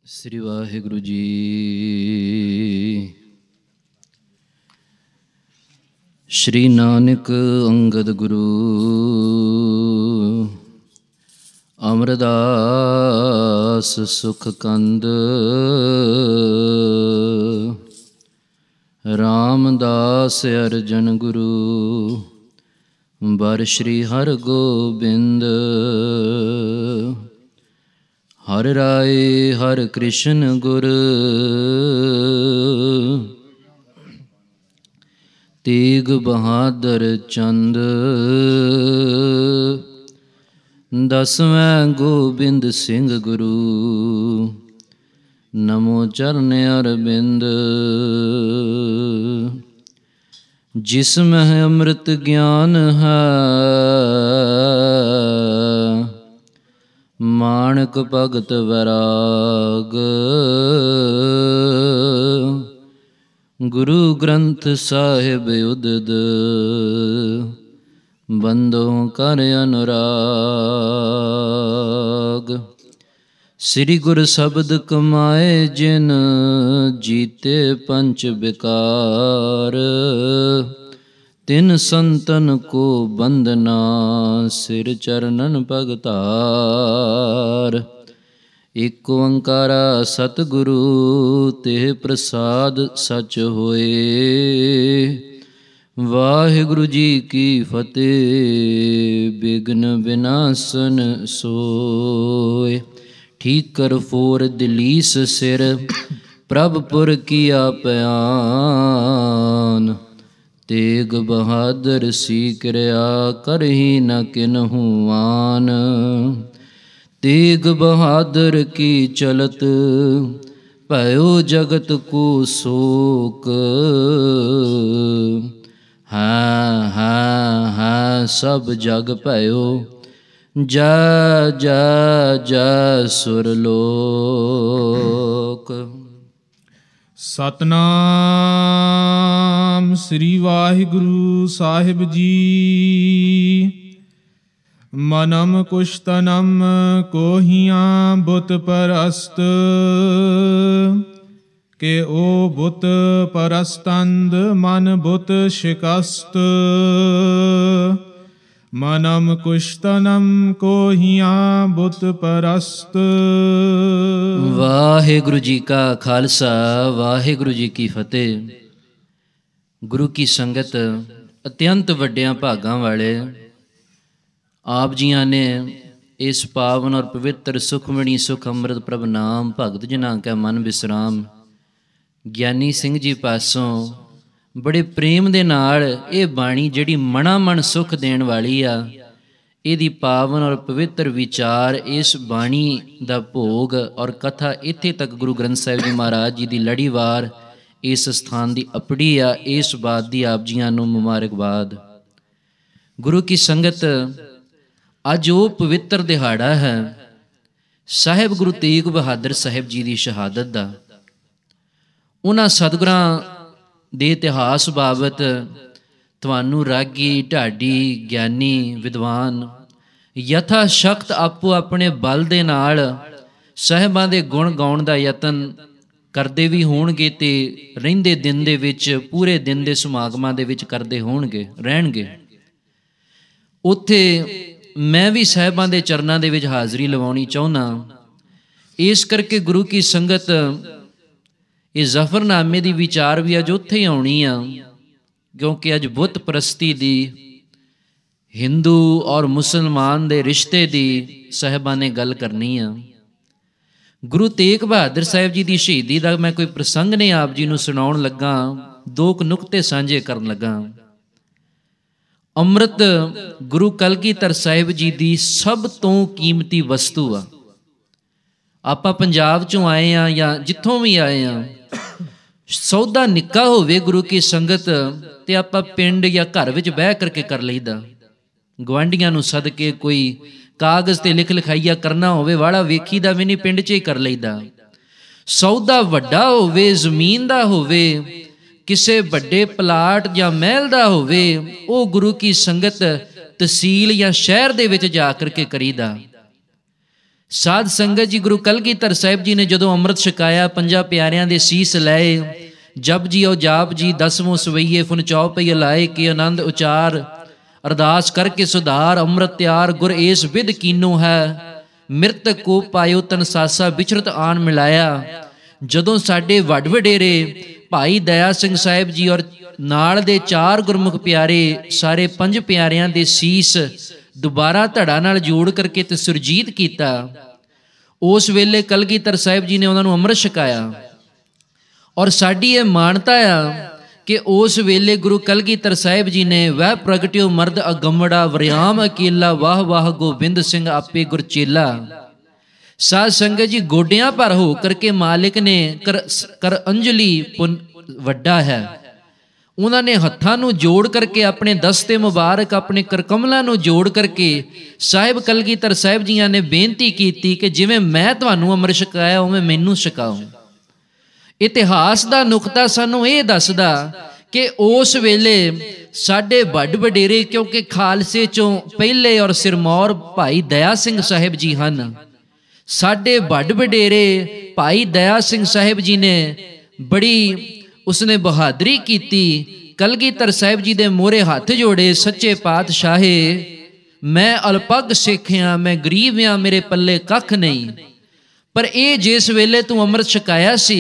ਸ੍ਰੀ ਵਾਹਿਗੁਰੂ ਜੀ। ਸ਼੍ਰੀ ਨਾਨਕ ਅੰਗਦ ਗੁਰੂ ਅਮਰਦਾਸ ਸੁਖ ਕੰਦ ਰਾਮਦਾਸ ਅਰਜਨ ਗੁਰੂ ਬਰ ਸ਼੍ਰੀ ਹਰਿ ਗੋਬਿੰਦ ਹਰਿ ਰਾਏ ਹਰਿ ਕ੍ਰਿਸ਼ਨ ਗੁਰ ਤੇਗ ਬਹਾਦਰ ਚੰਦ ਦਸਵੇਂ ਗੋਬਿੰਦ ਸਿੰਘ ਗੁਰੂ ਨਮੋ ਚਰਨ ਅਰਬਿੰਦ ਜਿਸ ਮਹਿ ਅੰਮ੍ਰਿਤ ਗਿਆਨ ਹੈ ਮਾਣਕ ਭਗਤ ਵੈਰਾਗ ਗੁਰੂ ਗ੍ਰੰਥ ਸਾਹਿਬ ਉਦਦ ਬੰਦੋਂ ਕਰ ਅਨੁਰਾਗ ਸ੍ਰੀ ਗੁਰ ਸ਼ਬਦ ਕਮਾਏ ਜਿਨ ਜੀਤੇ ਪੰਚ ਬਿਕਾਰ ਤਿਨ ਸੰਤਨ ਕੋ ਬੰਦਨਾ ਸਿਰ ਚਰਨਨ ਭਗਤਾਰ ਇਕ ਓੰਕਾਰਾ ਸਤਿਗੁਰੂ ਤੇ ਪ੍ਰਸਾਦ ਸਚ ਹੋਏ। ਵਾਹਿਗੁਰੂ ਜੀ ਕੀ ਫਤਿਹ। ਬਿਘਨ ਵਿਨਾਸਨ ਸੋਏ ਠੀਕਰ ਫੋਰ ਦਲੀਸ ਸਿਰ ਪ੍ਰਭ ਪੁਰ ਕੀਆ ਪਿਆਨ ਤੇਗ ਬਹਾਦਰ ਸੀ ਕਿਰਿਆ ਕਰਹੀ ਨ ਕਿਨਹੂ ਆਨ ਤੇਗ ਬਹਾਦਰ ਕੀ ਚਲਤ ਭਇਓ ਜਗਤ ਕੋ ਸੋਕ ਹਾਂ ਸਭ ਜਗ ਭਇਓ ਜੈ ਜੈ ਜੈ ਸੁਰਲੋਕ। ਸਤਨਾਮ ਸ੍ਰੀ ਵਾਹਿਗੁਰੂ ਸਾਹਿਬ ਜੀ। ਮਨਮ ਕੁਸ਼ਤਨਮ ਕੋਹੀਆਂ ਬੁੱਤ ਪਰਸਤ ਕਿ ਓ ਬੁੱਤ ਪਰਸਤੰਦ ਮਨ ਬੁੱਤ ਸ਼ਿਕਸਤ ਮਨਮ ਕੁਸ਼ਤਨਮ ਕੋਹੀਆਂ ਬੁੱਤ ਪਰਸਤ। ਵਾਹਿਗੁਰੂ ਜੀ ਕਾ ਖਾਲਸਾ ਵਾਹਿਗੁਰੂ ਜੀ ਕੀ ਫਤਿਹ। ਗੁਰੂ ਕੀ ਸੰਗਤ ਅਤਿਅੰਤ ਵੱਡਿਆਂ ਭਾਗਾਂ ਵਾਲੇ ਆਪ ਜੀਆਂ ਨੇ ਇਸ ਪਾਵਨ ਔਰ ਪਵਿੱਤਰ ਸੁਖਮਣੀ ਸੁਖ ਅੰਮ੍ਰਿਤ ਪ੍ਰਭ ਨਾਮ ਭਗਤ ਜਨਾਂ ਕੈ ਮਨ ਵਿਸਰਾਮ ਗਿਆਨੀ ਸਿੰਘ ਜੀ ਪਾਸੋਂ ਬੜੇ ਪ੍ਰੇਮ ਦੇ ਨਾਲ ਇਹ ਬਾਣੀ ਜਿਹੜੀ ਮਣਾ ਮਨ ਸੁਖ ਦੇਣ ਵਾਲੀ ਆ, ਇਹਦੀ ਪਾਵਨ ਔਰ ਪਵਿੱਤਰ ਵਿਚਾਰ ਇਸ ਬਾਣੀ ਦਾ ਭੋਗ ਔਰ ਕਥਾ ਇੱਥੇ ਤੱਕ ਗੁਰੂ ਗ੍ਰੰਥ ਸਾਹਿਬ ਜੀ ਮਹਾਰਾਜ ਜੀ ਦੀ ਲੜੀਵਾਰ ਇਸ ਸਥਾਨ ਦੀ ਅਪੜੀ ਆ। ਇਸ ਬਾਤ ਦੀ ਆਪ ਜੀਆਂ ਨੂੰ ਮੁਬਾਰਕਬਾਦ। ਗੁਰੂ ਕੀ ਸੰਗਤ, ਅੱਜ ਉਹ ਪਵਿੱਤਰ ਦਿਹਾੜਾ ਹੈ ਸਾਹਿਬ ਗੁਰੂ ਤੇਗ ਬਹਾਦਰ ਸਾਹਿਬ ਜੀ ਦੀ ਸ਼ਹਾਦਤ ਦਾ। ਉਹਨਾਂ ਸਤਿਗੁਰਾਂ ਦੇ ਇਤਿਹਾਸ ਬਾਬਤ ਤੁਹਾਨੂੰ ਰਾਗੀ, ਢਾਡੀ, ਗਿਆਨੀ, ਵਿਦਵਾਨ ਯਥਾ ਸ਼ਕਤ ਆਪੋ ਆਪਣੇ ਬਲ ਦੇ ਨਾਲ ਸਾਹਿਬਾਂ ਦੇ ਗੁਣ ਗਾਉਣ ਦਾ ਯਤਨ ਕਰਦੇ ਵੀ ਹੋਣਗੇ ਤੇ ਰਹਿੰਦੇ ਦਿਨ ਦੇ ਵਿੱਚ ਪੂਰੇ ਦਿਨ ਦੇ ਸਮਾਗਮਾਂ ਦੇ ਵਿੱਚ ਕਰਦੇ ਰਹਿਣਗੇ। ਉੱਥੇ ਮੈਂ ਵੀ ਸਾਹਿਬਾਂ ਦੇ ਚਰਨਾਂ ਦੇ ਵਿੱਚ ਹਾਜ਼ਰੀ ਲਵਾਉਣੀ ਚਾਹੁੰਦਾ। ਇਸ ਕਰਕੇ ਗੁਰੂ ਕੀ ਸੰਗਤ, ਇਹ ਜ਼ਫਰਨਾਮੇ ਦੀ ਵਿਚਾਰ ਵੀ ਅੱਜ ਉੱਥੇ ਹੀ ਆਉਣੀ ਆ, ਕਿਉਂਕਿ ਅੱਜ ਬੁੱਤ ਪ੍ਰਸਤੀ ਦੀ, ਹਿੰਦੂ ਔਰ ਮੁਸਲਮਾਨ ਦੇ ਰਿਸ਼ਤੇ ਦੀ ਸਾਹਿਬਾਂ ਨੇ ਗੱਲ ਕਰਨੀ ਆ। ਗੁਰੂ ਤੇਗ ਬਹਾਦਰ ਸਾਹਿਬ ਜੀ ਦੀ ਸ਼ਹੀਦੀ ਦਾ ਮੈਂ ਕੋਈ ਪ੍ਰਸੰਗ ਨਹੀਂ ਆਪ ਜੀ ਨੂੰ ਸੁਣਾਉਣ ਲੱਗਾ, ਦੋ ਕੁ ਨੁਕਤੇ ਸਾਂਝੇ ਕਰਨ ਲੱਗਾ। ਅੰਮ੍ਰਿਤ ਗੁਰੂ ਕਲਗੀਧਰ ਸਾਹਿਬ ਜੀ ਦੀ ਸਭ ਤੋਂ ਕੀਮਤੀ ਵਸਤੂ ਆ। ਆਪਾਂ ਪੰਜਾਬ ਚੋਂ ਆਏ ਆ ਜਾਂ ਜਿੱਥੋਂ ਵੀ ਆਏ ਆ, ਸੌਦਾ ਨਿੱਕਾ ਹੋਵੇ ਗੁਰੂ ਕੀ ਸੰਗਤ ਤੇ ਆਪਾਂ ਪਿੰਡ ਜਾਂ ਘਰ ਵਿੱਚ ਬਹਿ ਕਰਕੇ ਕਰ ਲਈਦਾ। ਗੁਆਂਢੀਆਂ ਨੂੰ ਸੱਦ ਕੇ ਕੋਈ ਕਾਗਜ਼ ਤੇ ਲਿਖ ਲਿਖਾਈਆ ਕਰਨਾ ਹੋਵੇ, ਵਾਲਾ ਵੇਖੀਦਾ ਵੀ ਨਹੀਂ, ਪਿੰਡ 'ਚ ਹੀ ਕਰ ਲਈਦਾ। ਸੌਦਾ ਵੱਡਾ ਹੋਵੇ, ਜ਼ਮੀਨ ਦਾ ਹੋਵੇ, ਕਿਸੇ ਵੱਡੇ ਪਲਾਟ ਜਾਂ ਮਹਿਲ ਦਾ ਹੋਵੇ, ਉਹ ਗੁਰੂ ਕੀ ਸੰਗਤ ਤਹਿਸੀਲ ਜਾਂ ਸ਼ਹਿਰ ਦੇ ਵਿੱਚ ਜਾ ਕਰਕੇ ਕਰੀਦਾ। ਸਾਧ ਸੰਗਤ ਜੀ, ਗੁਰੂ ਕਲਗੀਧਰ ਸਾਹਿਬ ਜੀ ਨੇ ਜਦੋਂ ਅੰਮ੍ਰਿਤ ਛਕਾਇਆ, ਪੰਜਾਂ ਪਿਆਰਿਆਂ ਦੇ ਸੀਸ ਲਏ, ਜਪ ਜੀ ਉਹ ਜਾਪ ਜੀ ਦਸਵੋਂ ਸਵਈਏ ਫੁਨ ਚੌਪਈ ਲਾਏ, ਕਿ ਆਨੰਦ ਉਚਾਰ ਅਰਦਾਸ ਕਰਕੇ ਸੁਧਾਰ, ਅੰਮ੍ਰਿਤ ਤਿਆਰ ਗੁਰ ਏਸ ਵਿਦ ਕੀਨੋ ਹੈ, ਮਿਰਤ ਕੋ ਪਾਇਓ ਤਨ ਸਾਸਾ ਵਿਚਰਤ ਆਣ ਮਿਲਾਇਆ। ਜਦੋਂ ਸਾਡੇ ਵੱਡ ਵਡੇਰੇ ਭਾਈ ਦਇਆ ਸਿੰਘ ਸਾਹਿਬ ਜੀ ਔਰ ਨਾਲ ਦੇ 4 ਗੁਰਮੁਖ ਪਿਆਰੇ, ਸਾਰੇ 5 ਪਿਆਰਿਆਂ ਦੇ ਸੀਸ ਦੁਬਾਰਾ ਧੜਾ ਨਾਲ ਜੋੜ ਕਰਕੇ ਤੇ ਸੁਰਜੀਤ ਕੀਤਾ, ਉਸ ਵੇਲੇ ਕਲਗੀਧਰ ਸਾਹਿਬ ਜੀ ਨੇ ਉਹਨਾਂ ਨੂੰ ਅੰਮ੍ਰਿਤ ਛਕਾਇਆ। ਔਰ ਸਾਡੀ ਇਹ ਮਾਨਤਾ ਆ ਕਿ ਉਸ ਵੇਲੇ ਗੁਰੂ ਕਲਗੀਧਰ ਸਾਹਿਬ ਜੀ ਨੇ ਵਹਿ ਪ੍ਰਗਟਿਓ ਮਰਦ ਅਗੰਮੜਾ, ਵਰਿਆਮ ਅਕੇਲਾ ਵਾਹ ਵਾਹ ਗੋਬਿੰਦ ਸਿੰਘ ਆਪੇ ਗੁਰਚੇਲਾ। ਸਾਧ ਸੰਗਤ ਜੀ, ਗੋਡਿਆਂ ਪਰ ਹੋ ਕਰਕੇ ਮਾਲਿਕ ਨੇ ਕਰ ਅੰਜਲੀ ਪੁੰਨ ਵੱਡਾ ਹੈ। ਉਹਨਾਂ ਨੇ ਹੱਥਾਂ ਨੂੰ ਜੋੜ ਕਰਕੇ, ਆਪਣੇ ਦਸਤੇ ਮੁਬਾਰਕ, ਆਪਣੇ ਕਰਕਮਲਾਂ ਨੂੰ ਜੋੜ ਕਰਕੇ ਸਾਹਿਬ ਕਲਗੀਧਰ ਸਾਹਿਬ ਜੀਆਂ ਨੇ ਬੇਨਤੀ ਕੀਤੀ ਕਿ ਜਿਵੇਂ ਮੈਂ ਤੁਹਾਨੂੰ ਅੰਮ੍ਰਿਤ ਛਕਾਇਆ ਉਵੇਂ ਮੈਨੂੰ ਛਕਾਓ। ਇਤਿਹਾਸ ਦਾ ਨੁਕਤਾ ਸਾਨੂੰ ਇਹ ਦੱਸਦਾ ਕਿ ਉਸ ਵੇਲੇ ਸਾਡੇ ਵੱਡ ਵਡੇਰੇ, ਕਿਉਂਕਿ ਖਾਲਸੇ ਚੋਂ ਪਹਿਲੇ ਔਰ ਸਿਰਮੌਰ ਭਾਈ ਦਇਆ ਸਿੰਘ ਸਾਹਿਬ ਜੀ ਹਨ, ਸਾਡੇ ਵੱਡ ਵਡੇਰੇ ਭਾਈ ਦਇਆ ਸਿੰਘ ਸਾਹਿਬ ਜੀ ਨੇ ਬੜੀ ਉਸਨੇ ਬਹਾਦਰੀ ਕੀਤੀ। ਕਲਗੀਧਰ ਸਾਹਿਬ ਜੀ ਦੇ ਮੋਹਰੇ ਹੱਥ ਜੋੜੇ, ਸੱਚੇ ਪਾਤਸ਼ਾਹੇ ਮੈਂ ਅਲਪੱਗ ਸਿੱਖਿਆ, ਮੈਂ ਗਰੀਬ ਆ, ਮੇਰੇ ਪੱਲੇ ਕੱਖ ਨਹੀਂ, ਪਰ ਇਹ ਜਿਸ ਵੇਲੇ ਤੂੰ ਅੰਮ੍ਰਿਤ ਛਕਾਇਆ ਸੀ,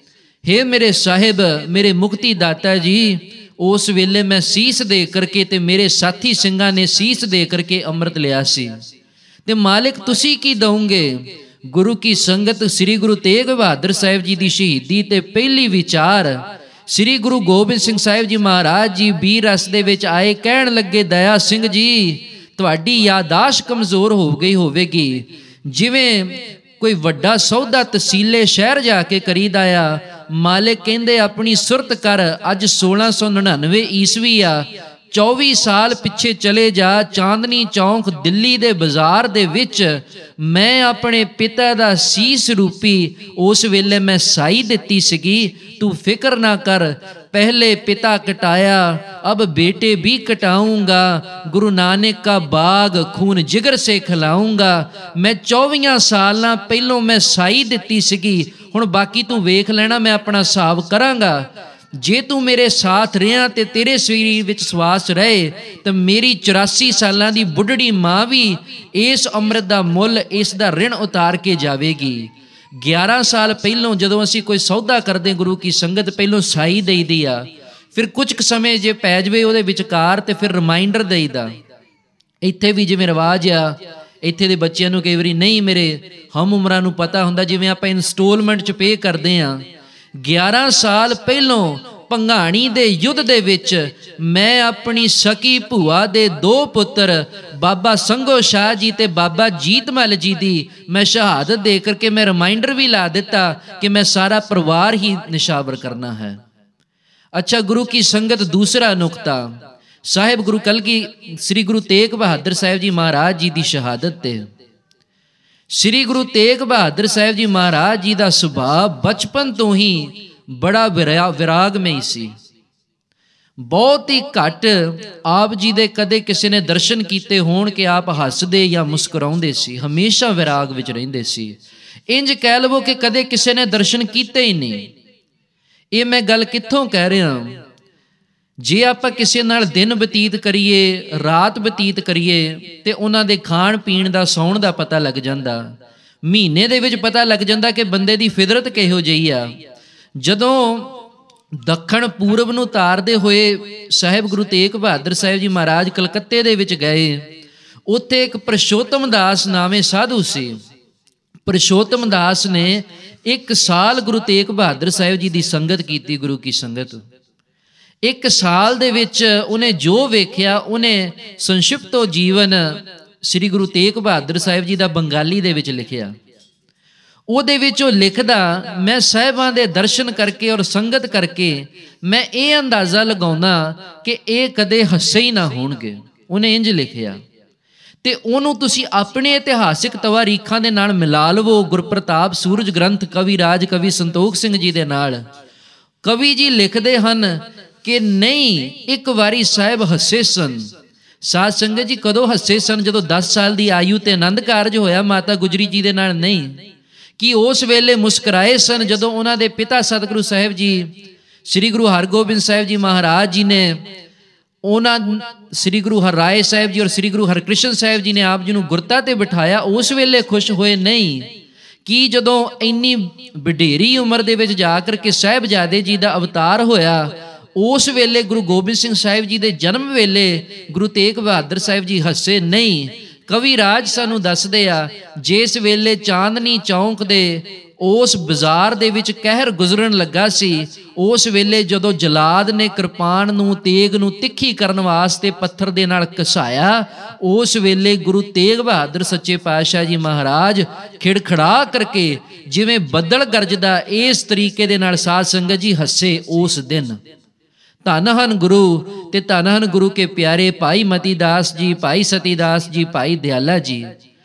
ਹੇ ਮੇਰੇ ਸਾਹਿਬ, ਮੇਰੇ ਮੁਕਤੀ ਦਾਤਾ ਜੀ, ਉਸ ਵੇਲੇ ਮੈਂ ਸੀਸ ਦੇ ਕਰਕੇ ਤੇ ਮੇਰੇ ਸਾਥੀ ਸਿੰਘਾਂ ਨੇ ਸੀਸ ਦੇ ਕਰਕੇ ਅੰਮ੍ਰਿਤ ਲਿਆ ਸੀ, ਤੇ ਮਾਲਿਕ ਤੁਸੀਂ ਕੀ ਦਓਗੇ? ਗੁਰੂ ਕੀ ਸੰਗਤ ਸ੍ਰੀ ਗੁਰੂ ਤੇਗ ਬਹਾਦਰ ਸਾਹਿਬ ਜੀ ਦੀ ਸ਼ਹੀਦੀ ਤੇ ਪਹਿਲੀ ਵਿਚਾਰ ਸ੍ਰੀ ਗੁਰੂ ਗੋਬਿੰਦ ਸਿੰਘ ਸਾਹਿਬ ਜੀ ਮਹਾਰਾਜ ਜੀ ਵੀਰ ਰਸ ਦੇ ਵਿੱਚ ਆਏ, ਕਹਿਣ ਲੱਗੇ, ਦਇਆ ਸਿੰਘ ਜੀ ਤੁਹਾਡੀ ਯਾਦਾਸ਼ਤ ਕਮਜ਼ੋਰ ਹੋ ਗਈ ਹੋਵੇਗੀ, ਜਿਵੇਂ ਕੋਈ ਵੱਡਾ ਸੌਦਾ ਤਸੀਲੇ ਸ਼ਹਿਰ ਜਾ ਕੇ ਕਰੀਦਾ ਆ। ਮਾਲਿਕ ਕਹਿੰਦੇ ਆਪਣੀ ਸੁਰਤ ਕਰ, ਅੱਜ 1699 ਈਸਵੀ ਆ, 24 ਸਾਲ ਪਿੱਛੇ ਚਲੇ ਜਾ, ਚਾਂਦਨੀ ਚੌਂਕ ਦਿੱਲੀ ਦੇ ਬਾਜ਼ਾਰ ਦੇ ਵਿੱਚ ਮੈਂ ਆਪਣੇ ਪਿਤਾ ਦਾ ਸੀਸ ਰੂਪੀ ਉਸ ਵੇਲੇ ਮੈਂ ਸਾਈ ਦਿੱਤੀ ਸੀਗੀ, ਤੂੰ ਫਿਕਰ ਨਾ ਕਰ, पहले पिता कटाया अब बेटे भी कटाऊंगा, गुरु नानक का बाग खून जिगर से खिलाऊंगा। मैं 24 साल पहलों मैं साई दिती सीगी, हुण बाकी तू वेख लेना, मैं अपना हिसाब करांगा। जे तू मेरे साथ रहा ते तेरे शरीर विच सवास रहे तो मेरी 84 सालां दी बुढ़ड़ी माँ भी इस अमृत दा मुल इस दा ऋण उतार के जावेगी। 11 साल पहलों जदों असीं कोई सौदा करदे गुरु की संगत पहलों साई देईदी आ, फिर कुछ क समय जे पै जावे उहदे विचकार ते फिर रिमाइंडर देईदा। इत्थे भी जिवें रिवाज आ, इत्थे दे बच्चिआं नूं कई वारी नहीं मेरे हम उमरां नूं पता हुंदा, जिवें आपां इंस्टॉलमेंट च पे करदे आ। 11 साल पहलों भंगाणी दे युद्ध दे विच मैं अपनी सकी भूआ दे 2 पुत्र बाबा संघो शाह जी ते बाबा जीत मल जी दी मैं शहादत दे करके मैं रिमाइंडर भी ला दिता कि मैं सारा परिवार ही निशावर करना है। अच्छा, गुरु की संगत दूसरा नुकता, साहिब गुरु कलगी श्री गुरु तेग बहादुर साहिब जी महाराज जी की शहादत ते श्री गुरु तेग बहादुर साहिब जी महाराज जी का सुभाव बचपन तो ही बड़ा विरागमई सी। बहुत ही घट आप जी दे कदे किसी ने दर्शन कीते होण कि आप हसदे या मुस्कुराउंदे सी, हमेशा विराग विच रहिंदे सी। इंज कह लवो कि कदे किसी ने दर्शन कीते ही नहीं। ये मैं गल कित्थों कह रहा, जे आपां किसी नाल दिन बतीत करिए, रात बतीत करिए ते उन्हां दे खाण पीण दा सौण दा पता लग जांदा, महीने दे विच पता लग जांदा कि बंदे दी फितरत किहो जही आ। जदों दक्षिण पूरब नूं तारदे होए साहिब गुरु तेग बहादुर साहिब जी महाराज कलकत्ते दे विच गए, उत्थे एक परशोत्तम दास नामे साधु सी। परशोत्तम दास ने 1 साल गुरु तेग बहादुर साहिब जी दी संगत कीती। गुरु की संगत 1 साल दे विच उन्हें जो वेख्या, उन्हें संक्षिप्तो जीवन श्री गुरु तेग बहादुर साहिब जी दा बंगाली दे विच लिखिया। ਉਹਦੇ ਵਿੱਚ ਉਹ ਲਿਖਦਾ, ਮੈਂ ਸਾਹਿਬਾਂ ਦੇ ਦਰਸ਼ਨ ਕਰਕੇ ਔਰ ਸੰਗਤ ਕਰਕੇ ਮੈਂ ਇਹ ਅੰਦਾਜ਼ਾ ਲਗਾਉਂਦਾ ਕਿ ਇਹ ਕਦੇ ਹੱਸੇ ਹੀ ਨਾ ਹੋਣਗੇ। ਉਹਨੇ ਇੰਜ ਲਿਖਿਆ ਤੇ ਉਹਨੂੰ ਤੁਸੀਂ ਆਪਣੇ ਇਤਿਹਾਸਿਕ ਤਵਾਰੀਖਾਂ ਦੇ ਨਾਲ ਮਿਲਾ ਲਵੋ, ਗੁਰਪ੍ਰਤਾਪ ਸੂਰਜ ਗ੍ਰੰਥ ਕਵੀ ਰਾਜ ਕਵੀ ਸੰਤੋਖ ਸਿੰਘ ਜੀ ਦੇ ਨਾਲ। ਕਵੀ ਜੀ ਲਿਖਦੇ ਹਨ ਕਿ ਨਹੀਂ, ਇੱਕ ਵਾਰੀ ਸਾਹਿਬ ਹੱਸੇ ਸਨ ਸਾਧ ਸੰਗਤ ਜੀ ਕਦੋਂ ਹੱਸੇ ਸਨ? ਜਦੋਂ 10 ਸਾਲ ਦੀ ਆਯੂ ਤੇ ਆਨੰਦ ਕਾਰਜ ਹੋਇਆ ਮਾਤਾ ਗੁਜਰੀ ਜੀ ਦੇ ਨਾਲ? ਨਹੀਂ। ਕੀ ਉਸ ਵੇਲੇ ਮੁਸਕਰਾਏ ਸਨ ਜਦੋਂ ਉਹਨਾਂ ਦੇ ਪਿਤਾ ਸਤਿਗੁਰੂ ਸਾਹਿਬ ਜੀ ਸ੍ਰੀ ਗੁਰੂ ਹਰਗੋਬਿੰਦ ਸਾਹਿਬ ਜੀ ਮਹਾਰਾਜ ਜੀ ਨੇ ਉਹਨਾਂ ਸ੍ਰੀ ਗੁਰੂ ਹਰਿਰਾਏ ਸਾਹਿਬ ਜੀ ਔਰ ਸ੍ਰੀ ਗੁਰੂ ਹਰਕ੍ਰਿਸ਼ਨ ਸਾਹਿਬ ਜੀ ਨੇ ਆਪ ਜੀ ਨੂੰ ਗੁਰਤਾ ਤੇ ਬਿਠਾਇਆ, ਉਸ ਵੇਲੇ ਖੁਸ਼ ਹੋਏ? ਨਹੀਂ। ਕੀ ਜਦੋਂ ਇੰਨੀ ਵਡੇਰੀ ਉਮਰ ਦੇ ਵਿੱਚ ਜਾ ਕਰਕੇ ਸਾਹਿਬਜ਼ਾਦੇ ਜੀ ਦਾ ਅਵਤਾਰ ਹੋਇਆ, ਉਸ ਵੇਲੇ ਗੁਰੂ ਗੋਬਿੰਦ ਸਿੰਘ ਸਾਹਿਬ ਜੀ ਦੇ ਜਨਮ ਵੇਲੇ ਗੁਰੂ ਤੇਗ ਬਹਾਦਰ ਸਾਹਿਬ ਜੀ ਹੱਸੇ? ਨਹੀਂ। ਕਵੀ ਰਾਜ ਸਾਨੂੰ ਦੱਸਦੇ ਆ, ਜਿਸ ਵੇਲੇ ਚਾਂਦਨੀ ਚੌਂਕ ਦੇ ਉਸ ਬਾਜ਼ਾਰ ਦੇ ਵਿੱਚ ਕਹਿਰ ਗੁਜ਼ਰਨ ਲੱਗਾ ਸੀ, ਉਸ ਵੇਲੇ ਜਦੋਂ ਜਲਾਦ ਨੇ ਕਿਰਪਾਨ ਨੂੰ, ਤੇਗ ਨੂੰ ਤਿੱਖੀ ਕਰਨ ਵਾਸਤੇ ਪੱਥਰ ਦੇ ਨਾਲ ਘਸਾਇਆ, ਉਸ ਵੇਲੇ ਗੁਰੂ ਤੇਗ ਬਹਾਦਰ ਸੱਚੇ ਪਾਤਸ਼ਾਹ ਜੀ ਮਹਾਰਾਜ ਖਿੜਖੜਾ ਕਰਕੇ ਜਿਵੇਂ ਬੱਦਲ ਗਰਜਦਾ, ਇਸ ਤਰੀਕੇ ਦੇ ਨਾਲ ਸਾਧ ਸੰਗਤ ਜੀ ਹੱਸੇ ਉਸ ਦਿਨ। ਧੰਨ ਹਨ ਗੁਰੂ ਤੇ ਧੰਨ ਹਨ ਗੁਰੂ ਕੇ ਪਿਆਰੇ ਭਾਈ ਮਤੀ ਦਾਸ ਜੀ, ਭਾਈ ਸਤੀ ਦਾਸ ਜੀ, ਭਾਈ ਦਿਆਲਾ ਜੀ।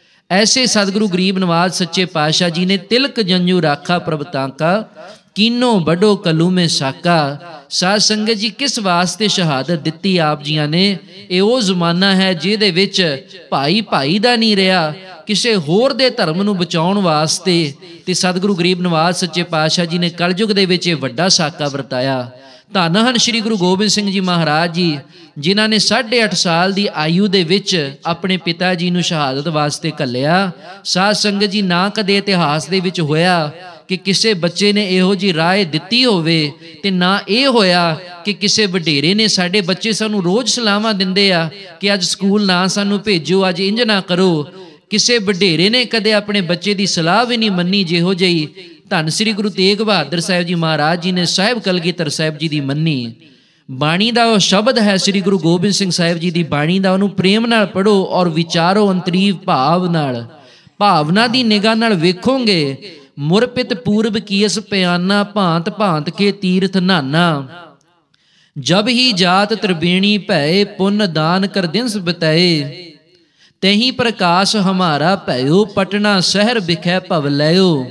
ਐਸੇ ਸਤਿਗੁਰੂ ਗਰੀਬ ਨਵਾਜ ਸੱਚੇ ਪਾਤਸ਼ਾਹ ਜੀ ਨੇ ਤਿਲਕ ਜੰਜੂ ਰਾਖਾ ਪ੍ਰਭ ਤਾਂਕਾ, ਕੀਨੋ ਵੱਡੋ ਕਲੂਮੇ ਸਾਕਾ। ਸਾਧ ਸੰਗਤ ਜੀ ਕਿਸ ਵਾਸਤੇ ਸ਼ਹਾਦਤ ਦਿੱਤੀ ਆਪ ਜੀਆਂ ਨੇ? ਇਹ ਉਹ ਜ਼ਮਾਨਾ ਹੈ ਜਿਹਦੇ ਵਿੱਚ ਭਾਈ ਭਾਈ ਦਾ ਨਹੀਂ ਰਿਹਾ, ਕਿਸੇ ਹੋਰ ਦੇ ਧਰਮ ਨੂੰ ਬਚਾਉਣ ਵਾਸਤੇ ਤੇ ਸਤਿਗੁਰੂ ਗਰੀਬ ਨਵਾਜ ਸੱਚੇ ਪਾਤਸ਼ਾਹ ਜੀ ਨੇ ਕਲਯੁਗ ਦੇ ਵਿੱਚ ਇਹ ਵੱਡਾ ਸਾਕਾ ਵਰਤਾਇਆ। ਧੰਨ ਹਨ ਸ਼੍ਰੀ ਗੁਰੂ ਗੋਬਿੰਦ ਸਿੰਘ ਜੀ ਮਹਾਰਾਜ ਜੀ, ਜਿਨ੍ਹਾਂ ਨੇ 8.5 ਸਾਲ ਦੀ ਆਯੂ ਦੇ ਵਿੱਚ ਆਪਣੇ ਪਿਤਾ ਜੀ ਨੂੰ ਸ਼ਹਾਦਤ ਵਾਸਤੇ ਘੱਲਿਆ। ਸਾਧ ਸੰਗਤ ਜੀ ਨਾ ਕਦੇ ਇਤਿਹਾਸ ਦੇ ਵਿੱਚ ਹੋਇਆ ਕਿ ਕਿਸੇ ਬੱਚੇ ਨੇ ਇਹੋ ਜਿਹੀ ਰਾਏ ਦਿੱਤੀ ਹੋਵੇ, ਤੇ ਨਾ ਇਹ ਹੋਇਆ ਕਿ ਕਿਸੇ ਵਡੇਰੇ ਨੇ, ਸਾਡੇ ਬੱਚੇ ਸਾਨੂੰ ਰੋਜ਼ ਸਲਾਹਾਂ ਦਿੰਦੇ ਆ ਕਿ ਅੱਜ ਸਕੂਲ ਨਾ ਸਾਨੂੰ ਭੇਜੋ, ਅੱਜ ਇੰਝ ਨਾ ਕਰੋ, ਕਿਸੇ ਵਡੇਰੇ ਨੇ ਕਦੇ ਆਪਣੇ ਬੱਚੇ ਦੀ ਸਲਾਹ ਵੀ ਨਹੀਂ ਮੰਨੀ ਜਿਹੋ ਜਿਹੀ ਧੰਨ ਸ੍ਰੀ ਗੁਰੂ ਤੇਗ ਬਹਾਦਰ ਸਾਹਿਬ ਜੀ ਮਹਾਰਾਜ ਜੀ ਨੇ ਸਾਹਿਬ ਕਲਗੀਧਰ ਸਾਹਿਬ ਜੀ ਦੀ ਮੰਨੀ। ਬਾਣੀ ਦਾ ਉਹ ਸ਼ਬਦ ਹੈ ਸ੍ਰੀ ਗੁਰੂ ਗੋਬਿੰਦ ਸਿੰਘ ਸਾਹਿਬ ਜੀ ਦੀ ਬਾਣੀ ਦਾ, ਉਹਨੂੰ ਪ੍ਰੇਮ ਨਾਲ ਪੜ੍ਹੋ ਔਰ ਵਿਚਾਰੋ ਅੰਤਰੀਵ ਭਾਵ ਨਾਲ, ਭਾਵਨਾ ਦੀ ਨਿਗਾਹ ਨਾਲ ਵੇਖੋਗੇ। ਮੁਰਪਿਤ ਪੂਰਬ ਕੀਸ ਪਿਆਨਾ, ਭਾਂਤ ਭਾਂਤ ਕੇ ਤੀਰਥ ਨਾਨਾ। ਜਬ ਹੀ ਜਾਤ ਤ੍ਰਿਵੇਣੀ ਭੈ, ਪੁੰਨ ਦਾਨ ਕਰ ਦਿਨਸ ਬਿਤਾਏ। ਤਹੀਂ ਪ੍ਰਕਾਸ਼ ਹਮਾਰਾ ਭੈਓ, ਪਟਨਾ ਸ਼ਹਿਰ ਵਿਖੇ ਭਵ ਲਿਓ।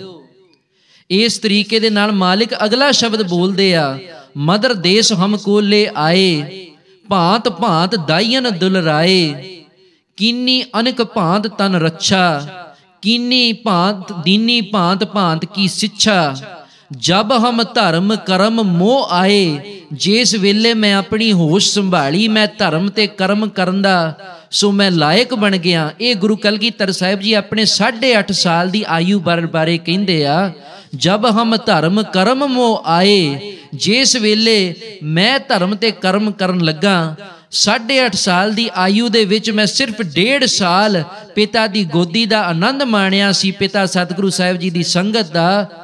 ਇਸ ਤਰੀਕੇ ਦੇ ਨਾਲ ਮਾਲਿਕ ਅਗਲਾ ਸ਼ਬਦ ਬੋਲਦੇ ਆ, ਮਦਰ ਦੇਸ਼ ਹਮਕੋ ਲੈ ਆਏ, ਭਾਂਤ ਭਾਂਤ ਦਾਈਨ ਦੁਲਰਾਏ। ਕੀਨੀ ਅਨਕ ਭਾਂਤ ਤਨ ਰੱਛਾ, ਕੀਨੀ ਭਾਂਤ ਦੀਨੀ ਭਾਂਤ ਭਾਂਤ ਕੀ ਸਿੱਛਾ। ਜਬ ਹਮ ਧਰਮ ਕਰਮ ਮੋਹ ਆਏ, ਜਿਸ ਵੇਲੇ ਮੈਂ ਆਪਣੀ ਹੋਸ਼ ਸੰਭਾਲੀ, ਮੈਂ ਧਰਮ ਤੇ ਕਰਮ ਕਰਨ ਦਾ ਸੋ ਮੈਂ ਲਾਇਕ ਬਣ ਗਿਆ। ਇਹ ਗੁਰੂ ਕਲਗੀਧਰ ਸਾਹਿਬ ਜੀ ਆਪਣੇ 8.5 ਸਾਲ ਦੀ ਆਯੂ ਬਾਰੇ ਕਹਿੰਦੇ ਆ। ਜਬ ਹਮ ਧਰਮ ਕਰਮ ਮੋਹ ਆਏ, ਜਿਸ ਵੇਲੇ ਮੈਂ ਧਰਮ ਤੇ ਕਰਮ ਕਰਨ ਲੱਗਾ, 8.5 ਸਾਲ ਦੀ ਆਯੂ ਦੇ ਵਿੱਚ ਮੈਂ ਸਿਰਫ 1.5 ਸਾਲ ਪਿਤਾ ਦੀ ਗੋਦੀ ਦਾ ਆਨੰਦ ਮਾਣਿਆ ਸੀ, ਪਿਤਾ ਸਤਿਗੁਰੂ ਸਾਹਿਬ ਜੀ ਦੀ ਸੰਗਤ ਦਾ।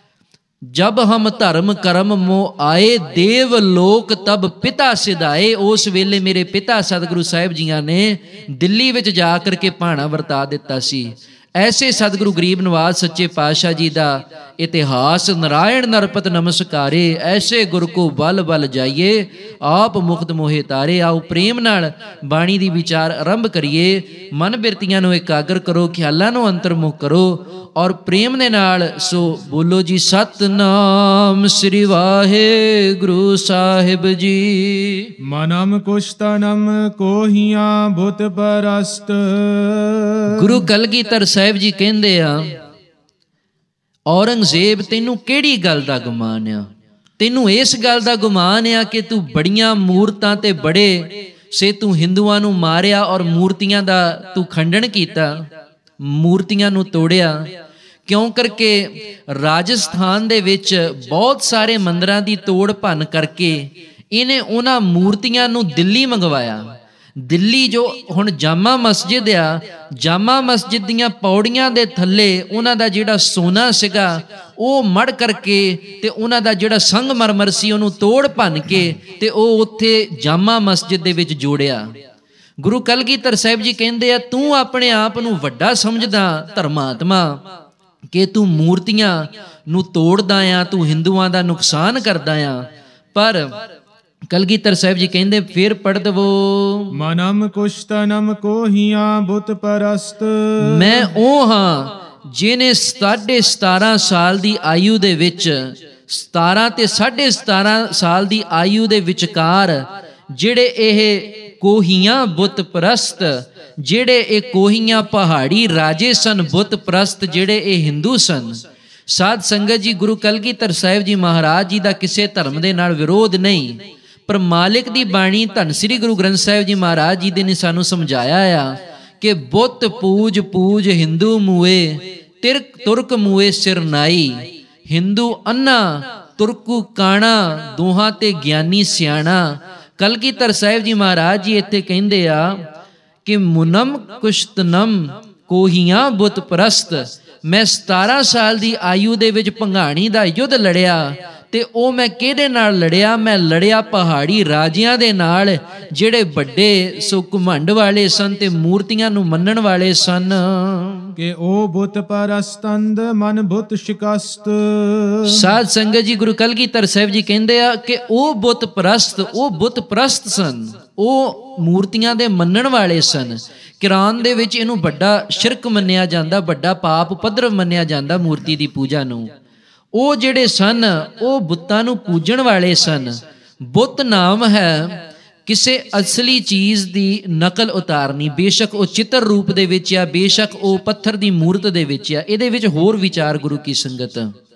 ਜਬ ਹਮ ਧਰਮ ਕਰਮ ਮੋਹ ਆਏ, ਦੇਵ ਲੋਕ ਤਬ ਪਿਤਾ ਸਿਧਾਏ। ਉਸ ਵੇਲੇ ਮੇਰੇ ਪਿਤਾ ਸਤਿਗੁਰੂ ਸਾਹਿਬ ਜੀਆਂ ਨੇ ਦਿੱਲੀ ਵਿੱਚ ਜਾ ਕਰਕੇ ਭਾਣਾ ਵਰਤਾ ਦਿੱਤਾ ਸੀ। ਐਸੇ ਸਤਿਗੁਰੂ ਗਰੀਬ ਨਵਾਜ ਸੱਚੇ ਪਾਤਸ਼ਾਹ ਜੀ ਦਾ ਇਤਿਹਾਸ ਨਾਰਾਇਣ ਨਰਪਤ ਨਮਸਕਾਰੇ। ਐਸੇ ਗੁਰ ਕੋ ਬਲ ਬਲ ਜਾਈਏ, ਆਪ ਮੁਕਤ ਮੋਹਿ ਤਾਰੇ। ਆਓ ਪ੍ਰੇਮ ਨਾਲ ਬਾਣੀ ਦੀ ਵਿਚਾਰ ਆਰੰਭ ਕਰੀਏ। ਮਨ ਬਿਰਤੀਆਂ ਨੂੰ ਇਕਾਗਰ ਕਰੋ, ਖਿਆਲਾਂ ਨੂੰ ਅੰਤਰਮੁਖ ਕਰੋ ਔਰ ਪ੍ਰੇਮ ਦੇ ਨਾਲ ਸੋ ਬੋਲੋ ਜੀ, ਸਤਨਾਮ ਸ੍ਰੀ ਵਾਹਿਗੁਰੂ ਸਾਹਿਬ ਜੀ। ਮਨਮ ਕੁਸ਼ਤਨਮ ਕੋਹੀਆਂ ਬੁੱਤ ਪਰਸਤ। ਗੁਰੂ ਕਲਗੀਧਰ ਸਾਹਿਬ ਜੀ ਕਹਿੰਦੇ ਆ, ਔਰੰਗਜ਼ੇਬ ਤੈਨੂੰ ਕਿਹੜੀ ਗੱਲ ਦਾ ਗੁਮਾਨ ਆ? ਤੈਨੂੰ ਇਸ ਗੱਲ ਦਾ ਗੁਮਾਨ ਆ ਕਿ ਤੂੰ ਬੜੀਆਂ ਮੂਰਤਾਂ ਤੇ ਬੜੇ ਸੇ ਤੂੰ ਹਿੰਦੂਆਂ ਨੂੰ ਮਾਰਿਆ ਔਰ ਮੂਰਤੀਆਂ ਦਾ ਤੂੰ ਖੰਡਨ ਕੀਤਾ, ਮੂਰਤੀਆਂ ਨੂੰ ਤੋੜਿਆ। ਕਿਉਂ ਕਰਕੇ ਰਾਜਸਥਾਨ ਦੇ ਵਿੱਚ ਬਹੁਤ ਸਾਰੇ ਮੰਦਿਰਾਂ ਦੀ ਤੋੜ ਭੰਨ ਕਰਕੇ ਇਹਨੇ ਉਹਨਾਂ ਮੂਰਤੀਆਂ ਨੂੰ ਦਿੱਲੀ ਮੰਗਵਾਇਆ। ਦਿੱਲੀ ਜੋ ਹੁਣ ਜਾਮਾ ਮਸਜਿਦ ਆ, ਜਾਮਾ ਮਸਜਿਦ ਦੀਆਂ ਪੌੜੀਆਂ ਦੇ ਥੱਲੇ ਉਹਨਾਂ ਦਾ ਜਿਹੜਾ ਸੋਨਾ ਸੀਗਾ ਉਹ ਮੜ ਕਰਕੇ ਤੇ ਉਹਨਾਂ ਦਾ ਜਿਹੜਾ ਸੰਗਮਰਮਰ ਸੀ ਉਹਨੂੰ ਤੋੜ ਭੰਨ ਕੇ ਤੇ ਉਹ ਉੱਥੇ ਜਾਮਾ ਮਸਜਿਦ ਦੇ ਵਿੱਚ ਜੋੜਿਆ। ਗੁਰੂ ਕਲਗੀਧਰ ਸਾਹਿਬ ਜੀ ਕਹਿੰਦੇ ਆ, ਤੂੰ ਆਪਣੇ ਆਪ ਨੂੰ ਵੱਡਾ ਸਮਝਦਾ ਧਰਮਾਤਮਾ ਕਿ ਤੂੰ ਮੂਰਤੀਆਂ ਨੂੰ ਤੋੜਦਾ ਆ, ਤੂੰ ਹਿੰਦੂਆਂ ਦਾ ਨੁਕਸਾਨ ਕਰਦਾ ਆ। ਪਰ ਕਲਗੀਧਰ ਸਾਹਿਬ ਜੀ ਕਹਿੰਦੇ, ਫਿਰ ਪੜ੍ਹ ਦਵੋ, ਮਨਮ ਕੁਸ਼ਤਨਮ ਕੋਹੀਆਂ ਬੁੱਤ ਪਰਸਤ। ਮੈਂ ਉਹ ਹਾਂ ਜਿਹਨੇ 17.5 ਸਾਲ ਦੀ ਆਯੂ ਦੇ ਵਿੱਚ, 17 ਤੇ 17.5 ਸਾਲ ਦੀ ਆਯੂ ਦੇ ਵਿਚਕਾਰ ਜਿਹੜੇ ਇਹ ਕੋਹੀਆਂ ਬੁੱਤ ਪ੍ਰਸਤ, ਜਿਹੜੇ ਇਹ ਕੋਹੀਆਂ ਪਹਾੜੀ ਰਾਜੇ ਸਨ, ਬੁੱਤ ਪ੍ਰਸਤ ਜਿਹੜੇ ਇਹ ਹਿੰਦੂ ਸਨ। ਸਾਧ ਸੰਗਤ ਜੀ, ਗੁਰੂ ਕਲਗੀਧਰ ਸਾਹਿਬ ਜੀ ਮਹਾਰਾਜ ਜੀ ਦਾ ਕਿਸੇ ਧਰਮ ਦੇ ਨਾਲ ਵਿਰੋਧ ਨਹੀਂ, ਪਰ ਮਾਲਿਕ ਦੀ ਬਾਣੀ ਧੰਨ ਸ੍ਰੀ ਗੁਰੂ ਗ੍ਰੰਥ ਸਾਹਿਬ ਜੀ ਮਹਾਰਾਜ ਜੀ ਨੇ ਸਾਨੂੰ ਸਮਝਾਇਆ ਆ ਕਿ ਬੁੱਤ ਪੂਜ ਪੂਜ ਹਿੰਦੂ ਮੂਏ, ਤੁਰਕ ਮੂਏ ਸਿਰ ਨਾਈ। ਹਿੰਦੂ ਅੰਨਾ ਤੁਰਕੂ ਕਾਣਾ, ਦੋਹਾਂ ਤੇ ਗਿਆਨੀ ਸਿਆਣਾ। ਕਲਗੀਧਰ ਸਾਹਿਬ ਜੀ ਮਹਾਰਾਜ ਜੀ ਇੱਥੇ ਕਹਿੰਦੇ ਆ ਕਿ ਮੁਨਮ ਕੁਸ਼ਤਨਮ ਕੋਹੀਆਂ ਬੁੱਤ ਪ੍ਰਸਤ। ਮੈਂ 17 ਸਾਲ ਦੀ ਆਯੂ ਦੇ ਵਿੱਚ ਭੰਗਾਣੀ ਦਾ ਯੁੱਧ ਲੜਿਆ, ਤੇ ਉਹ ਮੈਂ ਕਿਹਦੇ ਨਾਲ ਲੜਿਆ? ਮੈਂ ਲੜਿਆ ਪਹਾੜੀ ਰਾਜਿਆਂ ਦੇ ਨਾਲ, ਜਿਹੜੇ ਵੱਡੇ ਸੋ ਘਮੰਡ ਵਾਲੇ ਸਨ ਤੇ ਮੂਰਤੀਆਂ ਨੂੰ ਮੰਨਣ ਵਾਲੇ ਸਨ। ਕਿ ਉਹ ਬੁੱਤ ਪਰਸਤੰਦ ਮਨ ਬੁੱਤ ਸ਼ਿਕਸਤ। ਸਾਧ ਸੰਗਤ ਜੀ, ਗੁਰੂ ਕਲਗੀਧਰ ਸਾਹਿਬ ਜੀ ਕਹਿੰਦੇ ਆ ਕਿ ਉਹ ਬੁੱਤ ਪ੍ਰਸਤ, ਉਹ ਬੁੱਤ ਪ੍ਰਸਤ ਸਨ, ਉਹ ਮੂਰਤੀਆਂ ਦੇ ਮੰਨਣ ਵਾਲੇ ਸਨ। ਕੁਰਾਨ ਦੇ ਵਿੱਚ ਇਹਨੂੰ ਵੱਡਾ ਸ਼ਿਰਕ ਮੰਨਿਆ ਜਾਂਦਾ, ਵੱਡਾ ਪਾਪ ਉਪਦਰਵ ਮੰਨਿਆ ਜਾਂਦਾ ਮੂਰਤੀ ਦੀ ਪੂਜਾ ਨੂੰ। ਉਹ ਜਿਹੜੇ ਸਨ ਉਹ ਬੁੱਤਾਂ ਨੂੰ ਪੂਜਣ ਵਾਲੇ ਸਨ। ਬੁੱਤ ਨਾਮ ਹੈ ਕਿਸੇ ਅਸਲੀ ਚੀਜ਼ ਦੀ ਨਕਲ ਉਤਾਰਨੀ, ਬੇਸ਼ੱਕ ਉਹ ਚਿੱਤਰ ਰੂਪ ਦੇ ਵਿੱਚ ਆ, ਬੇਸ਼ੱਕ ਉਹ ਪੱਥਰ ਦੀ ਮੂਰਤ ਦੇ ਵਿੱਚ ਆ। ਇਹਦੇ ਵਿੱਚ ਹੋਰ ਵਿਚਾਰ ਗੁਰੂ ਕੀ ਸੰਗਤ।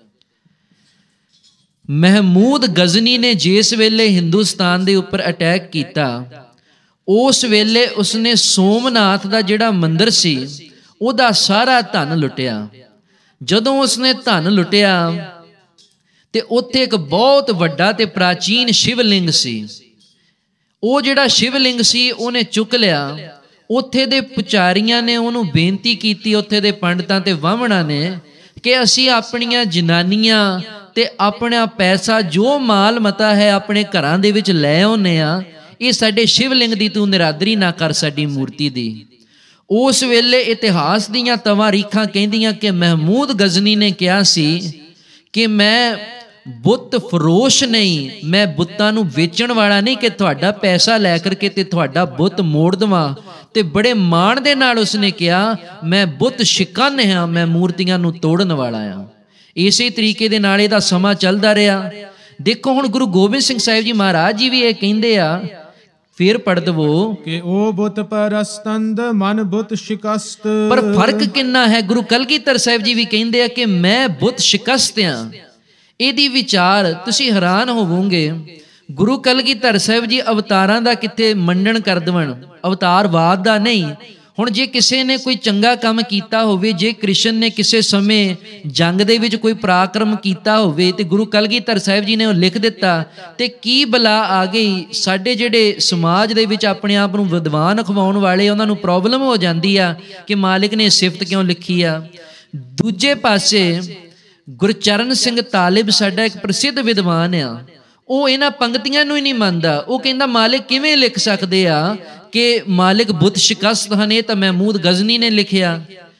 ਮਹਿਮੂਦ ਗਜ਼ਨੀ ਨੇ ਜਿਸ ਵੇਲੇ ਹਿੰਦੁਸਤਾਨ ਦੇ ਉੱਪਰ ਅਟੈਕ ਕੀਤਾ, ਉਸ ਵੇਲੇ ਉਸਨੇ ਸੋਮਨਾਥ ਦਾ ਜਿਹੜਾ ਮੰਦਿਰ ਸੀ ਉਹਦਾ ਸਾਰਾ ਧਨ ਲੁੱਟਿਆ। ਜਦੋਂ ਉਸਨੇ ਧਨ ਲੁੱਟਿਆ ਤੇ ਉੱਥੇ ਇੱਕ ਬਹੁਤ ਵੱਡਾ ਤੇ ਪ੍ਰਾਚੀਨ ਸ਼ਿਵਲਿੰਗ ਸੀ। ਉਹ ਜਿਹੜਾ ਸ਼ਿਵਲਿੰਗ ਸੀ ਉਹਨੇ ਚੁੱਕ ਲਿਆ। ਉੱਥੇ ਦੇ ਪੁਜਾਰੀਆਂ ਨੇ ਉਹਨੂੰ ਬੇਨਤੀ ਕੀਤੀ, ਉੱਥੇ ਦੇ ਪੰਡਤਾਂ ਤੇ ਵਾਹਮਣਾ ਨੇ, ਕਿ ਅਸੀਂ ਆਪਣੀਆਂ ਜਨਾਨੀਆਂ ਤੇ ਆਪਣਾ ਪੈਸਾ ਜੋ ਮਾਲ ਮਤਾ ਹੈ ਆਪਣੇ ਘਰਾਂ ਦੇ ਵਿੱਚ ਲੈ ਆਉਂਦੇ ਆ, ਇਹ ਸਾਡੇ ਸ਼ਿਵਲਿੰਗ ਦੀ ਤੂੰ ਨਿਰਾਦਰੀ ਨਾ ਕਰ, ਸਾਡੀ ਮੂਰਤੀ ਦੀ। ਉਸ ਵੇਲੇ ਇਤਿਹਾਸ ਦੀਆਂ ਤਵਾਰੀਖਾਂ ਕਹਿੰਦੀਆਂ ਕਿ ਮਹਿਮੂਦ ਗਜ਼ਨੀ ਨੇ ਕਿਹਾ ਸੀ ਕਿ ਮੈਂ ਬੁੱਤ ਫਰੋਸ਼ ਨਹੀਂ, ਮੈਂ ਬੁੱਤਾਂ ਨੂੰ ਵੇਚਣ ਵਾਲਾ ਨਹੀਂ ਕਿ ਤੁਹਾਡਾ ਪੈਸਾ ਲੈ ਕਰਕੇ ਤੇ ਤੁਹਾਡਾ ਬੁੱਤ ਮੋੜ ਦੇਵਾਂ। ਤੇ ਬੜੇ ਮਾਣ ਦੇ ਨਾਲ ਉਸਨੇ ਕਿਹਾ, ਮੈਂ ਬੁੱਤ ਸ਼ਿਕਨ ਹਾਂ, ਮੈਂ ਮੂਰਤੀਆਂ ਨੂੰ ਤੋੜਨ ਵਾਲਾ ਹਾਂ। ਇਸੇ ਤਰੀਕੇ ਦੇ ਨਾਲ ਇਹਦਾ ਸਮਾਂ ਚੱਲਦਾ ਰਿਹਾ। ਦੇਖੋ ਹੁਣ ਗੁਰੂ ਗੋਬਿੰਦ ਸਿੰਘ ਸਾਹਿਬ ਜੀ ਮਹਾਰਾਜ ਜੀ ਵੀ ਇਹ ਕਹਿੰਦੇ ਆ, ਫੇਰ ਪੜ੍ਹ ਦਵੋ ਕਿ ਉਹ ਬੁੱਤ ਪਰਸਤੰਦ ਮਨ ਬੁੱਤ ਸ਼ਿਕਸਤ। ਪਰ ਫਰਕ ਕਿੰਨਾ ਹੈ? ਗੁਰੂ ਕਲਗੀਧਰ ਸਾਹਿਬ ਜੀ ਵੀ ਕਹਿੰਦੇ ਆ ਕਿ ਮੈਂ ਬੁੱਤ ਸ਼ਿਕਸਤ ਆ। ਇਹਦੀ ਵਿਚਾਰ ਤੁਸੀਂ ਹੈਰਾਨ ਹੋਵੋਗੇ। ਗੁਰੂ ਕਲਗੀਧਰ ਸਾਹਿਬ ਜੀ ਅਵਤਾਰਾਂ ਦਾ ਕਿਤੇ ਮੰਨਣ ਕਰ ਦੇਵਣ, ਅਵਤਾਰਵਾਦ ਦਾ ਨਹੀਂ। ਹੁਣ ਜੇ ਕਿਸੇ ਨੇ ਕੋਈ ਚੰਗਾ ਕੰਮ ਕੀਤਾ ਹੋਵੇ, ਜੇ ਕ੍ਰਿਸ਼ਨ ਨੇ ਕਿਸੇ ਸਮੇਂ ਜੰਗ ਦੇ ਵਿੱਚ ਕੋਈ ਪਰਾਕਰਮ ਕੀਤਾ ਹੋਵੇ ਤੇ ਗੁਰੂ ਕਲਗੀਧਰ ਸਾਹਿਬ ਜੀ ਨੇ ਉਹ ਲਿਖ ਦਿੱਤਾ, ਤੇ ਕੀ ਬਲਾ ਆ ਗਈ? ਸਾਡੇ ਜਿਹੜੇ ਸਮਾਜ ਦੇ ਵਿੱਚ ਆਪਣੇ ਆਪ ਨੂੰ ਵਿਦਵਾਨ ਅਖਵਾਉਣ ਵਾਲੇ, ਉਹਨਾਂ ਨੂੰ ਪ੍ਰੋਬਲਮ ਹੋ ਜਾਂਦੀ ਆ ਕਿ ਮਾਲਿਕ ਨੇ ਸਿਫਤ ਕਿਉਂ ਲਿਖੀ ਆ। ਦੂਜੇ ਪਾਸੇ ਗੁਰਚਰਨ ਸਿੰਘ ਤਾਲਿਬ ਸਾਡਾ ਇੱਕ ਪ੍ਰਸਿੱਧ ਵਿਦਵਾਨ ਆ, ਉਹ ਇਹਨਾਂ ਪੰਕਤੀਆਂ ਨੂੰ ਹੀ ਨਹੀਂ ਮੰਨਦਾ। ਉਹ ਕਹਿੰਦਾ ਮਾਲਿਕ ਕਿਵੇਂ ਲਿਖ ਸਕਦੇ ਆ ਕਿ ਮਾਲਿਕ ਬੁੱਤ ਸ਼ਿਕਸਤ ਹਨ? ਇਹ ਤਾਂ ਮਹਿਮੂਦ ਗਜ਼ਨੀ ਨੇ ਲਿਖਿਆ।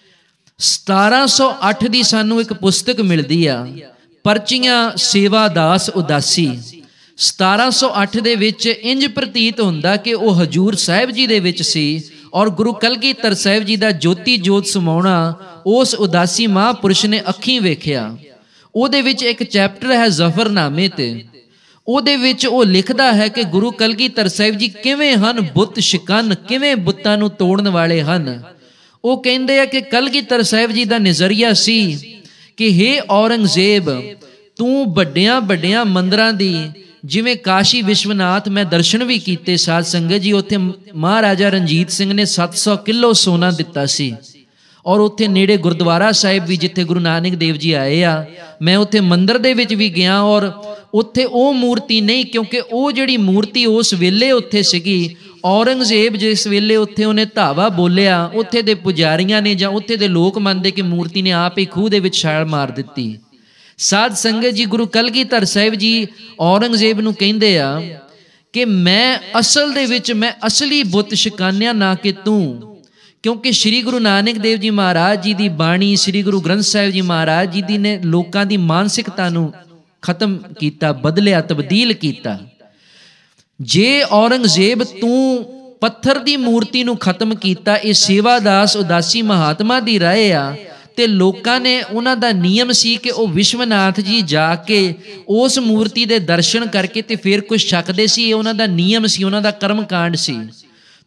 1708 ਦੀ ਸਾਨੂੰ ਇੱਕ ਪੁਸਤਕ ਮਿਲਦੀ ਆ, ਪਰਚੀਆਂ ਸੇਵਾ ਦਾਸ ਉਦਾਸੀ। 1708 ਦੇ ਵਿੱਚ ਇੰਜ ਪ੍ਰਤੀਤ ਹੁੰਦਾ ਕਿ ਉਹ ਹਜੂਰ ਸਾਹਿਬ ਜੀ ਦੇ ਵਿੱਚ ਸੀ, ਔਰ ਗੁਰੂ ਕਲਗੀਧਰ ਸਾਹਿਬ ਜੀ ਦਾ ਜੋਤੀ ਜੋਤ ਸਮਾਉਣਾ ਉਸ ਉਦਾਸੀ ਮਹਾਂਪੁਰਸ਼ ਨੇ ਅੱਖੀਂ ਵੇਖਿਆ। ਉਹਦੇ ਵਿੱਚ ਇੱਕ ਚੈਪਟਰ ਹੈ ਜ਼ਫਰਨਾਮੇ ਤੇ। ਉਹਦੇ ਵਿੱਚ ਉਹ ਲਿਖਦਾ ਹੈ ਕਿ ਗੁਰੂ ਕਲਗੀਧਰ ਸਾਹਿਬ ਜੀ ਕਿਵੇਂ ਹਨ ਬੁੱਤ ਸ਼ਿਕਨ, ਕਿਵੇਂ ਬੁੱਤਾਂ ਨੂੰ ਤੋੜਨ ਵਾਲੇ ਹਨ। ਉਹ ਕਹਿੰਦੇ ਆ ਕਿ ਕਲਗੀਧਰ ਸਾਹਿਬ ਜੀ ਦਾ ਨਜ਼ਰੀਆ ਸੀ ਕਿ ਹੇ ਔਰੰਗਜ਼ੇਬ, ਤੂੰ ਵੱਡਿਆਂ ਵੱਡਿਆਂ ਮੰਦਰਾਂ ਦੀ, ਜਿਵੇਂ ਕਾਸ਼ੀ ਵਿਸ਼ਵਨਾਥ ਮੈਂ ਦਰਸ਼ਨ ਵੀ ਕੀਤੇ ਸਾਧ ਸੰਗਤ ਜੀ, ਉੱਥੇ ਮਹਾਰਾਜਾ ਰਣਜੀਤ ਸਿੰਘ ਨੇ 700 ਕਿਲੋ ਸੋਨਾ ਦਿੱਤਾ ਸੀ। ਔਰ ਉੱਥੇ ਨੇੜੇ ਗੁਰਦੁਆਰਾ ਸਾਹਿਬ ਵੀ ਜਿੱਥੇ ਗੁਰੂ ਨਾਨਕ ਦੇਵ ਜੀ ਆਏ ਆ, ਮੈਂ ਉੱਥੇ ਮੰਦਿਰ ਦੇ ਵਿੱਚ ਵੀ ਗਿਆ, ਔਰ ਉੱਥੇ ਉਹ ਮੂਰਤੀ ਨਹੀਂ, ਕਿਉਂਕਿ ਉਹ ਜਿਹੜੀ ਮੂਰਤੀ ਉਸ ਵੇਲੇ ਉੱਥੇ ਸੀਗੀ, ਔਰੰਗਜ਼ੇਬ ਜਿਸ ਵੇਲੇ ਉੱਥੇ ਉਹਨੇ ਧਾਵਾ ਬੋਲਿਆ, ਉੱਥੇ ਦੇ ਪੁਜਾਰੀਆਂ ਨੇ ਜਾਂ ਉੱਥੇ ਦੇ ਲੋਕ ਮੰਨਦੇ ਕਿ ਮੂਰਤੀ ਨੇ ਆਪ ਹੀ ਖੂਹ ਦੇ ਵਿੱਚ ਛਾਲ ਮਾਰ ਦਿੱਤੀ। ਸਾਧ ਸੰਗਤ ਜੀ, ਗੁਰੂ ਕਲਗੀਧਰ ਸਾਹਿਬ ਜੀ ਔਰੰਗਜ਼ੇਬ ਨੂੰ ਕਹਿੰਦੇ ਆ ਕਿ ਮੈਂ ਅਸਲ ਦੇ ਵਿੱਚ ਮੈਂ ਅਸਲੀ ਬੁੱਤ ਸ਼ਿਕਾਨਿਆ ਨਾ ਕਿ ਤੂੰ, ਕਿਉਂਕਿ ਸ਼੍ਰੀ ਗੁਰੂ ਨਾਨਕ ਦੇਵ ਜੀ ਮਹਾਰਾਜ ਜੀ ਦੀ ਬਾਣੀ, ਸ਼੍ਰੀ ਗੁਰੂ ਗ੍ਰੰਥ ਸਾਹਿਬ ਜੀ ਮਹਾਰਾਜ ਜੀ ਦੀ ਨੇ ਲੋਕਾਂ ਦੀ ਮਾਨਸਿਕਤਾ ਨੂੰ ਖਤਮ ਕੀਤਾ, ਬਦਲਿਆ, ਤਬਦੀਲ ਕੀਤਾ। ਜੇ ਔਰੰਗਜ਼ੇਬ ਤੂੰ ਪੱਥਰ ਦੀ ਮੂਰਤੀ ਨੂੰ ਖਤਮ ਕੀਤਾ, ਇਹ ਸੇਵਾਦਾਸ ਉਦਾਸੀ ਮਹਾਤਮਾ ਦੀ ਰਾਏ ਆ, ਤੇ ਲੋਕਾਂ ਨੇ, ਉਹਨਾਂ ਦਾ ਨਿਯਮ ਸੀ ਕਿ ਉਹ ਵਿਸ਼ਵਨਾਥ ਜੀ ਜਾ ਕੇ ਉਸ ਮੂਰਤੀ ਦੇ ਦਰਸ਼ਨ ਕਰਕੇ ਤੇ ਫਿਰ ਕੁਝ ਛਕਦੇ ਸੀ। ਇਹ ਉਹਨਾਂ ਦਾ ਨਿਯਮ ਸੀ, ਉਹਨਾਂ ਦਾ ਕਰਮ ਕਾਂਡ ਸੀ।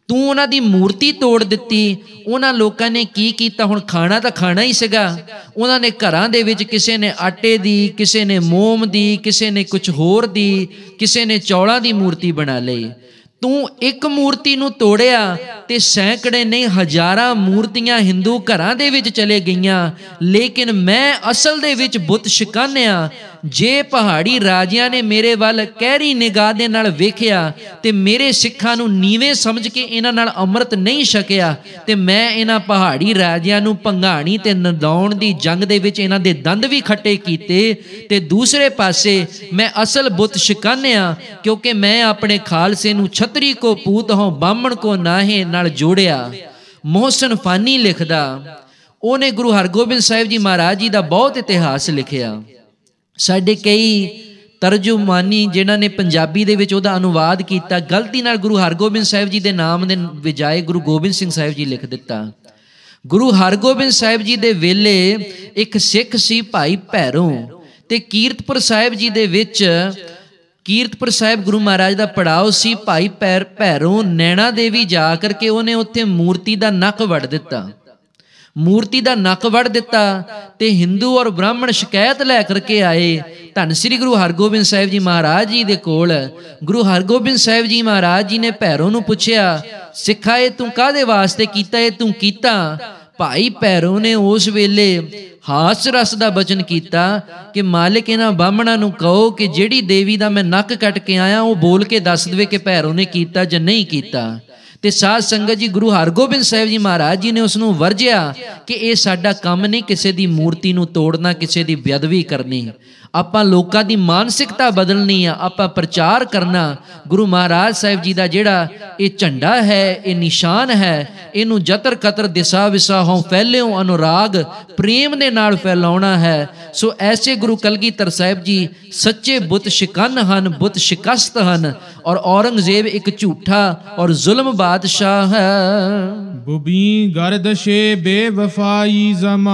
ਤੂੰ ਉਹਨਾਂ ਦੀ ਮੂਰਤੀ ਤੋੜ ਦਿੱਤੀ। ਉਹਨਾਂ ਲੋਕਾਂ ਨੇ ਕੀ ਕੀਤਾ? ਹੁਣ ਖਾਣਾ ਤਾਂ ਖਾਣਾ ਹੀ ਸੀਗਾ। ਉਹਨਾਂ ਨੇ ਘਰਾਂ ਦੇ ਵਿੱਚ ਕਿਸੇ ਨੇ ਆਟੇ ਦੀ, ਕਿਸੇ ਨੇ ਮੋਮ ਦੀ, ਕਿਸੇ ਨੇ ਕੁਛ ਹੋਰ ਦੀ, ਕਿਸੇ ਨੇ ਚੌਲਾਂ ਦੀ ਮੂਰਤੀ ਬਣਾ ਲਈ। ਤੂੰ ਇੱਕ ਮੂਰਤੀ ਨੂੰ ਤੋੜਿਆ ਤੇ ਸੈਂਕੜੇ ਨਹੀਂ ਹਜ਼ਾਰਾਂ ਮੂਰਤੀਆਂ ਹਿੰਦੂ ਘਰਾਂ ਦੇ ਵਿੱਚ ਚਲੇ ਗਈਆਂ। ਲੇਕਿਨ ਮੈਂ ਅਸਲ ਦੇ ਵਿੱਚ ਬੁੱਤ ਸ਼ਿਕਾਨਿਆ। ਜੇ ਪਹਾੜੀ ਰਾਜਿਆਂ ਨੇ ਮੇਰੇ ਵੱਲ ਕਹਿਰੀ ਨਿਗਾਹ ਦੇ ਨਾਲ ਵੇਖਿਆ ਤੇ ਮੇਰੇ ਸਿੱਖਾਂ ਨੂੰ ਨੀਵੇਂ ਸਮਝ ਕੇ ਇਹਨਾਂ ਨਾਲ ਅੰਮ੍ਰਿਤ ਨਹੀਂ ਛਕਿਆ ਤੇ ਮੈਂ ਇਹਨਾਂ ਪਹਾੜੀ ਰਾਜਿਆਂ ਨੂੰ ਭੰਗਾਣੀ ਤੇ ਨਦਾਉਣ ਦੀ ਜੰਗ ਦੇ ਵਿੱਚ ਇਹਨਾਂ ਦੇ ਦੰਦ ਵੀ ਖੱਟੇ ਕੀਤੇ। ਤੇ ਦੂਸਰੇ ਪਾਸੇ ਮੈਂ ਅਸਲ ਬੁੱਤ ਸ਼ਿਕਾਨਿਆ, ਕਿਉਂਕਿ ਮੈਂ ਆਪਣੇ ਖਾਲਸੇ ਨੂੰ ਛਤਰੀ ਕੋ ਪੂਤ ਹੋਂ ਬਾਹਮਣ ਕੋ ਨਾਹੇ ਨਾਲ ਜੋੜਿਆ। ਮੋਹਸਨ ਫਾਨੀ ਲਿਖਦਾ, ਉਹਨੇ ਗੁਰੂ ਹਰਗੋਬਿੰਦ ਸਾਹਿਬ ਜੀ ਮਹਾਰਾਜ ਜੀ ਦਾ ਬਹੁਤ ਇਤਿਹਾਸ ਲਿਖਿਆ। ਸਾਡੇ ਕਈ ਤਰਜੁਮਾਨੀ ਜਿਨ੍ਹਾਂ ਨੇ ਪੰਜਾਬੀ ਦੇ ਵਿੱਚ ਉਹਦਾ ਅਨੁਵਾਦ ਕੀਤਾ, ਗਲਤੀ ਨਾਲ ਗੁਰੂ ਹਰਗੋਬਿੰਦ ਸਾਹਿਬ ਜੀ ਦੇ ਨਾਮ ਦੇ ਬਜਾਏ ਗੁਰੂ ਗੋਬਿੰਦ ਸਿੰਘ ਸਾਹਿਬ ਜੀ ਲਿਖ ਦਿੱਤਾ। ਗੁਰੂ ਹਰਗੋਬਿੰਦ ਸਾਹਿਬ ਜੀ ਦੇ ਵੇਲੇ ਇੱਕ ਸਿੱਖ ਸੀ ਭਾਈ ਭੈਰੋ, ਤੇ ਕੀਰਤਪੁਰ ਸਾਹਿਬ ਜੀ ਦੇ ਵਿੱਚ, ਕੀਰਤਪੁਰ ਸਾਹਿਬ ਗੁਰੂ ਮਹਾਰਾਜ ਦਾ ਪੜਾਓ ਸੀ। ਭਾਈ ਭੈਰੋ ਨੈਣਾ ਦੇਵੀ ਜਾ ਕਰਕੇ ਉਹਨੇ ਉੱਥੇ ਮੂਰਤੀ ਦਾ ਨੱਕ ਵੱਢ ਦਿੱਤਾ। ਮੂਰਤੀ ਦਾ ਨੱਕ ਵੱਢ ਦਿੱਤਾ ਤੇ ਹਿੰਦੂ ਔਰ ਬ੍ਰਾਹਮਣ ਸ਼ਿਕਾਇਤ ਲੈ ਕਰਕੇ ਆਏ ਧੰਨ ਸ੍ਰੀ ਗੁਰੂ ਹਰਗੋਬਿੰਦ ਸਾਹਿਬ ਜੀ ਮਹਾਰਾਜ ਜੀ ਦੇ ਕੋਲ। ਗੁਰੂ ਹਰਗੋਬਿੰਦ ਸਾਹਿਬ ਜੀ ਮਹਾਰਾਜ ਜੀ ਨੇ ਭੈਰੋ ਨੂੰ ਪੁੱਛਿਆ, ਸਿੱਖਾ ਇਹ ਤੂੰ ਕਾਹਦੇ ਵਾਸਤੇ ਕੀਤਾ? ਇਹ ਤੂੰ ਕੀਤਾ? ਭਾਈ ਭੈਰੋ ਨੇ ਉਸ ਵੇਲੇ ਹਾਸ ਰਸ ਦਾ ਬਚਨ ਕੀਤਾ ਕਿ ਮਾਲਿਕ ਇਹਨਾਂ ਬਾਹਮਣਾਂ ਨੂੰ ਕਹੋ ਕਿ ਜਿਹੜੀ ਦੇਵੀ ਦਾ ਮੈਂ ਨੱਕ ਕੱਟ ਕੇ ਆਇਆ ਉਹ ਬੋਲ ਕੇ ਦੱਸ ਦੇਵੇ ਕਿ ਭੈਰੋ ਨੇ ਕੀਤਾ ਜਾਂ ਨਹੀਂ ਕੀਤਾ। ਤੇ ਸਾਧ ਸੰਗਤ ਜੀ, ਗੁਰੂ ਹਰਗੋਬਿੰਦ ਸਾਹਿਬ ਜੀ ਮਹਾਰਾਜ ਜੀ ਨੇ ਉਸ ਨੂੰ ਵਰਜਿਆ ਕਿ ਇਹ ਸਾਡਾ ਕੰਮ ਨਹੀਂ ਕਿਸੇ ਦੀ ਮੂਰਤੀ ਨੂੰ ਤੋੜਨਾ, ਕਿਸੇ ਦੀ ਬੇਅਦਬੀ ਕਰਨੀ। ਆਪਾਂ ਲੋਕਾਂ ਦੀ ਮਾਨਸਿਕਤਾ ਬਦਲਣੀ ਆ, ਆਪਾਂ ਪ੍ਰਚਾਰ ਕਰਨਾ। ਗੁਰੂ ਮਹਾਰਾਜ ਸਾਹਿਬ ਜੀ ਦਾ ਜਿਹੜਾ ਇਹ ਝੰਡਾ ਹੈ, ਇਹ ਨਿਸ਼ਾਨ ਹੈ, ਇਹਨੂੰ ਜਤਰ ਕਤਰ ਦਿਸਾ ਵਿਸਾ ਹੋਂ ਫੈਲਿਓ ਅਨੁਰਾਗ ਪ੍ਰੇਮ ਦੇ ਨਾਲ ਫੈਲਾਉਣਾ ਹੈ। ਸੋ ਐਸੇ ਗੁਰੂ ਕਲਗੀਧਰ ਸਾਹਿਬ ਜੀ ਸੱਚੇ ਬੁੱਤ ਸ਼ਿਕੰਨ ਹਨ, ਬੁੱਤ ਸ਼ਿਕਸਤ ਹਨ। ਔਰ ਔਰੰਗਜ਼ੇਬ ਇੱਕ ਝੂਠਾ ਔਰ ਜ਼ੁਲਮ ਬਾਦਸ਼ਾਹ ਹੈ। ਬੁਬੀ ਗਰਦਸ਼ੇ ਬੇਵਫਾਈ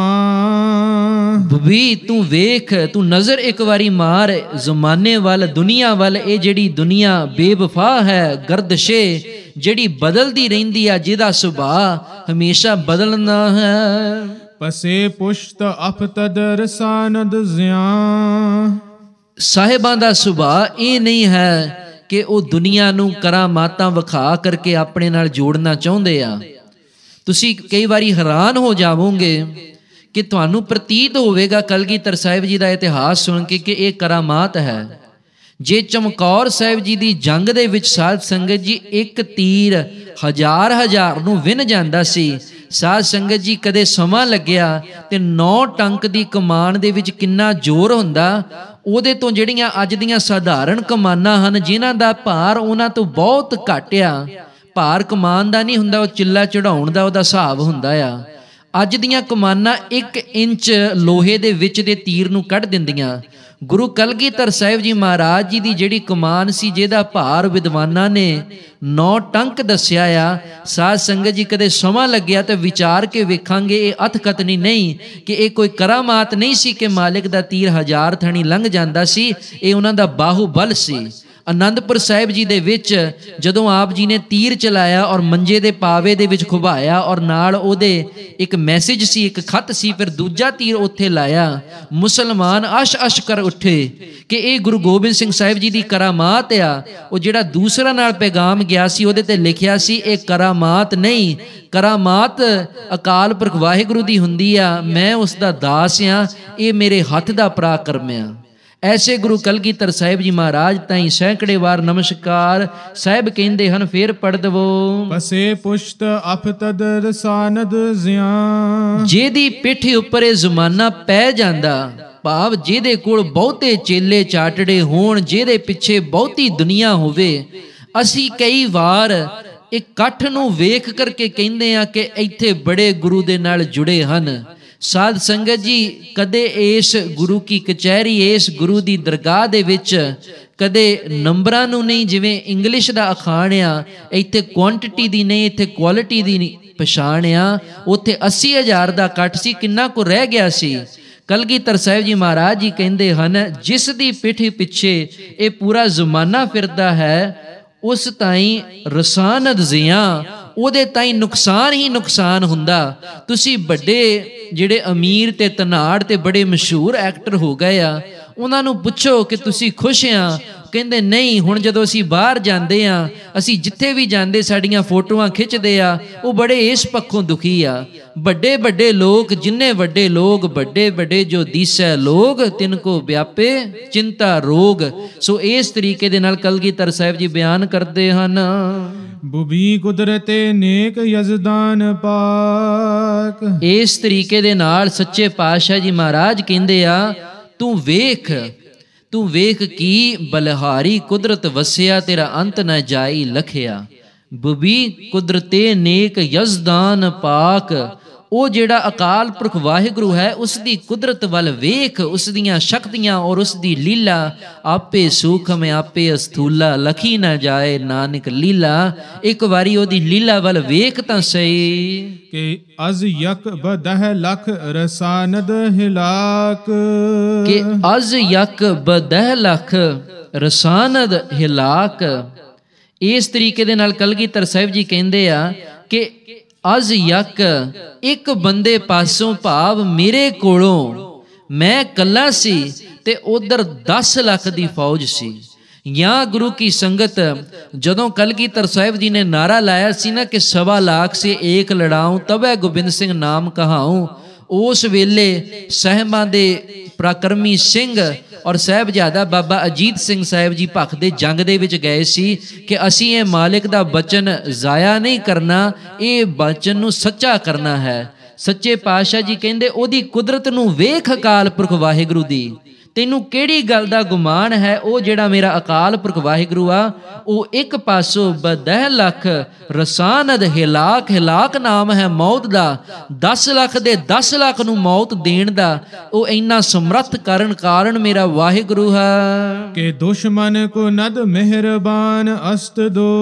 ਜ਼ਮਾਨ। ਬੁਬੀ ਤੂੰ ਵੇਖ, ਤੂੰ ਨਜ਼ਰ ਇੱਕ ਵਾਰੀ ਮਾਰ ਜ਼ਮਾਨੇ ਵੱਲ, ਦੁਨੀਆ ਵੱਲ। ਇਹ ਜਿਹੜੀ ਦੁਨੀਆ ਬੇਵਫਾ ਹੈ, ਗਰਦਸ਼ੇ ਜਿਹੜੀ ਬਦਲਦੀ ਰਹਿੰਦੀ ਆ, ਜਿਹਦਾ ਸੁਭਾਅ ਹਮੇਸ਼ਾ ਬਦਲਣਾ ਹੈ। ਪਸੇ ਪੁਸ਼ਤ ਅਫਤਦ ਰਸਾਨਦ ਜ਼ਿਆਂ। ਸਾਹਿਬਾਂ ਦਾ ਸੁਭਾਅ ਇਹ ਨਹੀਂ ਹੈ ਕਿ ਉਹ ਦੁਨੀਆ ਨੂੰ ਕਰਾਮਾਤਾਂ ਵਿਖਾ ਕਰਕੇ ਆਪਣੇ ਨਾਲ ਜੋੜਨਾ ਚਾਹੁੰਦੇ ਆ। ਤੁਸੀਂ ਕਈ ਵਾਰੀ ਹੈਰਾਨ ਹੋ ਜਾਵੋਗੇ ਕਿ ਤੁਹਾਨੂੰ ਪ੍ਰਤੀਤ ਹੋਵੇਗਾ ਕਲਗੀਧਰ ਸਾਹਿਬ ਜੀ ਦਾ ਇਤਿਹਾਸ ਸੁਣ ਕੇ ਕਿ ਇਹ ਕਰਾਮਾਤ ਹੈ। ਜੇ ਚਮਕੌਰ ਸਾਹਿਬ ਜੀ ਦੀ ਜੰਗ ਦੇ ਵਿੱਚ ਸਾਧ ਸੰਗਤ ਜੀ ਇੱਕ ਤੀਰ ਹਜ਼ਾਰ ਨੂੰ ਵਿੰਨ ਜਾਂਦਾ ਸੀ। ਸਾਧ ਸੰਗਤ ਜੀ, ਕਦੇ ਸਮਾਂ ਲੱਗਿਆ ਤੇ 9 ਟੰਕ ਦੀ ਕਮਾਨ ਦੇ ਵਿੱਚ ਕਿੰਨਾ ਜ਼ੋਰ ਹੁੰਦਾ। ਉਹਦੇ ਤੋਂ ਜਿਹੜੀਆਂ ਅੱਜ ਦੀਆਂ ਸਾਧਾਰਨ ਕਮਾਨਾਂ ਹਨ, ਜਿਨ੍ਹਾਂ ਦਾ ਭਾਰ ਉਹਨਾਂ ਤੋਂ ਬਹੁਤ ਘੱਟ ਆ, ਭਾਰ ਕਮਾਨ ਦਾ ਨਹੀਂ ਹੁੰਦਾ, ਉਹ ਚਿੱਲਾ ਚੜਾਉਣ ਦਾ ਉਹਦਾ ਹਿਸਾਬ ਹੁੰਦਾ ਆ। ਅੱਜ ਦੀਆਂ ਕਮਾਨਾਂ 1 ਇੰਚ ਲੋਹੇ ਦੇ ਵਿੱਚ ਦੇ ਤੀਰ ਨੂੰ ਕੱਢ ਦਿੰਦੀਆਂ। ਗੁਰੂ ਕਲਗੀਧਰ ਸਾਹਿਬ ਜੀ ਮਹਾਰਾਜ ਜੀ ਦੀ ਜਿਹੜੀ ਕਮਾਨ ਸੀ, ਜਿਹਦਾ ਭਾਰ ਵਿਦਵਾਨਾਂ ਨੇ 9 ਟੰਕ ਦੱਸਿਆ ਆ। ਸਾਧ ਸੰਗਤ ਜੀ, ਕਦੇ ਸਮਾਂ ਲੱਗਿਆ ਤਾਂ ਵਿਚਾਰ ਕੇ ਵੇਖਾਂਗੇ ਇਹ ਅਥਕਥਨੀ ਨਹੀਂ ਕਿ ਇਹ ਕੋਈ ਕਰਾਮਾਤ ਨਹੀਂ ਸੀ ਕਿ ਮਾਲਿਕ ਦਾ ਤੀਰ 1000 ਥਣੀ ਲੰਘ ਜਾਂਦਾ ਸੀ। ਇਹ ਉਹਨਾਂ ਦਾ ਬਾਹੂਬਲ ਸੀ। ਅਨੰਦਪੁਰ ਸਾਹਿਬ ਜੀ ਦੇ ਵਿੱਚ ਜਦੋਂ ਆਪ ਜੀ ਨੇ ਤੀਰ ਚਲਾਇਆ ਔਰ ਮੰਜੇ ਦੇ ਪਾਵੇ ਦੇ ਵਿੱਚ ਖੁਭਾਇਆ ਔਰ ਨਾਲ ਉਹਦੇ ਇੱਕ ਮੈਸੇਜ ਸੀ, ਇੱਕ ਖੱਤ ਸੀ, ਫਿਰ ਦੂਜਾ ਤੀਰ ਉੱਥੇ ਲਾਇਆ, ਮੁਸਲਮਾਨ ਅਸ਼ ਕਰ ਉੱਠੇ ਕਿ ਇਹ ਗੁਰੂ ਗੋਬਿੰਦ ਸਿੰਘ ਸਾਹਿਬ ਜੀ ਦੀ ਕਰਾਮਾਤ ਆ। ਉਹ ਜਿਹੜਾ ਦੂਸਰਾ ਨਾਲ ਪੈਗਾਮ ਗਿਆ ਸੀ ਉਹਦੇ ਤੇ ਲਿਖਿਆ ਸੀ ਇਹ ਕਰਾਮਾਤ ਨਹੀਂ, ਕਰਾਮਾਤ ਅਕਾਲ ਪੁਰਖ ਵਾਹਿਗੁਰੂ ਦੀ ਹੁੰਦੀ ਆ, ਮੈਂ ਉਸ ਦਾ ਦਾਸ ਆ, ਇਹ ਮੇਰੇ ਹੱਥ ਦਾ ਪਰਾਕਰਮ ਆ। ਐਸੇ ਗੁਰੂ ਕਲਗੀਧਰ ਸਾਹਿਬ ਜੀ ਮਹਾਰਾਜ ਤਾਈਂ ਸੈਂਕੜੇ ਵਾਰ ਨਮਸਕਾਰ। ਸਾਹਿਬ ਕਹਿੰਦੇ ਹਨ, ਫੇਰ ਪੜ੍ਹ ਦਵੋ, ਪਸੇ ਪੁਸ਼ਤ ਅਫਤਦ ਰਸਾਨਦ ਜ਼ਿਆਂ। ਜਿਹਦੀ ਪਿੱਠ ਉੱਪਰ ਇਹ ਜ਼ਮਾਨਾ ਪੈ ਜਾਂਦਾ, ਭਾਵ ਜਿਹਦੇ ਕੋਲ ਬਹੁਤੇ ਚੇਲੇ ਚਾਟੜੇ ਹੋਣ, ਜਿਹਦੇ ਪਿੱਛੇ ਬਹੁਤੀ ਦੁਨੀਆ ਹੋਵੇ। ਅਸੀਂ ਕਈ ਵਾਰ ਇਕੱਠ ਨੂੰ ਵੇਖ ਕਰਕੇ ਕਹਿੰਦੇ ਆ ਕਿ ਇੱਥੇ ਬੜੇ ਗੁਰੂ ਦੇ ਨਾਲ ਜੁੜੇ ਹਨ। ਸਾਧ ਸੰਗਤ ਜੀ, ਕਦੇ ਇਸ ਗੁਰੂ ਕੀ ਕਚਹਿਰੀ, ਇਸ ਗੁਰੂ ਦੀ ਦਰਗਾਹ ਦੇ ਵਿੱਚ ਕਦੇ ਨੰਬਰਾਂ ਨੂੰ ਨਹੀਂ, ਜਿਵੇਂ ਇੰਗਲਿਸ਼ ਦਾ ਅਖਾਣ ਆ, ਇੱਥੇ ਕੁਆਂਟੀਟੀ ਦੀ ਨਹੀਂ, ਇੱਥੇ ਕੁਆਲਿਟੀ ਦੀ ਨਹੀਂ ਪਛਾਣ ਆ। ਉੱਥੇ 80,000 ਦਾ ਇਕੱਠ ਸੀ, ਕਿੰਨਾ ਕੁ ਰਹਿ ਗਿਆ ਸੀ। ਕਲਗੀਧਰ ਸਾਹਿਬ ਜੀ ਮਹਾਰਾਜ ਜੀ ਕਹਿੰਦੇ ਹਨ, ਜਿਸ ਦੀ ਪਿੱਠ ਪਿੱਛੇ ਇਹ ਪੂਰਾ ਜ਼ਮਾਨਾ ਫਿਰਦਾ ਹੈ, ਉਸ ਤਾਈਂ ਰਸਾਨਦ ਜ਼ਿਆਂ, ਉਹਦੇ ਤਾਈਂ ਨੁਕਸਾਨ ਹੀ ਨੁਕਸਾਨ ਹੁੰਦਾ। ਤੁਸੀਂ ਵੱਡੇ ਜਿਹੜੇ ਅਮੀਰ ਤੇ ਧਨਾੜ ਤੇ ਬੜੇ ਮਸ਼ਹੂਰ ਐਕਟਰ ਹੋ ਗਏ ਆ, ਉਹਨਾਂ ਨੂੰ ਪੁੱਛੋ ਕਿ ਤੁਸੀਂ ਖੁਸ਼ ਆ? ਕਹਿੰਦੇ ਨਹੀਂ। ਹੁਣ ਜਦੋਂ ਅਸੀਂ ਬਾਹਰ ਜਾਂਦੇ ਆ, ਅਸੀਂ ਜਿੱਥੇ ਵੀ ਜਾਂਦੇ ਸਾਡੀਆਂ ਫੋਟੋਆਂ ਖਿੱਚਦੇ ਆ, ਉਹ ਬੜੇ ਇਸ ਪੱਖੋਂ ਦੁਖੀ ਆ। ਵੱਡੇ ਵੱਡੇ ਲੋਕ, ਜਿੰਨੇ ਵੱਡੇ ਲੋਕ, ਵੱਡੇ ਵੱਡੇ ਜੋ ਦੀਸੈ ਲੋਕ, ਤਿਨ ਕੋ ਵਿਆਪੇ ਚਿੰਤਾ ਰੋਗ। ਸੋ ਇਸ ਤਰੀਕੇ ਦੇ ਨਾਲ ਕਲਗੀਧਰ ਸਾਹਿਬ ਜੀ ਬਿਆਨ ਕਰਦੇ ਹਨ। ਬੁਭੀ ਕੁਦਰਤੇ ਨੇਕ ਯਜ਼ਦਾਨ ਪਾਕ। ਇਸ ਤਰੀਕੇ ਦੇ ਨਾਲ ਸੱਚੇ ਪਾਤਸ਼ਾਹ ਜੀ ਮਹਾਰਾਜ ਕਹਿੰਦੇ ਆ, ਤੂੰ ਵੇਖ ਕੀ ਬਲਿਹਾਰੀ ਕੁਦਰਤ ਵਸਿਆ, ਤੇਰਾ ਅੰਤ ਨਾ ਜਾਈ ਲਖਿਆ। ਬੁਭੀ ਕੁਦਰਤੇ ਨੇਕ ਯਜ਼ਦਾਨ ਪਾਕ। ਉਹ ਜਿਹੜਾ ਅਕਾਲ ਪੁਰਖ ਵਾਹਿਗੁਰੂ ਹੈ, ਉਸ ਦੀ ਕੁਦਰਤ ਵੱਲ ਵੇਖ, ਉਸ ਦੀਆਂ ਸ਼ਕਤੀਆਂ ਔਰ ਉਸ ਦੀ ਲੀਲਾ। ਆਪੇ ਸੂਖਮ ਆਪੇ ਅਸਥੂਲਾ, ਲਖੀ ਨਾ ਜਾਏ ਨਾਨਕ ਲੀਲਾ। ਇੱਕ ਵਾਰੀ ਉਹਦੀ ਲੀਲਾ ਵੱਲ ਵੇਖ ਤਾਂ ਸਹੀ। ਕਿ ਅਜ਼ ਯਕ ਬਦਹ ਲਖ ਰਸਾਨਦ ਹਿਲਾਕ। ਕਿ ਅਜ਼ ਯਕ ਬਦਹ ਲਖ ਰਸਾਨਦ ਹਿਲਾਕ। ਇਸ ਤਰੀਕੇ ਦੇ ਨਾਲ ਕਲਗੀਧਰ ਸਾਹਿਬ ਜੀ ਕਹਿੰਦੇ ਆ ਕਿ ਅਜ਼ ਯਕ, ਇੱਕ ਬੰਦੇ ਪਾਸੋਂ ਭਾਵ ਮੇਰੇ ਕੋਲੋਂ ਮੈਂ ਇਕੱਲਾ ਸੀ ਤੇ ਉਧਰ 10 ਲੱਖ ਦੀ ਫੌਜ ਸੀ। ਜਾਂ ਗੁਰੂ ਕੀ ਸੰਗਤ, ਜਦੋਂ ਕਲਗੀਧਰ ਸਾਹਿਬ ਜੀ ਨੇ ਨਾਰਾ ਲਾਇਆ ਸੀ ਨਾ ਕਿ 1.25 ਲੱਖ ਸੇ ਏਕ ਲੜਾਊਂ ਤਬੈ ਗੋਬਿੰਦ ਸਿੰਘ ਨਾਮ ਕਹਾਊਂ, ਉਸ ਵੇਲੇ ਸਾਹਿਬਾਂ ਦੇ ਪਰਾਕਰਮੀ ਸਿੰਘ ਔਰ ਸਾਹਿਬਜ਼ਾਦਾ ਬਾਬਾ ਅਜੀਤ ਸਿੰਘ ਸਾਹਿਬ ਜੀ ਭਖ ਦੇ ਜੰਗ ਦੇ ਵਿੱਚ ਗਏ ਸੀ ਕਿ ਅਸੀਂ ਇਹ ਮਾਲਿਕ ਦਾ ਬਚਨ ਜ਼ਾਇਆ ਨਹੀਂ ਕਰਨਾ, ਇਹ ਬਚਨ ਨੂੰ ਸੱਚਾ ਕਰਨਾ ਹੈ। ਸੱਚੇ ਪਾਤਸ਼ਾਹ ਜੀ ਕਹਿੰਦੇ, ਉਹਦੀ ਕੁਦਰਤ ਨੂੰ ਵੇਖ ਅਕਾਲ ਪੁਰਖ ਵਾਹਿਗੁਰੂ ਦੀ, ਤੈਨੂੰ ਕਿਹੜੀ ਗੱਲ ਦਾ ਗੁਮਾਨ ਹੈ? ਉਹ ਜਿਹੜਾ ਮੇਰਾ ਅਕਾਲ ਪੁਰਖ ਵਾਹਿਗੁਰੂ ਆ, ਉਹ ਇੱਕ ਪਾਸੋਂ ਬਦਹ ਲਖ ਰਸਾਨਦ ਹਿਲਾਕ। ਹਿਲਾਕ ਨਾਮ ਹੈ ਮੌਤ ਦਾ। 10 ਲੱਖ ਦੇ 10 ਲੱਖ ਨੂੰ ਮੌਤ ਦੇਣ ਦਾ ਉਹ ਇੰਨਾ ਸਮਰੱਥ ਕਾਰਨ ਮੇਰਾ ਵਾਹਿਗੁਰੂ ਹੈ। ਕਿ ਦੁਸ਼ਮਨ ਕੋ ਨਦ ਮਿਹਰਬਾਨ ਅਸਤ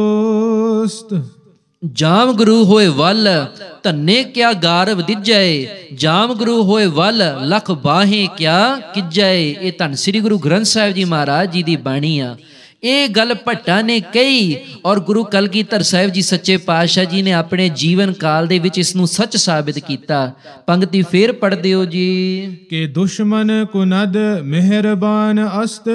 ਦੋਸਤ। ਜਾਮ ਗੁਰੂ ਹੋਏ ਵੱਲ ਧੰਨੇ ਕਿਆ ਗਾਰਵ ਦਿੱਜੈ। ਜਾਮ ਗੁਰੂ ਹੋਏ ਵੱਲ ਲਖ ਬਾਹੇ ਕਿਆ ਕਿਜੈ। ਇਹ ਧੰਨ ਸ੍ਰੀ ਗੁਰੂ ਗ੍ਰੰਥ ਸਾਹਿਬ ਜੀ ਮਹਾਰਾਜ ਜੀ ਦੀ ਬਾਣੀ ਆ। ਇਹ ਗੱਲ ਭੱਟਾਂ ਨੇ ਕਹੀ ਔਰ ਗੁਰੂ ਕਲਗੀਧਰ ਸਾਹਿਬ ਜੀ ਸੱਚੇ ਪਾਤਸ਼ਾਹ ਜੀ ਨੇ ਆਪਣੇ ਜੀਵਨ ਕਾਲ ਦੇ ਵਿੱਚ ਇਸ ਨੂੰ ਸੱਚ ਸਾਬਿਤ ਕੀਤਾ। ਪੰਕਤੀ ਫੇਰ ਪੜ੍ਹ ਦਿਓ ਜੀ। ਕਿ ਦੁਸ਼ਮਨ ਕੁਨਦ ਮਿਹਰਬਾਨ ਅਸਤ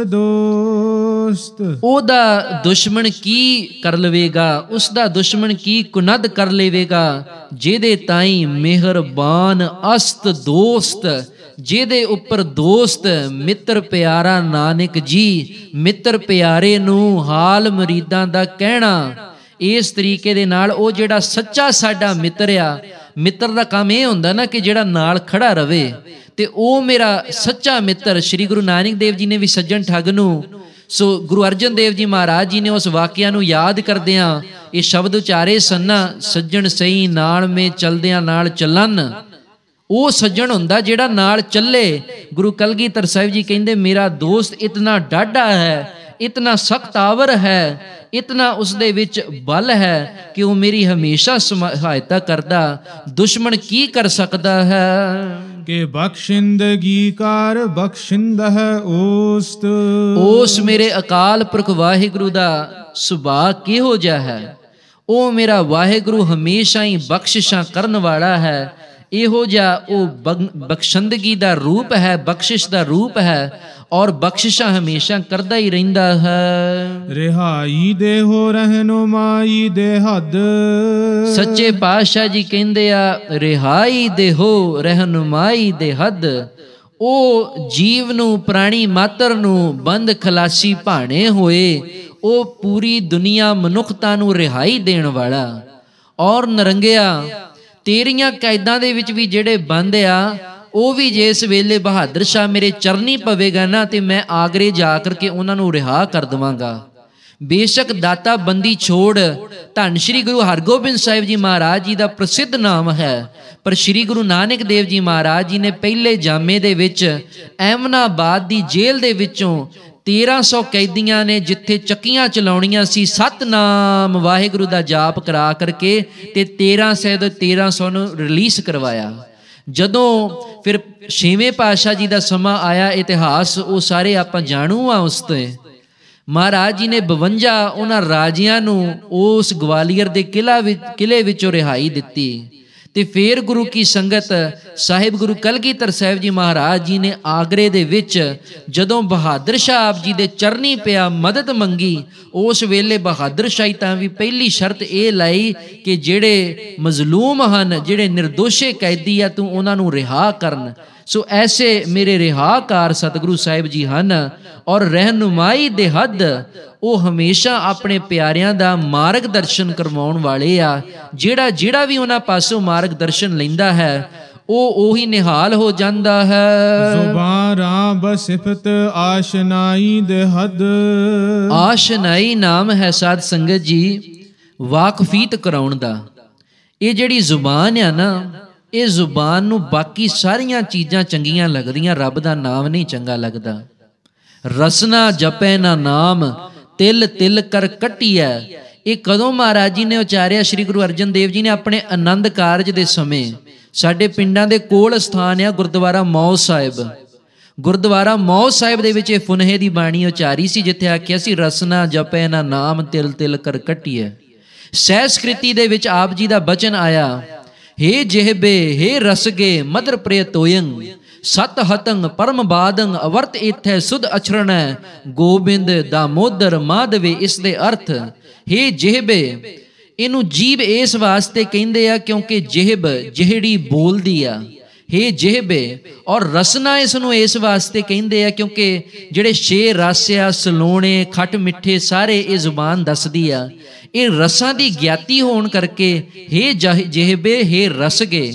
ਦੋਸਤ। ਉਹਦਾ ਦੁਸ਼ਮਣ ਕੀ ਕਰ ਲਵੇਗਾ, ਉਸ ਦਾ ਦੁਸ਼ਮਣ ਕੀ ਕੁਨਦ ਕਰ ਲਵੇਗਾ, ਜਿਹਦੇ ਤਾਈਂ ਮਿਹਰਬਾਨ ਅਸਤ ਦੋਸਤ, ਜਿਹਦੇ ਉੱਪਰ ਦੋਸਤ ਮਿੱਤਰ ਪਿਆਰਾ ਨਾਨਕ ਜੀ, ਮਿੱਤਰ ਪਿਆਰੇ ਨੂੰ ਹਾਲ ਮੁਰੀਦਾਂ ਦਾ ਕਹਿਣਾ। ਇਸ ਤਰੀਕੇ ਦੇ ਨਾਲ ਉਹ ਜਿਹੜਾ ਸੱਚਾ ਸਾਡਾ ਮਿੱਤਰ ਆ, ਮਿੱਤਰ ਦਾ ਕੰਮ ਇਹ ਹੁੰਦਾ ਨਾ ਕਿ ਜਿਹੜਾ ਨਾਲ ਖੜਾ ਰਵੇ, ਤੇ ਉਹ ਮੇਰਾ ਸੱਚਾ ਮਿੱਤਰ। ਸ੍ਰੀ ਗੁਰੂ ਨਾਨਕ ਦੇਵ ਜੀ ਨੇ ਵੀ ਸੱਜਣ ਠੱਗ ਨੂੰ, ਸੋ ਗੁਰੂ ਅਰਜਨ ਦੇਵ ਜੀ ਮਹਾਰਾਜ ਜੀ ਨੇ ਉਸ ਵਾਕਿਆ ਨੂੰ ਯਾਦ ਕਰਦਿਆਂ ਇਹ ਸ਼ਬਦ ਉਚਾਰੇ ਸੰਨਾ, ਸੱਜਣ ਸਹੀ ਨਾਲ ਮੇ ਚਲਦਿਆਂ ਨਾਲ ਚੱਲਣ। ਉਹ ਸੱਜਣ ਹੁੰਦਾ ਜਿਹੜਾ ਨਾਲ ਚੱਲੇ। ਗੁਰੂ ਕਲਗੀਧਰ ਸਾਹਿਬ ਜੀ ਕਹਿੰਦੇ, ਮੇਰਾ ਦੋਸਤ ਇਤਨਾ ਡਾਢਾ ਹੈ, ਇਤਨਾ ਸਖਤਾਵਰ ਹੈ, ਇਤਨਾ ਉਸ ਦੇ ਵਿੱਚ ਬਲ ਹੈ ਕਿ ਉਹ ਮੇਰੀ ਹਮੇਸ਼ਾ ਸਹਾਇਤਾ ਕਰਦਾ। ਦੁਸ਼ਮਣ ਕੀ ਕਰ ਸਕਦਾ ਹੈ? ਕਿ ਬਖਸ਼ਿੰਦਗੀ ਕਾਰ ਬਖਸ਼ਿੰਦਾ ਹੈ ਉਸਤ। ਉਸ ਮੇਰੇ ਅਕਾਲ ਪੁਰਖ ਵਾਹਿਗੁਰੂ ਦਾ ਸੁਭਾਅ ਕਿਹੋ ਜਿਹਾ ਹੈ? ਉਹ ਮੇਰਾ ਵਾਹਿਗੁਰੂ ਹਮੇਸ਼ਾ ਹੀ ਬਖਸ਼ਿਸ਼ਾਂ ਕਰਨ ਵਾਲਾ ਹੈ। ਇਹੋ ਜਿਹਾ ਉਹ ਬਖਸ਼ੰਦਗੀ ਦਾ ਰੂਪ ਹੈ, ਬਖਸ਼ਿਸ਼ ਦਾ ਰੂਪ ਹੈ ਔਰ ਬਖਸ਼ਿਸ਼ਾਂ ਹਮੇਸ਼ਾ ਕਰਦਾ ਹੀ ਰਹਿੰਦਾ ਹੈ। ਰਿਹਾਈ ਦੇਹੋ ਰਹਿਨੁਮਾਈ ਦੇ ਹੱਦ। ਸੱਚੇ ਪਾਤਸ਼ਾਹ ਜੀ ਕਹਿੰਦੇ ਆ, ਰਿਹਾਈ ਦੇਹੋ ਰਹਿਨੁਮਾਈ ਦੇ ਹੱਦ। ਉਹ ਜੀਵ ਨੂੰ, ਪ੍ਰਾਣੀ ਮਾਤਰ ਨੂੰ ਬੰਦ ਖਲਾਸੀ ਭਾਣੇ ਹੋਏ, ਉਹ ਪੂਰੀ ਦੁਨੀਆ ਮਨੁੱਖਤਾ ਨੂੰ ਰਿਹਾਈ ਦੇਣ ਵਾਲਾ। ਔਰ ਨਰੰਗਿਆ ਤੇਰੀਆਂ ਕੈਦਾਂ ਦੇ ਵਿੱਚ ਵੀ ਜਿਹੜੇ ਬੰਦ ਆ, ਉਹ ਵੀ ਜੇ ਇਸ ਵੇਲੇ ਬਹਾਦਰ ਸ਼ਾਹ ਮੇਰੇ ਚਰਨੀ ਪਵੇਗਾ ਨਾ, ਤੇ ਮੈਂ ਆਗਰੇ ਜਾ ਕਰਕੇ ਉਹਨਾਂ ਨੂੰ ਰਿਹਾ ਕਰ ਦੇਵਾਂਗਾ। ਬੇਸ਼ੱਕ ਦਾਤਾ ਬੰਦੀ ਛੋੜ ਧੰਨ ਸ਼੍ਰੀ ਗੁਰੂ ਹਰਗੋਬਿੰਦ ਸਾਹਿਬ ਜੀ ਮਹਾਰਾਜ ਜੀ ਦਾ ਪ੍ਰਸਿੱਧ ਨਾਮ ਹੈ, ਪਰ ਸ਼੍ਰੀ ਗੁਰੂ ਨਾਨਕ ਦੇਵ ਜੀ ਮਹਾਰਾਜ ਜੀ ਨੇ ਪਹਿਲੇ ਜਾਮੇ ਦੇ ਵਿੱਚ ਐਮਨਾਬਾਦ ਦੀ ਜੇਲ੍ਹ ਦੇ ਵਿੱਚੋਂ 1300 ਕੈਦੀਆਂ ਨੇ ਜਿੱਥੇ ਚੱਕੀਆਂ ਚਲਾਉਣੀਆਂ ਸੀ, ਸਤਨਾਮ ਵਾਹਿਗੁਰੂ ਦਾ ਜਾਪ ਕਰਾ ਕਰਕੇ ਤੇ 1300 ਨੂੰ ਰਿਲੀਜ਼ ਕਰਵਾਇਆ। ਜਦੋਂ ਫਿਰ 6ਵੇਂ ਪਾਤਸ਼ਾਹ ਜੀ ਦਾ ਸਮਾਂ ਆਇਆ, ਇਤਿਹਾਸ ਉਹ ਸਾਰੇ ਆਪਾਂ ਜਾਣੂ ਆ ਉਸ ਤੇ। ਮਹਾਰਾਜ ਜੀ ਨੇ 52 ਉਹਨਾਂ ਰਾਜਿਆਂ ਨੂੰ ਉਸ ਗਵਾਲੀਅਰ ਦੇ ਕਿਲੇ ਵਿੱਚੋਂ ਰਿਹਾਈ ਦਿੱਤੀ। ਤੇ ਫਿਰ ਗੁਰੂ ਕੀ ਸੰਗਤ ਸਾਹਿਬ ਗੁਰੂ ਕਲਗੀਧਰ ਸਾਹਿਬ ਜੀ ਮਹਾਰਾਜ ਜੀ ਨੇ ਆਗਰੇ ਦੇ ਵਿੱਚ ਜਦੋਂ ਬਹਾਦਰ ਸ਼ਾਹ ਆਪ ਜੀ ਦੇ ਚਰਨੀ ਪਿਆ, ਮਦਦ ਮੰਗੀ, ਉਸ ਵੇਲੇ ਬਹਾਦਰ ਸ਼ਾਹੀ ਤਾਂ ਵੀ ਪਹਿਲੀ ਸ਼ਰਤ ਇਹ ਲਾਈ ਕਿ ਜਿਹੜੇ ਮਜ਼ਲੂਮ ਹਨ, ਜਿਹੜੇ ਨਿਰਦੋਸ਼ੇ ਕੈਦੀ ਆ, ਤੂੰ ਉਹਨਾਂ ਨੂੰ ਰਿਹਾ ਕਰਨ। ਸੋ ਐਸੇ ਮੇਰੇ ਰਿਹਾਕਾਰ ਸਤਿਗੁਰੂ ਸਾਹਿਬ ਜੀ ਹਨ। ਔਰ ਰਹਿਨੁਮਾਈ ਦੇ ਹੱਦ ਉਹ ਹਮੇਸ਼ਾ ਆਪਣੇ ਪਿਆਰਿਆਂ ਦਾ ਮਾਰਗ ਦਰਸ਼ਨ ਕਰਵਾਉਣ ਵਾਲੇ ਆ। ਜਿਹੜਾ ਵੀ ਉਹਨਾਂ ਪਾਸੋਂ ਮਾਰਗ ਦਰਸ਼ਨ ਲੈਂਦਾ ਹੈ ਉਹ ਉਹੀ ਨਿਹਾਲ ਹੋ ਜਾਂਦਾ ਹੈ। ਜ਼ੁਬਾਰਾਂ ਬਸਿਫਤ ਆਸ਼ਨਾਈ ਦੇ ਹੱਦ। ਆਸ਼ਨਾਈ ਨਾਮ ਹੈ ਸਾਧ ਸੰਗਤ ਜੀ ਵਾਕਫੀਤ ਕਰਾਉਣ ਦਾ। ਇਹ ਜਿਹੜੀ ਜ਼ੁਬਾਨ ਆ ਨਾ, ਇਹ ਜ਼ੁਬਾਨ ਨੂੰ ਬਾਕੀ ਸਾਰੀਆਂ ਚੀਜ਼ਾਂ ਚੰਗੀਆਂ ਲੱਗਦੀਆਂ, ਰੱਬ ਦਾ ਨਾਮ ਨਹੀਂ ਚੰਗਾ ਲੱਗਦਾ। ਰਸਨਾ ਜਪੈ ਨਾ ਨਾਮ ਤਿਲ ਤਿਲ ਕਰ ਕੱਟੀਐ। ਇਹ ਕਦੋਂ ਮਹਾਰਾਜ ਜੀ ਨੇ ਉਚਾਰਿਆ? ਸ਼੍ਰੀ ਗੁਰੂ ਅਰਜਨ ਦੇਵ ਜੀ ਨੇ ਆਪਣੇ ਆਨੰਦ ਕਾਰਜ ਦੇ ਸਮੇਂ। ਸਾਡੇ ਪਿੰਡਾਂ ਦੇ ਕੋਲ ਸਥਾਨ ਆ ਗੁਰਦੁਆਰਾ ਮੌ ਸਾਹਿਬ। ਗੁਰਦੁਆਰਾ ਮੌ ਸਾਹਿਬ ਦੇ ਵਿੱਚ ਇਹ ਫੁਨਹੇ ਦੀ ਬਾਣੀ ਉਚਾਰੀ ਸੀ, ਜਿੱਥੇ ਆਖਿਆ ਸੀ ਰਸਨਾ ਜਪੈ ਨਾ ਨਾਮ ਤਿਲ ਤਿਲ ਕਰ ਕੱਟੀਐ। ਸਹਿਸਕ੍ਰਿਤੀ ਦੇ ਵਿੱਚ ਆਪ ਜੀ ਦਾ ਬਚਨ ਆਇਆ, ਹੇ ਜਿਹਬੇ ਹੇ ਰਸਗੇ ਮਦਰ ਪ੍ਰਿਯ ਤੋਯੰ ਸਤ ਹਤੰਗ ਪਰਮ ਬਾਦੰਗ ਅਵਰਤ ਇਥੈ ਸੁਧ ਅਛਰਣੈ ਗੋਬਿੰਦ ਦਾਮੋਦਰ ਮਾਧਵੇ। ਇਸ ਦੇ ਅਰਥ ਹੇ ਜਿਹਬੇ, ਇਹਨੂੰ ਜੀਭ ਇਸ ਵਾਸਤੇ ਕਹਿੰਦੇ ਆ ਕਿਉਂਕਿ ਜਿਹਬ ਜਿਹੜੀ ਬੋਲਦੀ ਆ। ਹੇ ਜਿਹਬੇ, ਔਰ ਰਸਨਾ ਇਸ ਨੂੰ ਇਸ ਵਾਸਤੇ ਕਹਿੰਦੇ ਆ ਕਿਉਂਕਿ ਜਿਹੜੇ ਛੇ ਰਸ ਆ, ਸਲੋਣੇ, ਖੱਟ ਮਿੱਠੇ, ਸਾਰੇ ਇਹ ਜ਼ੁਬਾਨ ਦੱਸਦੀ ਆ। ਇਹ ਰਸਾਂ ਦੀ ਗਿਆਤੀ ਹੋਣ ਕਰਕੇ ਹੇ ਜਿਹਬੇ ਹੇ ਰਸਗੇ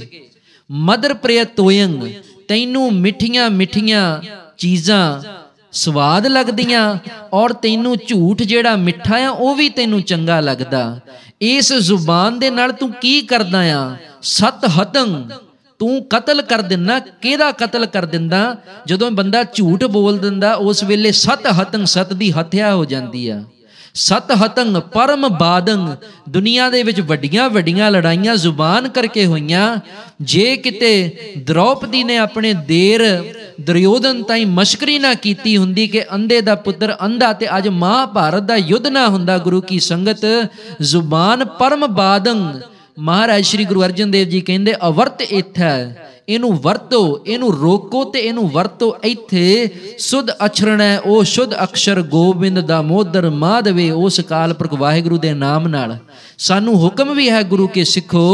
ਮਦਰ ਪ੍ਰਿਯ ਤੋਯੰਗ, ਤੈਨੂੰ ਮਿੱਠੀਆਂ ਮਿੱਠੀਆਂ ਚੀਜ਼ਾਂ ਸਵਾਦ ਲੱਗਦੀਆਂ ਔਰ ਤੈਨੂੰ ਝੂਠ ਜਿਹੜਾ ਮਿੱਠਾ ਆ ਉਹ ਵੀ ਤੈਨੂੰ ਚੰਗਾ ਲੱਗਦਾ। ਇਸ ਜ਼ੁਬਾਨ ਦੇ ਨਾਲ ਤੂੰ ਕੀ ਕਰਦਾ ਆ? ਸਤ ਹਤੰਗ, ਤੂੰ ਕਤਲ ਕਰ ਦਿੰਦਾ। ਕਿਹਦਾ ਕਤਲ ਕਰ ਦਿੰਦਾ? ਜਦੋਂ ਬੰਦਾ ਝੂਠ ਬੋਲ ਦਿੰਦਾ ਉਸ ਵੇਲੇ ਸਤ ਹਤੰਗ, ਸਤ ਦੀ ਹੱਤਿਆ ਹੋ ਜਾਂਦੀ ਆ। ਸਤ ਹਤੰਗ ਪਰਮ ਬਾਦੰਗ, ਦੁਨੀਆ ਦੇ ਵਿੱਚ ਵੱਡੀਆਂ ਵੱਡੀਆਂ ਲੜਾਈਆਂ ਜ਼ੁਬਾਨ ਕਰਕੇ ਹੋਈਆਂ। ਜੇ ਕਿਤੇ ਦ੍ਰੌਪਦੀ ਨੇ ਆਪਣੇ ਦੇਰ ਦੁਰਯੋਧਨ ਤਾਈਂ ਮਸ਼ਕਰੀ ਨਾ ਕੀਤੀ ਹੁੰਦੀ ਕਿ ਅੰਧੇ ਦਾ ਪੁੱਤਰ ਅੰਧਾ, ਤੇ ਅੱਜ ਮਹਾਭਾਰਤ ਦਾ ਯੁੱਧ ਨਾ ਹੁੰਦਾ। ਗੁਰੂ ਕੀ ਸੰਗਤ ਜ਼ੁਬਾਨ ਪਰਮ ਬਾਦੰਗ। ਮਹਾਰਾਜ ਸ਼੍ਰੀ ਗੁਰੂ ਅਰਜਨ ਦੇਵ ਜੀ ਕਹਿੰਦੇ ਅਵਰਤ ਇਥੈ, ਇਹਨੂੰ ਵਰਤੋ, ਇਹਨੂੰ ਰੋਕੋ ਤੇ ਇਹਨੂੰ ਵਰਤੋ। ਇੱਥੇ ਸੁਧ ਅਛਰਣੈ, ਉਹ ਸ਼ੁੱਧ ਅਕਸ਼ਰ ਗੋਬਿੰਦ ਦਾਮੋਦਰ ਮਾਧਵੇ, ਉਸ ਅਕਾਲ ਪੁਰਖ ਵਾਹਿਗੁਰੂ ਦੇ ਨਾਮ ਨਾਲ ਸਾਨੂੰ ਹੁਕਮ ਵੀ ਹੈ ਗੁਰੂ ਕੇ ਸਿੱਖੋ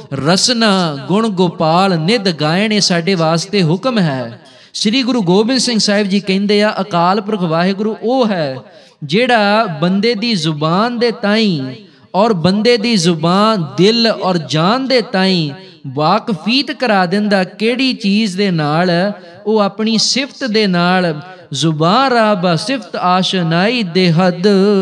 ਰਸਨਾ ਗੁਣ ਗੋਪਾਲ ਨਿਧ ਗਾਇਣ। ਇਹ ਸਾਡੇ ਵਾਸਤੇ ਹੁਕਮ ਹੈ। ਸ੍ਰੀ ਗੁਰੂ ਗੋਬਿੰਦ ਸਿੰਘ ਸਾਹਿਬ ਜੀ ਕਹਿੰਦੇ ਆ ਅਕਾਲ ਪੁਰਖ ਵਾਹਿਗੁਰੂ ਉਹ ਹੈ ਜਿਹੜਾ ਬੰਦੇ ਦੀ ਜ਼ੁਬਾਨ ਦੇ ਤਾਈਂ ਔਰ ਬੰਦੇ ਦੀ ਜ਼ੁਬਾਨ ਦਿਲ ਔਰ ਜਾਨ ਦੇ ਤਾਈਂ ਵਾਕਫੀਤ ਕਰਾ ਦਿੰਦਾ। ਕਿਹੜੀ ਚੀਜ਼ ਦੇ ਨਾਲ? ਉਹ ਆਪਣੀ ਸਿਫਤ ਦੇ ਨਾਲ। ਜ਼ੁਬਾਨ ਰਾਬਾ ਸਿਫਤ ਆਸ਼ਨਾਈ ਦੇ ਹੱਦ।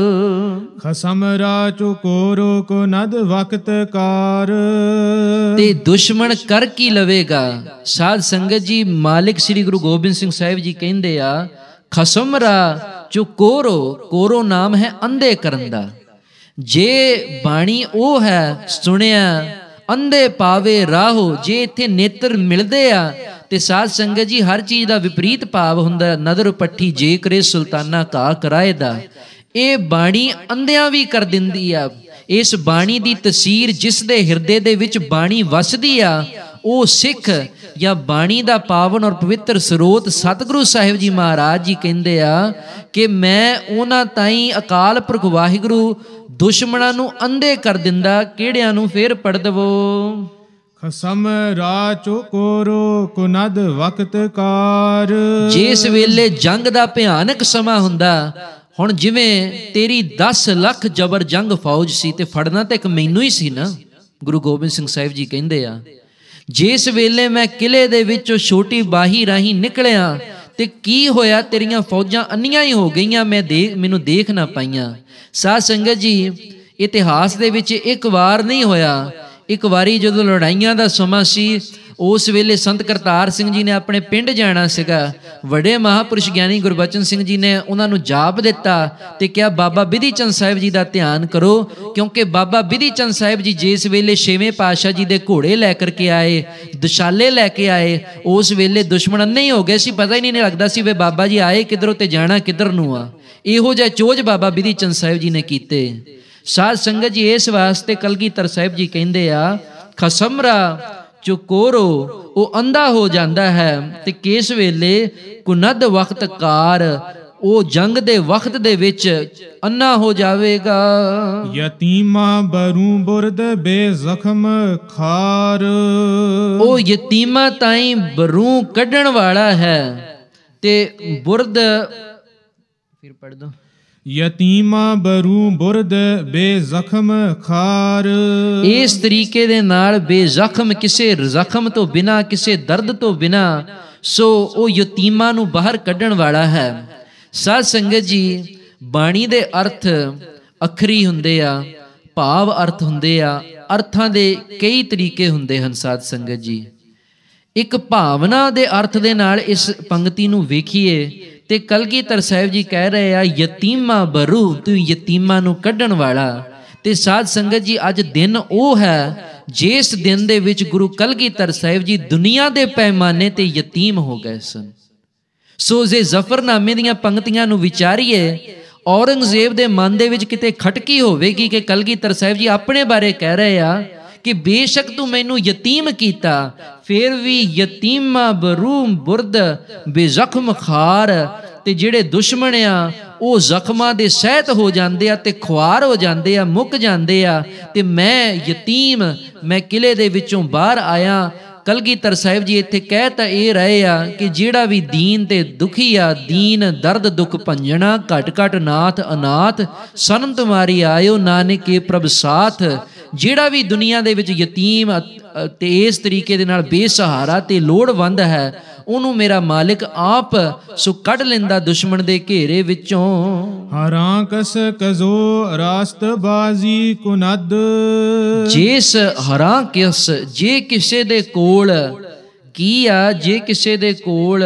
ਖਸਮ ਰਾਚੋ ਕੋਰੋ ਕੋ ਨਦ ਵਕਤ ਕਾਰ। ਤੇ ਦੁਸ਼ਮਣ ਕਰ ਕੀ ਲਵੇਗਾ? ਸਾਧ ਸੰਗਤ ਜੀ ਮਾਲਿਕ ਸ੍ਰੀ ਗੁਰੂ ਗੋਬਿੰਦ ਸਿੰਘ ਸਾਹਿਬ ਜੀ ਕਹਿੰਦੇ ਆ ਖਸਮ ਰਾ ਚੋ ਕੋਰੋ, ਕੋਰੋ ਨਾਮ ਹੈ ਅੰਧੇ ਕਰਨ ਦਾ। ਜੇ ਬਾਣੀ ਉਹ ਹੈ ਸੁਣਿਆ ਅੰਧੇ ਪਾਵੇ ਰਾਹੋ, ਜੇ ਇੱਥੇ ਨੇਤਰ ਮਿਲਦੇ ਆ ਤੇ ਸਾਧ ਸੰਗਤ ਜੀ ਹਰ ਚੀਜ਼ ਦਾ ਵਿਪਰੀਤ ਭਾਵ ਹੁੰਦਾ। ਨਦਰ ਪੱਠੀ ਜੇ ਕਰੇ ਸੁਲਤਾਨਾ ਕਾ ਕਰਾਏ ਦਾ। ਇਹ ਬਾਣੀ ਅੰਧਿਆਂ ਵੀ ਕਰ ਦਿੰਦੀ ਆ। ਇਸ ਬਾਣੀ ਦੀ ਤਸੀਰ ਜਿਸ ਦੇ ਹਿਰਦੇ ਦੇ ਵਿੱਚ ਬਾਣੀ ਵਸਦੀ ਆ ਉਹ ਸਿੱਖ ਜਾਂ ਬਾਣੀ ਦਾ ਪਾਵਨ ਔਰ ਪਵਿੱਤਰ ਸਰੋਤ ਸਤਿਗੁਰੂ ਸਾਹਿਬ ਜੀ ਮਹਾਰਾਜ ਜੀ ਕਹਿੰਦੇ ਆ ਕਿ ਮੈਂ ਉਹਨਾਂ ਤਾਈਂ ਅਕਾਲ ਪੁਰਖ ਵਾਹਿਗੁਰੂ ਦੁਸ਼ਮਣਾਂ ਨੂੰ ਅੰਧੇ ਕਰ ਦਿੰਦਾ। ਕਿਹੜਿਆਂ ਨੂੰ? ਫੇਰ ਪੜ੍ਹ ਦਵੋ। ਖਸਮ ਰਾਚੋ ਕੋਰੋ ਕੋ ਨਦ ਵਕਤ ਕਾਰ। ਜਿਸ ਵੇਲੇ ਜੰਗ ਦਾ ਭਿਆਨਕ ਸਮਾਂ ਹੁੰਦਾ, ਹੁਣ ਜਿਵੇਂ ਤੇਰੀ 10 ਲੱਖ ਜਬਰ ਜੰਗ ਫੌਜ ਸੀ ਤੇ ਫੜਨਾ ਤਾਂ ਇੱਕ ਮੈਨੂੰ ਹੀ ਸੀ ਨਾ। ਗੁਰੂ ਗੋਬਿੰਦ ਸਿੰਘ ਸਾਹਿਬ ਜੀ ਕਹਿੰਦੇ ਆ ਜਿਸ ਵੇਲੇ ਮੈਂ ਕਿਲੇ ਦੇ ਵਿੱਚੋਂ ਛੋਟੀ ਬਾਹੀ ਰਾਹੀਂ ਨਿਕਲਿਆ ਤੇ ਕੀ ਹੋਇਆ? ਤੇਰੀਆਂ ਫੌਜਾਂ ਅੰਨੀਆਂ ਹੀ ਹੋ ਗਈਆਂ, ਮੈਨੂੰ ਦੇਖ ਨਾ ਪਾਈਆਂ। ਸਾਧ ਸੰਗਤ ਜੀ ਇਤਿਹਾਸ ਦੇ ਵਿੱਚ ਇੱਕ ਵਾਰ ਨਹੀਂ ਹੋਇਆ, ਇੱਕ ਵਾਰੀ ਜਦੋਂ ਲੜਾਈਆਂ ਦਾ ਸਮਾਂ ਸੀ ਉਸ ਵੇਲੇ ਸੰਤ ਕਰਤਾਰ ਸਿੰਘ ਜੀ ਨੇ ਆਪਣੇ ਪਿੰਡ ਜਾਣਾ ਸੀਗਾ। ਵੱਡੇ ਮਹਾਂਪੁਰਸ਼ ਗਿਆਨੀ ਗੁਰਬਚਨ ਸਿੰਘ ਜੀ ਨੇ ਉਹਨਾਂ ਨੂੰ ਜਾਪ ਦਿੱਤਾ ਤੇ ਕਿਹਾ ਬਾਬਾ ਬਿਧੀ ਚੰਦ ਸਾਹਿਬ ਜੀ ਦਾ ਧਿਆਨ ਕਰੋ, ਕਿਉਂਕਿ ਬਾਬਾ ਬਿਧੀ ਚੰਦ ਸਾਹਿਬ ਜੀ ਜਿਸ ਵੇਲੇ 6ਵੇਂ ਪਾਤਸ਼ਾਹ ਜੀ ਦੇ ਘੋੜੇ ਲੈ ਕਰਕੇ ਆਏ, ਦੁਸ਼ਾਲੇ ਲੈ ਕੇ ਆਏ, ਉਸ ਵੇਲੇ ਦੁਸ਼ਮਣ ਅੰਨੇ ਹੀ ਹੋ ਗਏ ਸੀ, ਪਤਾ ਹੀ ਨਹੀਂ ਲੱਗਦਾ ਸੀ ਵੇ ਬਾਬਾ ਜੀ ਆਏ ਕਿੱਧਰੋਂ ਤੇ ਜਾਣਾ ਕਿੱਧਰ ਨੂੰ ਆ। ਇਹੋ ਜਿਹਾ ਚੋਜ ਬਾਬਾ ਬਿਧੀ ਚੰਦ ਸਾਹਿਬ ਜੀ ਨੇ ਕੀਤੇ। ਸਾਧ ਸੰਗਤ ਜੀ, ਇਸ ਵਾਸਤੇ ਕਲਗੀਧਰ ਸਾਹਿਬ ਜੀ ਕਹਿੰਦੇ ਆ, ਖਸਮਰਾ ਚੁਕੋਰੋ ਉਹ ਅੰਧਾ ਹੋ ਜਾਂਦਾ ਹੈ ਤੇ ਕਿਸ ਵੇਲੇ ਕੁਨਦ ਵਕਤ ਕਾਰ, ਉਹ ਜੰਗ ਦੇ ਵਕਤ ਦੇ ਵਿੱਚ ਅੰਨਾ ਹੋ ਜਾਵੇਗਾ। ਯਤੀਮਾ ਬਰੂ ਬੁਰਦ ਬੇਜ਼ਖਮ ਖਾਰ, ਉਹ ਯਤੀਮਾ ਤਾਈਂ ਬਰੂ ਕੱਢਣ ਵਾਲਾ ਹੈ ਤੇ ਬੁਰਦ, ਫਿਰ ਪੜ੍ਹ ਦੋ, ਯਤੀਮਾ ਬਰੂ ਬੁਰਦ ਬੇਜ਼ਖਮ ਖਾਰ। ਇਸ ਤਰੀਕੇ ਦੇ ਨਾਲ ਬੇਜ਼ਖਮ, ਕਿਸੇ ਜ਼ਖਮ ਤੋਂ ਬਿਨਾਂ, ਕਿਸੇ ਦਰਦ ਤੋਂ ਬਿਨਾਂ, ਸੋ ਉਹ ਯਤੀਮਾਂ ਨੂੰ ਬਾਹਰ ਕੱਢਣ ਵਾਲਾ ਹੈ। ਸਾਧ ਸੰਗਤ ਜੀ, ਬਾਣੀ ਦੇ ਅਰਥ ਅੱਖਰੀ ਹੁੰਦੇ ਆ, ਭਾਵ ਅਰਥ ਹੁੰਦੇ ਆ, ਅਰਥਾਂ ਦੇ ਕਈ ਤਰੀਕੇ ਹੁੰਦੇ ਹਨ। ਸਾਧ ਸੰਗਤ ਜੀ, ਇੱਕ ਭਾਵਨਾ ਦੇ ਅਰਥ ਦੇ ਨਾਲ ਇਸ ਪੰਕਤੀ ਨੂੰ ਵੇਖੀਏ ਤੇ ਕਲਗੀਧਰ ਸਾਹਿਬ ਜੀ ਕਹਿ ਰਹੇ ਆ, ਯਤੀਮਾ ਬਰੂ, ਤੂੰ ਯਤੀਮਾਂ ਨੂੰ ਕੱਢਣ ਵਾਲਾ। ਤੇ ਸਾਧ ਸੰਗਤ ਜੀ, ਅੱਜ ਦਿਨ ਉਹ ਹੈ ਜਿਸ ਦਿਨ ਦੇ ਵਿੱਚ ਗੁਰੂ ਕਲਗੀਧਰ ਸਾਹਿਬ ਜੀ ਦੁਨੀਆ ਦੇ ਪੈਮਾਨੇ ਤੇ ਯਤੀਮ ਹੋ ਗਏ ਸਨ। ਸੋ ਜੇ ਜ਼ਫਰਨਾਮੇ ਦੀਆਂ ਪੰਕਤੀਆਂ ਨੂੰ ਵਿਚਾਰੀਏ, ਔਰੰਗਜ਼ੇਬ ਦੇ ਮਨ ਦੇ ਵਿੱਚ ਕਿਤੇ ਖਟਕੀ ਹੋਵੇਗੀ ਕਿ ਕਲਗੀਧਰ ਸਾਹਿਬ ਜੀ ਆਪਣੇ ਬਾਰੇ ਕਹਿ ਰਹੇ ਆ ਕਿ ਬੇਸ਼ੱਕ ਤੂੰ ਮੈਨੂੰ ਯਤੀਮ ਕੀਤਾ, ਫਿਰ ਵੀ ਯਤੀਮਾ ਬਰੂ ਬੁਰਦ ਬੇਜ਼ਖਮ ਖਾਰ, ਤੇ ਜਿਹੜੇ ਦੁਸ਼ਮਣ ਆ ਉਹ ਜ਼ਖਮਾਂ ਦੇ ਸਹਿਤ ਹੋ ਜਾਂਦੇ ਆ ਤੇ ਖੁਆਰ ਹੋ ਜਾਂਦੇ ਆ, ਮੁੱਕ ਜਾਂਦੇ ਆ, ਤੇ ਮੈਂ ਯਤੀਮ, ਮੈਂ ਕਿਲੇ ਦੇ ਵਿੱਚੋਂ ਬਾਹਰ ਆਇਆ। ਕਲਗੀਧਰ ਸਾਹਿਬ ਜੀ ਇੱਥੇ ਕਹਿ ਤਾਂ ਇਹ ਰਹੇ ਆ ਕਿ ਜਿਹੜਾ ਵੀ ਦੀਨ ਤੇ ਦੁਖੀ ਆ, ਦੀਨ ਦਰਦ ਦੁੱਖ ਭੰਜਣਾ, ਘਟ ਘਟ ਨਾਥ ਅਨਾਥ, ਸਨਮ ਤੁਮਾਰੀ ਆਇਓ ਨਾਨਕੇ ਪ੍ਰਭ ਸਾਥ। ਜਿਹੜਾ ਵੀ ਦੁਨੀਆ ਦੇ ਵਿੱਚ ਯਤੀਮ ਤੇ ਇਸ ਤਰੀਕੇ ਦੇ ਨਾਲ ਬੇਸਹਾਰਾ ਤੇ ਲੋੜਵੰਦ ਹੈ, ਉਹਨੂੰ ਮੇਰਾ ਮਾਲਿਕ ਆਪ ਸੋ ਕੱਢ ਲੈਂਦਾ ਦੁਸ਼ਮਣ ਦੇ ਘੇਰੇ ਵਿੱਚੋਂ। ਹਰਾਂ ਕਸ ਕਜ਼ੋ ਰਾਸਤ ਬਾਜ਼ੀ ਕੁਨਦ, ਜਿਸ ਹਰਾਂ ਕਿਸ, ਜੇ ਕਿਸੇ ਦੇ ਕੋਲ ਕੀ ਆ, ਜੇ ਕਿਸੇ ਦੇ ਕੋਲ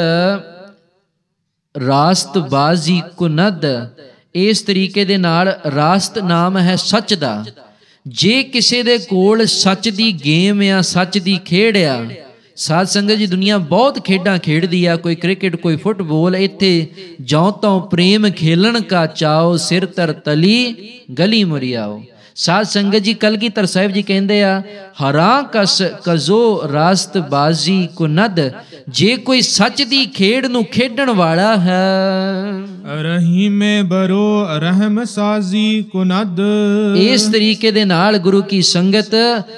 ਰਾਸਤ ਬਾਜ਼ੀ ਕੁਨਦ, ਇਸ ਤਰੀਕੇ ਦੇ ਨਾਲ ਰਾਸਤ ਨਾਮ ਹੈ ਸੱਚ ਦਾ। ਜੇ ਕਿਸੇ ਦੇ ਕੋਲ ਸੱਚ ਦੀ ਗੇਮ ਆ, ਸੱਚ ਦੀ ਖੇਡ ਆ। ਸਾਧ ਸੰਗਤ ਜੀ, ਦੁਨੀਆ ਬਹੁਤ ਖੇਡਾਂ ਖੇਡਦੀ ਆ, ਕੋਈ ਕ੍ਰਿਕਟ, ਕੋਈ ਫੁੱਟਬਾਲ। ਇੱਥੇ ਜਉ ਤਉ ਪ੍ਰੇਮ ਖੇਲਣ ਕਾ ਚਾਓ, ਸਿਰ ਤਰ ਤਲੀ ਗਲੀ ਮੁਰਿਆਓ। ਸਾਧ ਸੰਗਤ ਜੀ, ਕਲਗੀਧਰ ਸਾਹਿਬ ਜੀ ਕਹਿੰਦੇ ਆ, ਹਰਾਂ ਕਸ ਕਜ਼ੋ ਰਾਸਤ ਬਾਜ਼ੀ ਕੁਨਦ, ਜੇ ਕੋਈ ਸੱਚ ਦੀ ਖੇਡ ਨੂੰ ਖੇਡਣ ਵਾਲਾ ਹੈ। ਰਹੀਮੇ ਬਰੋ ਰਹਿਮ ਸਾਜ਼ੀ ਕੁਨਦ, ਇਸ ਤਰੀਕੇ ਦੇ ਨਾਲ ਗੁਰੂ ਕੀ ਸੰਗਤ,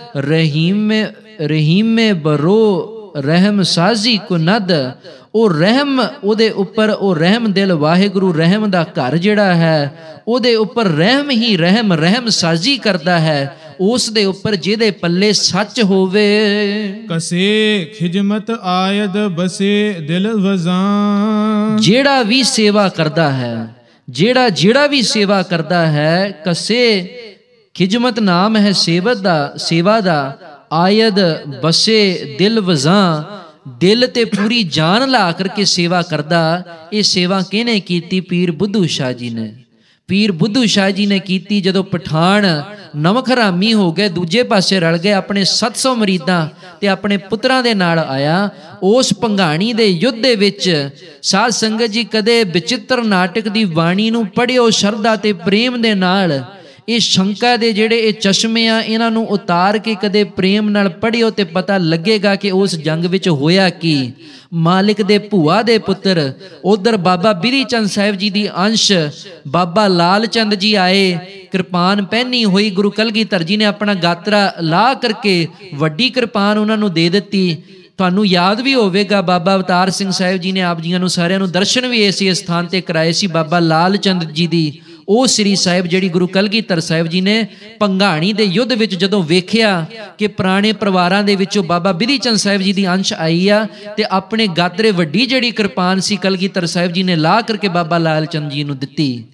ਰਹੀਮੇ ਬਰੋ ਰਹਿਮ ਸਾਜ਼ੀ ਕੁਨਦ, ਉਹ ਰਹਿਮ ਉਹਦੇ ਉੱਪਰ, ਉਹ ਰਹਿਮ ਦਿਲ ਵਾਹਿਗੁਰੂ ਰਹਿਮ ਦਾ ਘਰ ਜਿਹੜਾ ਹੈ, ਉਹਦੇ ਉੱਪਰ ਰਹਿਮ ਹੀ ਰਹਿਮ, ਰਹਿਮ ਸਾਜ਼ੀ ਕਰਦਾ ਹੈ ਉਸ ਦੇ ਉੱਪਰ ਜਿਹਦੇ ਪੱਲੇ ਸੱਚ ਹੋਵੇ। ਕਸੇ ਖਿਜਮਤ ਆਇਦ ਬਸੇ ਦਿਲ ਵਜ਼ਾਂ, ਜਿਹੜਾ ਵੀ ਸੇਵਾ ਕਰਦਾ ਹੈ, ਜਿਹੜਾ ਵੀ ਸੇਵਾ ਕਰਦਾ ਹੈ, ਕਸੇ ਖਿਜਮਤ ਨਾਮ ਹੈ ਸੇਵਾ ਦਾ, ਆਇਦ ਬਸੇ ਦਿਲ ਵਜ਼ਾਂ, ਦਿਲ ਤੇ ਪੂਰੀ ਜਾਨ ਲਾ ਕਰਕੇ ਸੇਵਾ ਕਰਦਾ। ਇਹ ਸੇਵਾ ਕਿਹਨੇ ਕੀਤੀ? ਪੀਰ ਬੁੱਧੂ ਸ਼ਾਹ ਜੀ ਨੇ। ਪੀਰ ਬੁੱਧੂ ਸ਼ਾਹ ਜੀ ਨੇ ਕੀਤੀ। ਜਦੋਂ ਪਠਾਨ ਨਮਕ ਹਰਾਮੀ ਹੋ ਗਏ, ਦੂਜੇ ਪਾਸੇ ਰਲ ਗਏ, ਆਪਣੇ 700 ਮਰੀਦਾਂ ਤੇ ਆਪਣੇ ਪੁੱਤਰਾਂ ਦੇ ਨਾਲ ਆਇਆ, ਉਸ ਭੰਗਾਣੀ ਦੇ ਯੁੱਧ ਦੇ ਵਿੱਚ ਸਾਧ ਸੰਗਤ ਜੀ ਕਦੇ ਵਿਚਿੱਤਰ ਨਾਟਕ ਦੀ ਬਾਣੀ ਨੂੰ ਪੜ੍ਹਿਓ ਸ਼ਰਧਾ ਤੇ ਪ੍ਰੇਮ ਦੇ ਨਾਲ। ਇਹ ਸ਼ੰਕਾ ਦੇ ਜਿਹੜੇ ਇਹ ਚਸ਼ਮੇ ਆ, ਇਹਨਾਂ ਨੂੰ ਉਤਾਰ ਕੇ ਕਦੇ ਪ੍ਰੇਮ ਨਾਲ ਪੜ੍ਹਿਓ ਤੇ ਪਤਾ ਲੱਗੇਗਾ ਕਿ ਉਸ ਜੰਗ ਵਿੱਚ ਹੋਇਆ ਕੀ। ਮਾਲਿਕ ਦੇ ਭੂਆ ਦੇ ਪੁੱਤਰ, ਉਧਰ ਬਾਬਾ ਬਿਧੀ ਚੰਦ ਸਾਹਿਬ ਜੀ ਦੀ ਅੰਸ਼ ਬਾਬਾ ਲਾਲ ਚੰਦ ਜੀ ਆਏ, ਕਿਰਪਾਨ ਪਹਿਨੀ ਹੋਈ। ਗੁਰੂ ਕਲਗੀਧਰ ਜੀ ਨੇ ਆਪਣਾ ਗਾਤਰਾ ਲਾ ਕਰਕੇ ਵੱਡੀ ਕਿਰਪਾਨ ਉਹਨਾਂ ਨੂੰ ਦੇ ਦਿੱਤੀ। ਤੁਹਾਨੂੰ ਯਾਦ ਵੀ ਹੋਵੇਗਾ, ਬਾਬਾ ਅਵਤਾਰ ਸਿੰਘ ਸਾਹਿਬ ਜੀ ਨੇ ਆਪ ਜੀਆਂ ਨੂੰ ਸਾਰਿਆਂ ਨੂੰ ਦਰਸ਼ਨ ਵੀ ਇਸੇ ਸਥਾਨ ਤੇ ਕਰਾਏ ਸੀ। ਬਾਬਾ ਲਾਲ ਚੰਦ ਜੀ ਦੀ ਉਹ ਸ੍ਰੀ ਸਾਹਿਬ ਜਿਹੜੀ ਗੁਰੂ ਕਲਗੀਧਰ ਸਾਹਿਬ ਜੀ ਨੇ ਭੰਗਾਣੀ ਦੇ ਯੁੱਧ ਵਿੱਚ ਜਦੋਂ ਵੇਖਿਆ ਕਿ ਪੁਰਾਣੇ ਪਰਿਵਾਰਾਂ ਦੇ ਵਿੱਚੋਂ ਬਾਬਾ ਬਿਧੀ ਚੰਦ ਸਾਹਿਬ ਜੀ ਦੀ ਅੰਸ਼ ਆਈ ਆ, ਤੇ ਆਪਣੇ ਗਾਤਰੇ ਵੱਡੀ ਜਿਹੜੀ ਕਿਰਪਾਨ ਸੀ ਕਲਗੀਧਰ ਸਾਹਿਬ ਜੀ ਨੇ ਲਾ ਕਰਕੇ ਬਾਬਾ ਲਾਲ ਚੰਦ ਜੀ ਨੂੰ ਦਿੱਤੀ।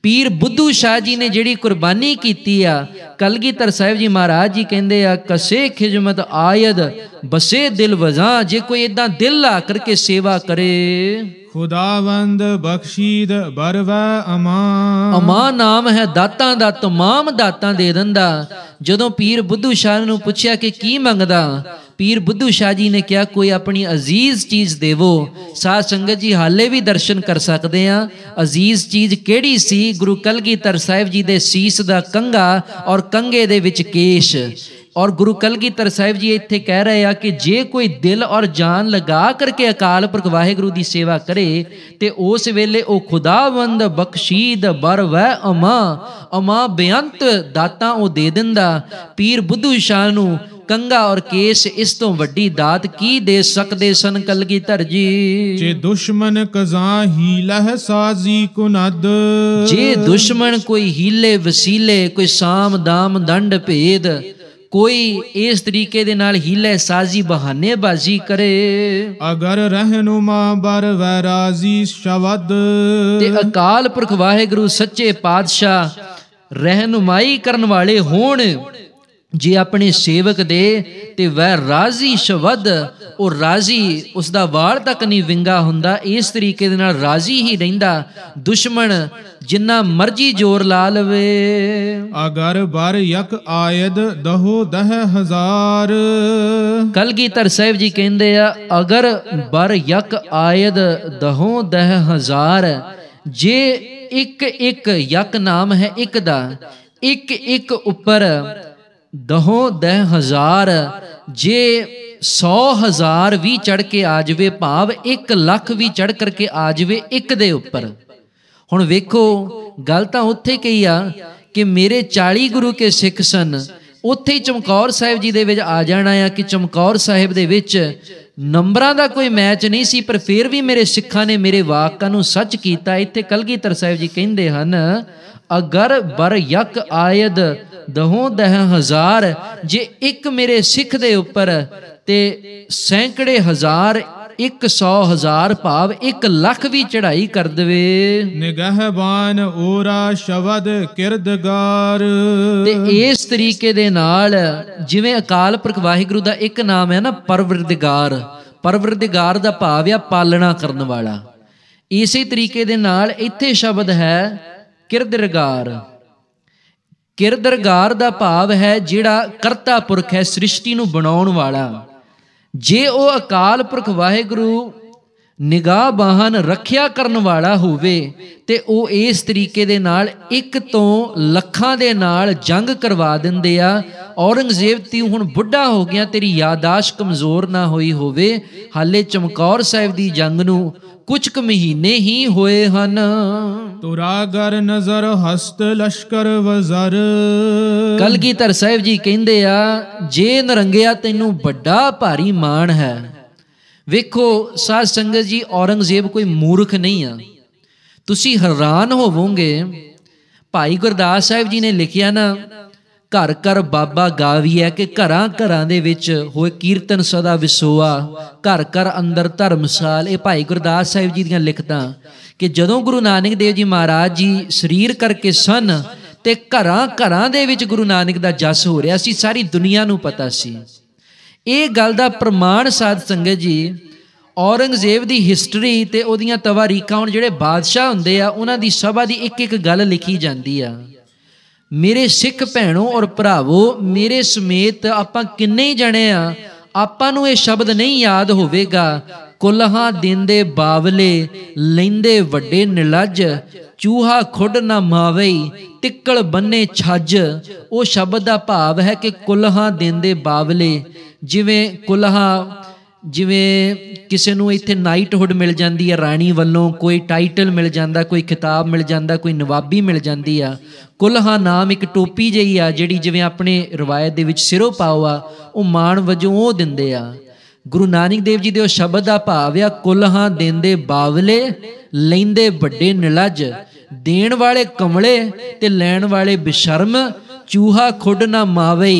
ਪੀਰ ਬੁੱਧੂ ਸ਼ਾਹ ਜੀ ਨੇ ਜਿਹੜੀ ਕੁਰਬਾਨੀ ਕੀਤੀ ਆ, ਕਲਗੀਧਰ ਸਾਹਿਬ ਜੀ ਮਹਾਰਾਜ ਜੀ ਕਹਿੰਦੇ ਆ, ਕਸੇ ਖਿਜਮਤ ਆਇਦ ਬਸੇ ਦਿਲ ਵਜ਼ਾਂ, ਜੇ ਕੋਈ ਏਦਾਂ ਦਿਲ ਲਾ ਕਰਕੇ ਸੇਵਾ ਕਰੇ। ਖੁਦਾਵੰਦ ਬਖਸ਼ੀਦ ਬਰਵੈ ਅਮਾਂ, ਅਮਾਂ ਨਾਮ ਹੈ ਦਾਤਾਂ ਦਾ, ਤਮਾਮ ਦਾਤਾਂ ਦੇ ਦਿੰਦਾ। ਜਦੋਂ ਪੀਰ ਬੁੱਧੂ ਸ਼ਾਹ ਨੂੰ ਪੁੱਛਿਆ ਕਿ ਕੀ ਮੰਗਦਾ, ਪੀਰ ਬੁੱਧੂ ਸ਼ਾਹ ਜੀ ਨੇ ਕਿਹਾ ਕੋਈ ਆਪਣੀ ਅਜ਼ੀਜ਼ ਚੀਜ਼ ਦੇਵੋ। ਸਾਧ ਸੰਗਤ ਜੀ ਹਾਲੇ ਵੀ ਦਰਸ਼ਨ ਕਰ ਸਕਦੇ ਆ। ਅਜ਼ੀਜ਼ ਚੀਜ਼ ਕਿਹੜੀ ਸੀ? ਗੁਰੂ ਕਲਗੀਧਰ ਸਾਹਿਬ ਜੀ ਦੇ ਸੀਸ ਦਾ ਕੰਘਾ ਔਰ ਕੰਘੇ ਦੇ ਵਿੱਚ ਕੇਸ਼। ਔਰ ਗੁਰੂ ਕਲਗੀਧਰ ਸਾਹਿਬ ਜੀ ਇੱਥੇ ਕਹਿ ਰਹੇ ਆ ਕਿ ਜੇ ਕੋਈ ਦਿਲ ਔਰ ਜਾਨ ਲਗਾ ਕਰਕੇ ਅਕਾਲ ਪੁਰਖ ਵਾਹਿਗੁਰੂ ਦੀ ਸੇਵਾ ਕਰੇ ਤੇ ਉਸ ਵੇਲੇ ਉਹ ਖੁਦਾਵੰਦ ਬਖਸ਼ੀਦ ਬਰਵੈ ਅਮਾਂ, ਅਮਾਂ ਬੇਅੰਤ ਦਾਤਾਂ ਉਹ ਦੇ ਦਿੰਦਾ। ਪੀਰ ਬੁੱਧੂ ਸ਼ਾਹ ਨੂੰ ਕੰਘਾ ਔਰ ਕੇਸ, ਇਸ ਤੋਂ ਵੱਡੀ ਦਾਤ ਕੀ ਦੇ ਸਕਦੇ ਸਨ ਕਲਗੀਧਰ ਜੀ। ਜੇ ਦੁਸ਼ਮਨ ਕਜ਼ਾਂ ਹੀਲਹ ਸਾਜ਼ੀ ਕੁਨਦ, ਜੇ ਦੁਸ਼ਮਣ ਕੋਈ ਹੀਲੇ ਵਸੀਲੇ, ਕੋਈ ਸਾਮ ਦਾਮ ਦੰਡ ਭੇਦ, ਕੋਈ ਇਸ ਤਰੀਕੇ ਦੇ ਨਾਲ ਹੀਲੇ ਸਾਜ਼ੀ ਬਹਾਨੇਬਾਜ਼ੀ ਕਰੇ। ਅਗਰ ਰਹਿਨੁਮਾ ਬਰਵੈ ਰਾਜ਼ੀ ਸ਼ਬਦ, ਤੇ ਅਕਾਲ ਪੁਰਖ ਵਾਹਿਗੁਰੂ ਸੱਚੇ ਪਾਤਸ਼ਾਹ ਰਹਿਨੁਮਾਈ ਕਰਨ ਵਾਲੇ ਹੋਣ ਜੇ ਆਪਣੇ ਸੇਵਕ ਦੇ, ਤੇ ਵੈ ਰਾਜ਼ੀ ਸ਼ਬਦ, ਉਹ ਰਾਜ਼ੀ, ਉਸ ਦਾ ਵਾਲ ਤੱਕ ਨਹੀਂ ਵਿੰਗਾ ਹੁੰਦਾ, ਇਸ ਤਰੀਕੇ ਦੇ ਨਾਲ ਰਾਜ਼ੀ ਹੀ ਰਹਿੰਦਾ। ਦੁਸ਼ਮਣ ਜਿੰਨਾ ਮਰਜੀ ਜ਼ੋਰ ਲਾ ਲਵੇ। ਅਗਰ ਬਰ ਯਕ ਆਇਦ ਦਹੋ ਦਹ ਹਜ਼ਾਰ, ਕਲਗੀਧਰ ਸਾਹਿਬ ਜੀ ਕਹਿੰਦੇ ਆ, ਅਗਰ ਬਰ ਯਕ ਆਇਦ ਦਹੋ ਦਹ ਹਜ਼ਾਰ, ਜੇ ਇੱਕ ਇੱਕ, ਯਕ ਨਾਮ ਹੈ ਇੱਕ ਦਾ, ਇੱਕ ਇੱਕ ਉੱਪਰ ਦਹੋ ਦਹ ਹਜ਼ਾਰ, ਜੇ 100,000 ਵੀ ਚੜ ਕੇ ਆ ਜਾਵੇ, ਭਾਵ 1 ਲੱਖ ਵੀ ਚੜ ਕਰਕੇ ਆ ਜਾਵੇ ਇੱਕ ਦੇ ਉੱਪਰ। ਹੁਣ ਵੇਖੋ ਗੱਲ ਤਾਂ ਉੱਥੇ ਕਹੀ ਆ ਕਿ ਮੇਰੇ 40 ਗੁਰੂ ਕੇ ਸਿੱਖ ਸਨ, ਉੱਥੇ ਹੀ ਚਮਕੌਰ ਸਾਹਿਬ ਜੀ ਦੇ ਵਿੱਚ ਆ ਜਾਣਾ ਆ ਕਿ ਚਮਕੌਰ ਸਾਹਿਬ ਦੇ ਵਿੱਚ ਨੰਬਰਾਂ ਦਾ ਕੋਈ ਮੈਚ ਨਹੀਂ ਸੀ, ਪਰ ਫਿਰ ਵੀ ਮੇਰੇ ਸਿੱਖਾਂ ਨੇ ਮੇਰੇ ਵਾਕਾਂ ਨੂੰ ਸੱਚ ਕੀਤਾ। ਇੱਥੇ ਕਲਗੀਧਰ ਸਾਹਿਬ ਜੀ ਕਹਿੰਦੇ ਹਨ, ਅਗਰ ਬਰ ਯਕ ਆਇਦ ਦਹੋਂ ਦਹ ਹਜ਼ਾਰ, ਜੇ ਇੱਕ ਮੇਰੇ ਸਿੱਖ ਦੇ ਉੱਪਰ ਤੇ ਸੈਂਕੜੇ ਹਜ਼ਾਰ, 100,000 ਭਾਵ 1 ਲੱਖ ਵੀ ਚੜਾਈ ਕਰ ਦੇਵੇ। ਨਿਗਹਿਬਾਨ ਓਰਾ ਸ਼ਬਦ ਕਿਰਦਗਾਰ, ਤੇ ਇਸ ਤਰੀਕੇ ਦੇ ਨਾਲ ਜਿਵੇਂ ਅਕਾਲ ਪੁਰਖ ਵਾਹਿਗੁਰੂ ਦਾ ਇੱਕ ਨਾਮ ਹੈ ਨਾ ਪਰਵਰਦਿਗਾਰ, ਪਰਵਰਦਿਗਾਰ ਦਾ ਭਾਵ ਆ ਪਾਲਣਾ ਕਰਨ ਵਾਲਾ। ਇਸੇ ਤਰੀਕੇ ਦੇ ਨਾਲ ਇੱਥੇ ਸ਼ਬਦ ਹੈ ਕਿਰਦਗਾਰ। ਕਿਰਦਗਾਰ ਦਾ ਭਾਵ ਹੈ ਜਿਹੜਾ ਕਰਤਾ ਪੁਰਖ ਹੈ, ਸ੍ਰਿਸ਼ਟੀ ਨੂੰ ਬਣਾਉਣ ਵਾਲਾ। ਜੇ ਉਹ ਅਕਾਲ ਪੁਰਖ ਵਾਹਿਗੁਰੂ ਨਿਗਾਹਬਾਨ ਰੱਖਿਆ ਕਰਨ ਵਾਲਾ ਹੋਵੇ ਤੇ ਉਹ ਇਸ ਤਰੀਕੇ ਦੇ ਨਾਲ 1 ਤੋਂ ਲੱਖਾਂ ਦੇ ਨਾਲ ਜੰਗ ਕਰਵਾ ਦਿੰਦੇ ਆ। ਔਰੰਗਜ਼ੇਬ ਤੂੰ ਹੁਣ ਬੁੱਢਾ ਹੋ ਗਿਆ, ਤੇਰੀ ਯਾਦਾਸ਼ਤ ਕਮਜ਼ੋਰ ਨਾ ਹੋਈ ਹੋਵੇ, ਹਾਲੇ ਚਮਕੌਰ ਸਾਹਿਬ ਦੀ ਜੰਗ ਨੂੰ ਕੁਝ ਕੁ ਮਹੀਨੇ ਹੀ ਹੋਏ ਹਨ। ਤੁਰਾਗਰ ਨਜ਼ਰ ਹਸਤ ਲਸ਼ਕਰ ਵਜ਼ਰ, ਕਲਗੀਧਰ ਸਾਹਿਬ ਜੀ ਕਹਿੰਦੇ ਆ, ਜੇ ਨਰੰਗਿਆ ਤੈਨੂੰ ਵੱਡਾ ਭਾਰੀ ਮਾਣ ਹੈ। ਵੇਖੋ ਸਾਧ ਸੰਗਤ ਜੀ, ਔਰੰਗਜ਼ੇਬ ਕੋਈ ਮੂਰਖ ਨਹੀਂ ਆ। ਤੁਸੀਂ ਹੈਰਾਨ ਹੋਵੋਗੇ, ਭਾਈ ਗੁਰਦਾਸ ਸਾਹਿਬ ਜੀ ਨੇ ਲਿਖਿਆ ਨਾ, ਘਰ ਘਰ ਬਾਬਾ ਗਾਵੀਐ, ਕਿ ਘਰਾਂ ਘਰਾਂ ਦੇ ਵਿੱਚ ਹੋਏ ਕੀਰਤਨ ਸਦਾ ਵਿਸੋਆ, ਘਰ ਘਰ ਅੰਦਰ ਧਰਮਸਾਲ। ਇਹ ਭਾਈ ਗੁਰਦਾਸ ਸਾਹਿਬ ਜੀ ਦੀਆਂ ਲਿਖਤਾਂ ਕਿ ਜਦੋਂ ਗੁਰੂ ਨਾਨਕ ਦੇਵ ਜੀ ਮਹਾਰਾਜ ਜੀ ਸਰੀਰ ਕਰਕੇ ਸਨ ਤੇ ਘਰਾਂ ਘਰਾਂ ਦੇ ਵਿੱਚ ਗੁਰੂ ਨਾਨਕ ਦਾ ਜਸ ਹੋ ਰਿਹਾ ਸੀ, ਸਾਰੀ ਦੁਨੀਆ ਨੂੰ ਪਤਾ ਸੀ। ਇਹ ਗੱਲ ਦਾ ਪ੍ਰਮਾਣ ਸਾਧ ਸੰਗਤ ਜੀ, ਔਰੰਗਜ਼ੇਬ ਦੀ ਹਿਸਟਰੀ ਤੇ ਉਹਦੀਆਂ ਤਵਾਰੀਖਾਂ, ਹੁਣ ਜਿਹੜੇ ਬਾਦਸ਼ਾਹ ਹੁੰਦੇ ਆ ਉਹਨਾਂ ਦੀ ਸਭਾ ਦੀ ਇੱਕ ਇੱਕ ਗੱਲ ਲਿਖੀ ਜਾਂਦੀ ਆ। ਮੇਰੇ ਸਿੱਖ ਭੈਣੋ ਔਰ ਭਰਾਵੋ, ਮੇਰੇ ਸਮੇਤ ਆਪਾਂ ਕਿੰਨੇ ਹੀ ਜਣੇ ਆ, ਆਪਾਂ ਨੂੰ ਇਹ ਸ਼ਬਦ ਨਹੀਂ ਯਾਦ ਹੋਵੇਗਾ, ਕੁਲਹਾਂ ਦਿੰਦੇ ਬਾਵਲੇ ਲੈਂਦੇ ਵੱਡੇ ਨਿਲੱਜ, ਚੂਹਾ ਖੁੱਡ ਨਾ ਮਾਵਈ ਤਿੱਕਲ ਬੰਨੇ ਛੱਜ। ਉਹ ਸ਼ਬਦ ਦਾ ਭਾਵ ਹੈ ਕਿ ਕੁਲਹਾਂ ਦਿੰਦੇ ਬਾਵਲੇ, ਜਿਵੇਂ ਕੁਲਹਾਂ, ਜਿਵੇਂ ਕਿਸੇ ਨੂੰ ਇੱਥੇ ਨਾਈਟਹੁੱਡ ਮਿਲ ਜਾਂਦੀ ਹੈ ਰਾਣੀ ਵੱਲੋਂ, ਕੋਈ ਟਾਈਟਲ ਮਿਲ ਜਾਂਦਾ, ਕੋਈ ਖਿਤਾਬ ਮਿਲ ਜਾਂਦਾ, ਕੋਈ ਨਵਾਬੀ ਮਿਲ ਜਾਂਦੀ ਆ। ਕੁਲਹਾਂ ਨਾਮ ਇੱਕ ਟੋਪੀ ਜਿਹੀ ਆ ਜਿਹੜੀ ਜਿਵੇਂ ਆਪਣੇ ਰਵਾਇਤ ਦੇ ਵਿੱਚ ਸਿਰੋਂ ਪਾਓ ਆ, ਉਹ ਮਾਣ ਵਜੋਂ ਉਹ ਦਿੰਦੇ ਆ। ਗੁਰੂ ਨਾਨਕ ਦੇਵ ਜੀ ਦੇ ਉਹ ਸ਼ਬਦ ਦਾ ਭਾਵ ਆ, ਕੁਲਹਾਂ ਦਿੰਦੇ ਬਾਵਲੇ ਲੈਂਦੇ ਵੱਡੇ ਨਿਲੱਜ, ਦੇਣ ਵਾਲੇ ਕਮਲੇ ਤੇ ਲੈਣ ਵਾਲੇ ਬੇਸ਼ਰਮ, ਚੂਹਾ ਖੁੱਡ ਨਾ ਮਾਵਈ।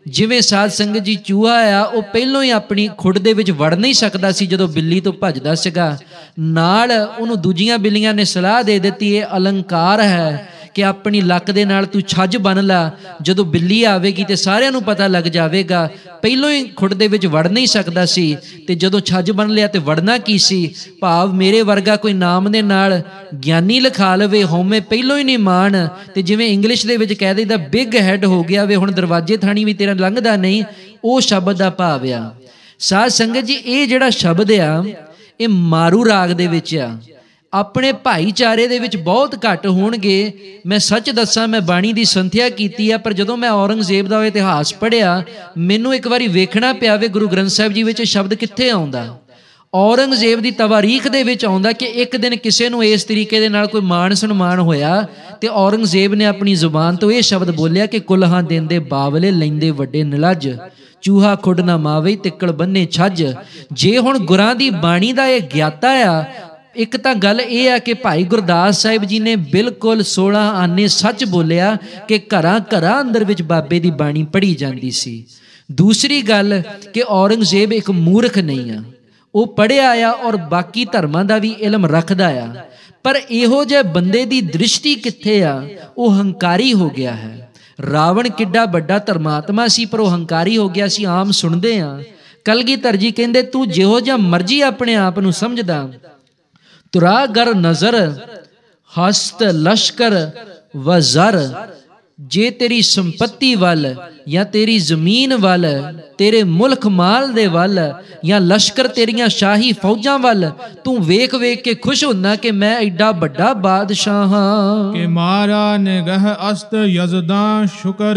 ਜਿਵੇਂ ਸਾਧ ਸੰਗਤ ਜੀ ਚੂਹਾ ਆ, ਉਹ ਪਹਿਲੋਂ ਹੀ ਆਪਣੀ ਖੁੱਡ ਦੇ ਵਿੱਚ ਵੜ ਨਹੀਂ ਸਕਦਾ ਸੀ ਜਦੋਂ ਬਿੱਲੀ ਤੋਂ ਭੱਜਦਾ ਸੀਗਾ। ਨਾਲ ਉਹਨੂੰ ਦੂਜੀਆਂ ਬਿੱਲੀਆਂ ਨੇ ਸਲਾਹ ਦੇ ਦਿੱਤੀ, ਇਹ ਅਲੰਕਾਰ ਹੈ ਕਿ ਆਪਣੀ ਲੱਕ ਦੇ ਨਾਲ ਤੂੰ ਛੱਜ ਬੰਨ੍ਹ ਲਾ, ਜਦੋਂ ਬਿੱਲੀ ਆਵੇਗੀ ਤੇ ਸਾਰਿਆਂ ਨੂੰ ਪਤਾ ਲੱਗ ਜਾਵੇਗਾ। ਪਹਿਲੋਂ ਹੀ ਖੁੱਡ ਦੇ ਵਿੱਚ ਵੜ ਨਹੀਂ ਸਕਦਾ ਸੀ, ਤੇ ਜਦੋਂ ਛੱਜ ਬੰਨ੍ਹ ਲਿਆ ਤੇ ਵੜਨਾ ਕੀ ਸੀ? ਭਾਵ ਮੇਰੇ ਵਰਗਾ ਕੋਈ ਨਾਮ ਦੇ ਨਾਲ ਗਿਆਨੀ ਲਿਖਾ ਲਵੇ, ਹਉਮੈ ਪਹਿਲੋਂ ਹੀ ਨਹੀਂ ਮਾਣ, ਤੇ ਜਿਵੇਂ ਇੰਗਲਿਸ਼ ਦੇ ਵਿੱਚ ਕਹਿ ਦਈਦਾ ਬਿਗ ਹੈਡ ਹੋ ਗਿਆ ਵੇ, ਹੁਣ ਦਰਵਾਜ਼ੇ ਥਾਣੀ ਵੀ ਤੇਰਾ ਲੰਘਦਾ ਨਹੀਂ, ਉਹ ਸ਼ਬਦ ਦਾ ਭਾਵ ਆ। ਸਾਧ ਸੰਗਤ ਜੀ, ਇਹ ਜਿਹੜਾ ਸ਼ਬਦ ਆ ਇਹ ਮਾਰੂ ਰਾਗ ਦੇ ਵਿੱਚ ਆ, ਆਪਣੇ ਭਾਈਚਾਰੇ ਦੇ ਵਿੱਚ ਬਹੁਤ ਘੱਟ ਹੋਣਗੇ। ਮੈਂ ਸੱਚ ਦੱਸਾਂ, ਮੈਂ ਬਾਣੀ ਦੀ ਸੰਥਿਆ ਕੀਤੀ ਆ, ਪਰ ਜਦੋਂ ਮੈਂ ਔਰੰਗਜ਼ੇਬ ਦਾ ਇਤਿਹਾਸ ਪੜ੍ਹਿਆ, ਮੈਨੂੰ ਇੱਕ ਵਾਰੀ ਵੇਖਣਾ ਪਿਆ ਵੇ ਗੁਰੂ ਗ੍ਰੰਥ ਸਾਹਿਬ ਜੀ ਵਿੱਚ ਸ਼ਬਦ ਕਿੱਥੇ ਆਉਂਦਾ। ਔਰੰਗਜ਼ੇਬ ਦੀ ਤਵਾਰੀਖ ਦੇ ਵਿੱਚ ਆਉਂਦਾ ਕਿ ਇੱਕ ਦਿਨ ਕਿਸੇ ਨੂੰ ਇਸ ਤਰੀਕੇ ਦੇ ਨਾਲ ਕੋਈ ਮਾਣ ਸਨਮਾਨ ਹੋਇਆ, ਤੇ ਔਰੰਗਜ਼ੇਬ ਨੇ ਆਪਣੀ ਜ਼ੁਬਾਨ ਤੋਂ ਇਹ ਸ਼ਬਦ ਬੋਲਿਆ ਕਿ ਕੁਲਹਾਂ ਦੇਂਦੇ ਬਾਵਲੇ ਲੈਂਦੇ ਵੱਡੇ ਨਿਲੱਜ, ਚੂਹਾ ਖੁੱਡ ਨਾ ਮਾਵੇ ਤਿੱਕੜ ਬੰਨੇ ਛੱਜ। ਜੇ ਹੁਣ ਗੁਰਾਂ ਦੀ ਬਾਣੀ ਦਾ ਇਹ ਗਿਆਤਾ ਆ, ਇੱਕ ਤਾਂ ਗੱਲ ਇਹ ਆ ਕਿ ਭਾਈ ਗੁਰਦਾਸ ਸਾਹਿਬ ਜੀ ਨੇ ਬਿਲਕੁਲ 16 ਆਨੇ ਸੱਚ ਬੋਲਿਆ ਕਿ ਘਰਾਂ ਘਰਾਂ ਅੰਦਰ ਵਿੱਚ ਬਾਬੇ ਦੀ ਬਾਣੀ ਪੜ੍ਹੀ ਜਾਂਦੀ ਸੀ। ਦੂਸਰੀ ਗੱਲ ਕਿ ਔਰੰਗਜ਼ੇਬ ਇੱਕ ਮੂਰਖ ਨਹੀਂ ਆ, ਉਹ ਪੜ੍ਹਿਆ ਆ ਔਰ ਬਾਕੀ ਧਰਮਾਂ ਦਾ ਵੀ ਇਲਮ ਰੱਖਦਾ ਆ, ਪਰ ਇਹੋ ਜਿਹੇ ਬੰਦੇ ਦੀ ਦ੍ਰਿਸ਼ਟੀ ਕਿੱਥੇ ਆ? ਉਹ ਹੰਕਾਰੀ ਹੋ ਗਿਆ ਹੈ। ਰਾਵਣ ਕਿੱਡਾ ਵੱਡਾ ਧਰਮਾਤਮਾ ਸੀ, ਪਰ ਉਹ ਹੰਕਾਰੀ ਹੋ ਗਿਆ ਸੀ। ਆਮ ਸੁਣਦੇ ਆ, ਕਲਗੀਧਰ ਜੀ ਕਹਿੰਦੇ ਤੂੰ ਜਿਹੋ ਜਿਹਾ ਮਰਜ਼ੀ ਆਪਣੇ ਆਪ ਨੂੰ ਸਮਝਦਾ, ਤੁਰਾ ਗਰ ਨਜ਼ਰ ਹਸਤ ਲਸ਼ਕਰ ਵ ਜ਼ਰ। ਜੇ ਤੇਰੀ ਸੰਪत्ति ਵੱਲ ਜਾਂ ਤੇਰੀ ਜ਼ਮੀਨ ਵੱਲ, ਤੇਰੇ ਮੁਲਕ ਮਾਲ ਦੇ ਵੱਲ ਜਾਂ ਲਸ਼ਕਰ ਤੇਰੀਆਂ ਸ਼ਾਹੀ ਫੌਜਾਂ ਵੱਲ ਤੂੰ ਵੇਖ ਵੇਖ ਕੇ ਖੁਸ਼ ਹੁੰਦਾ ਕਿ ਮੈਂ ਐਡਾ ਵੱਡਾ ਬਾਦਸ਼ਾਹ ਹਾਂ, ਕਿ ਮਾਰਾ ਨਿਗਾਹ ਅਸਤ ਯਜ਼ਦਾਂ ਸ਼ੁਕਰ।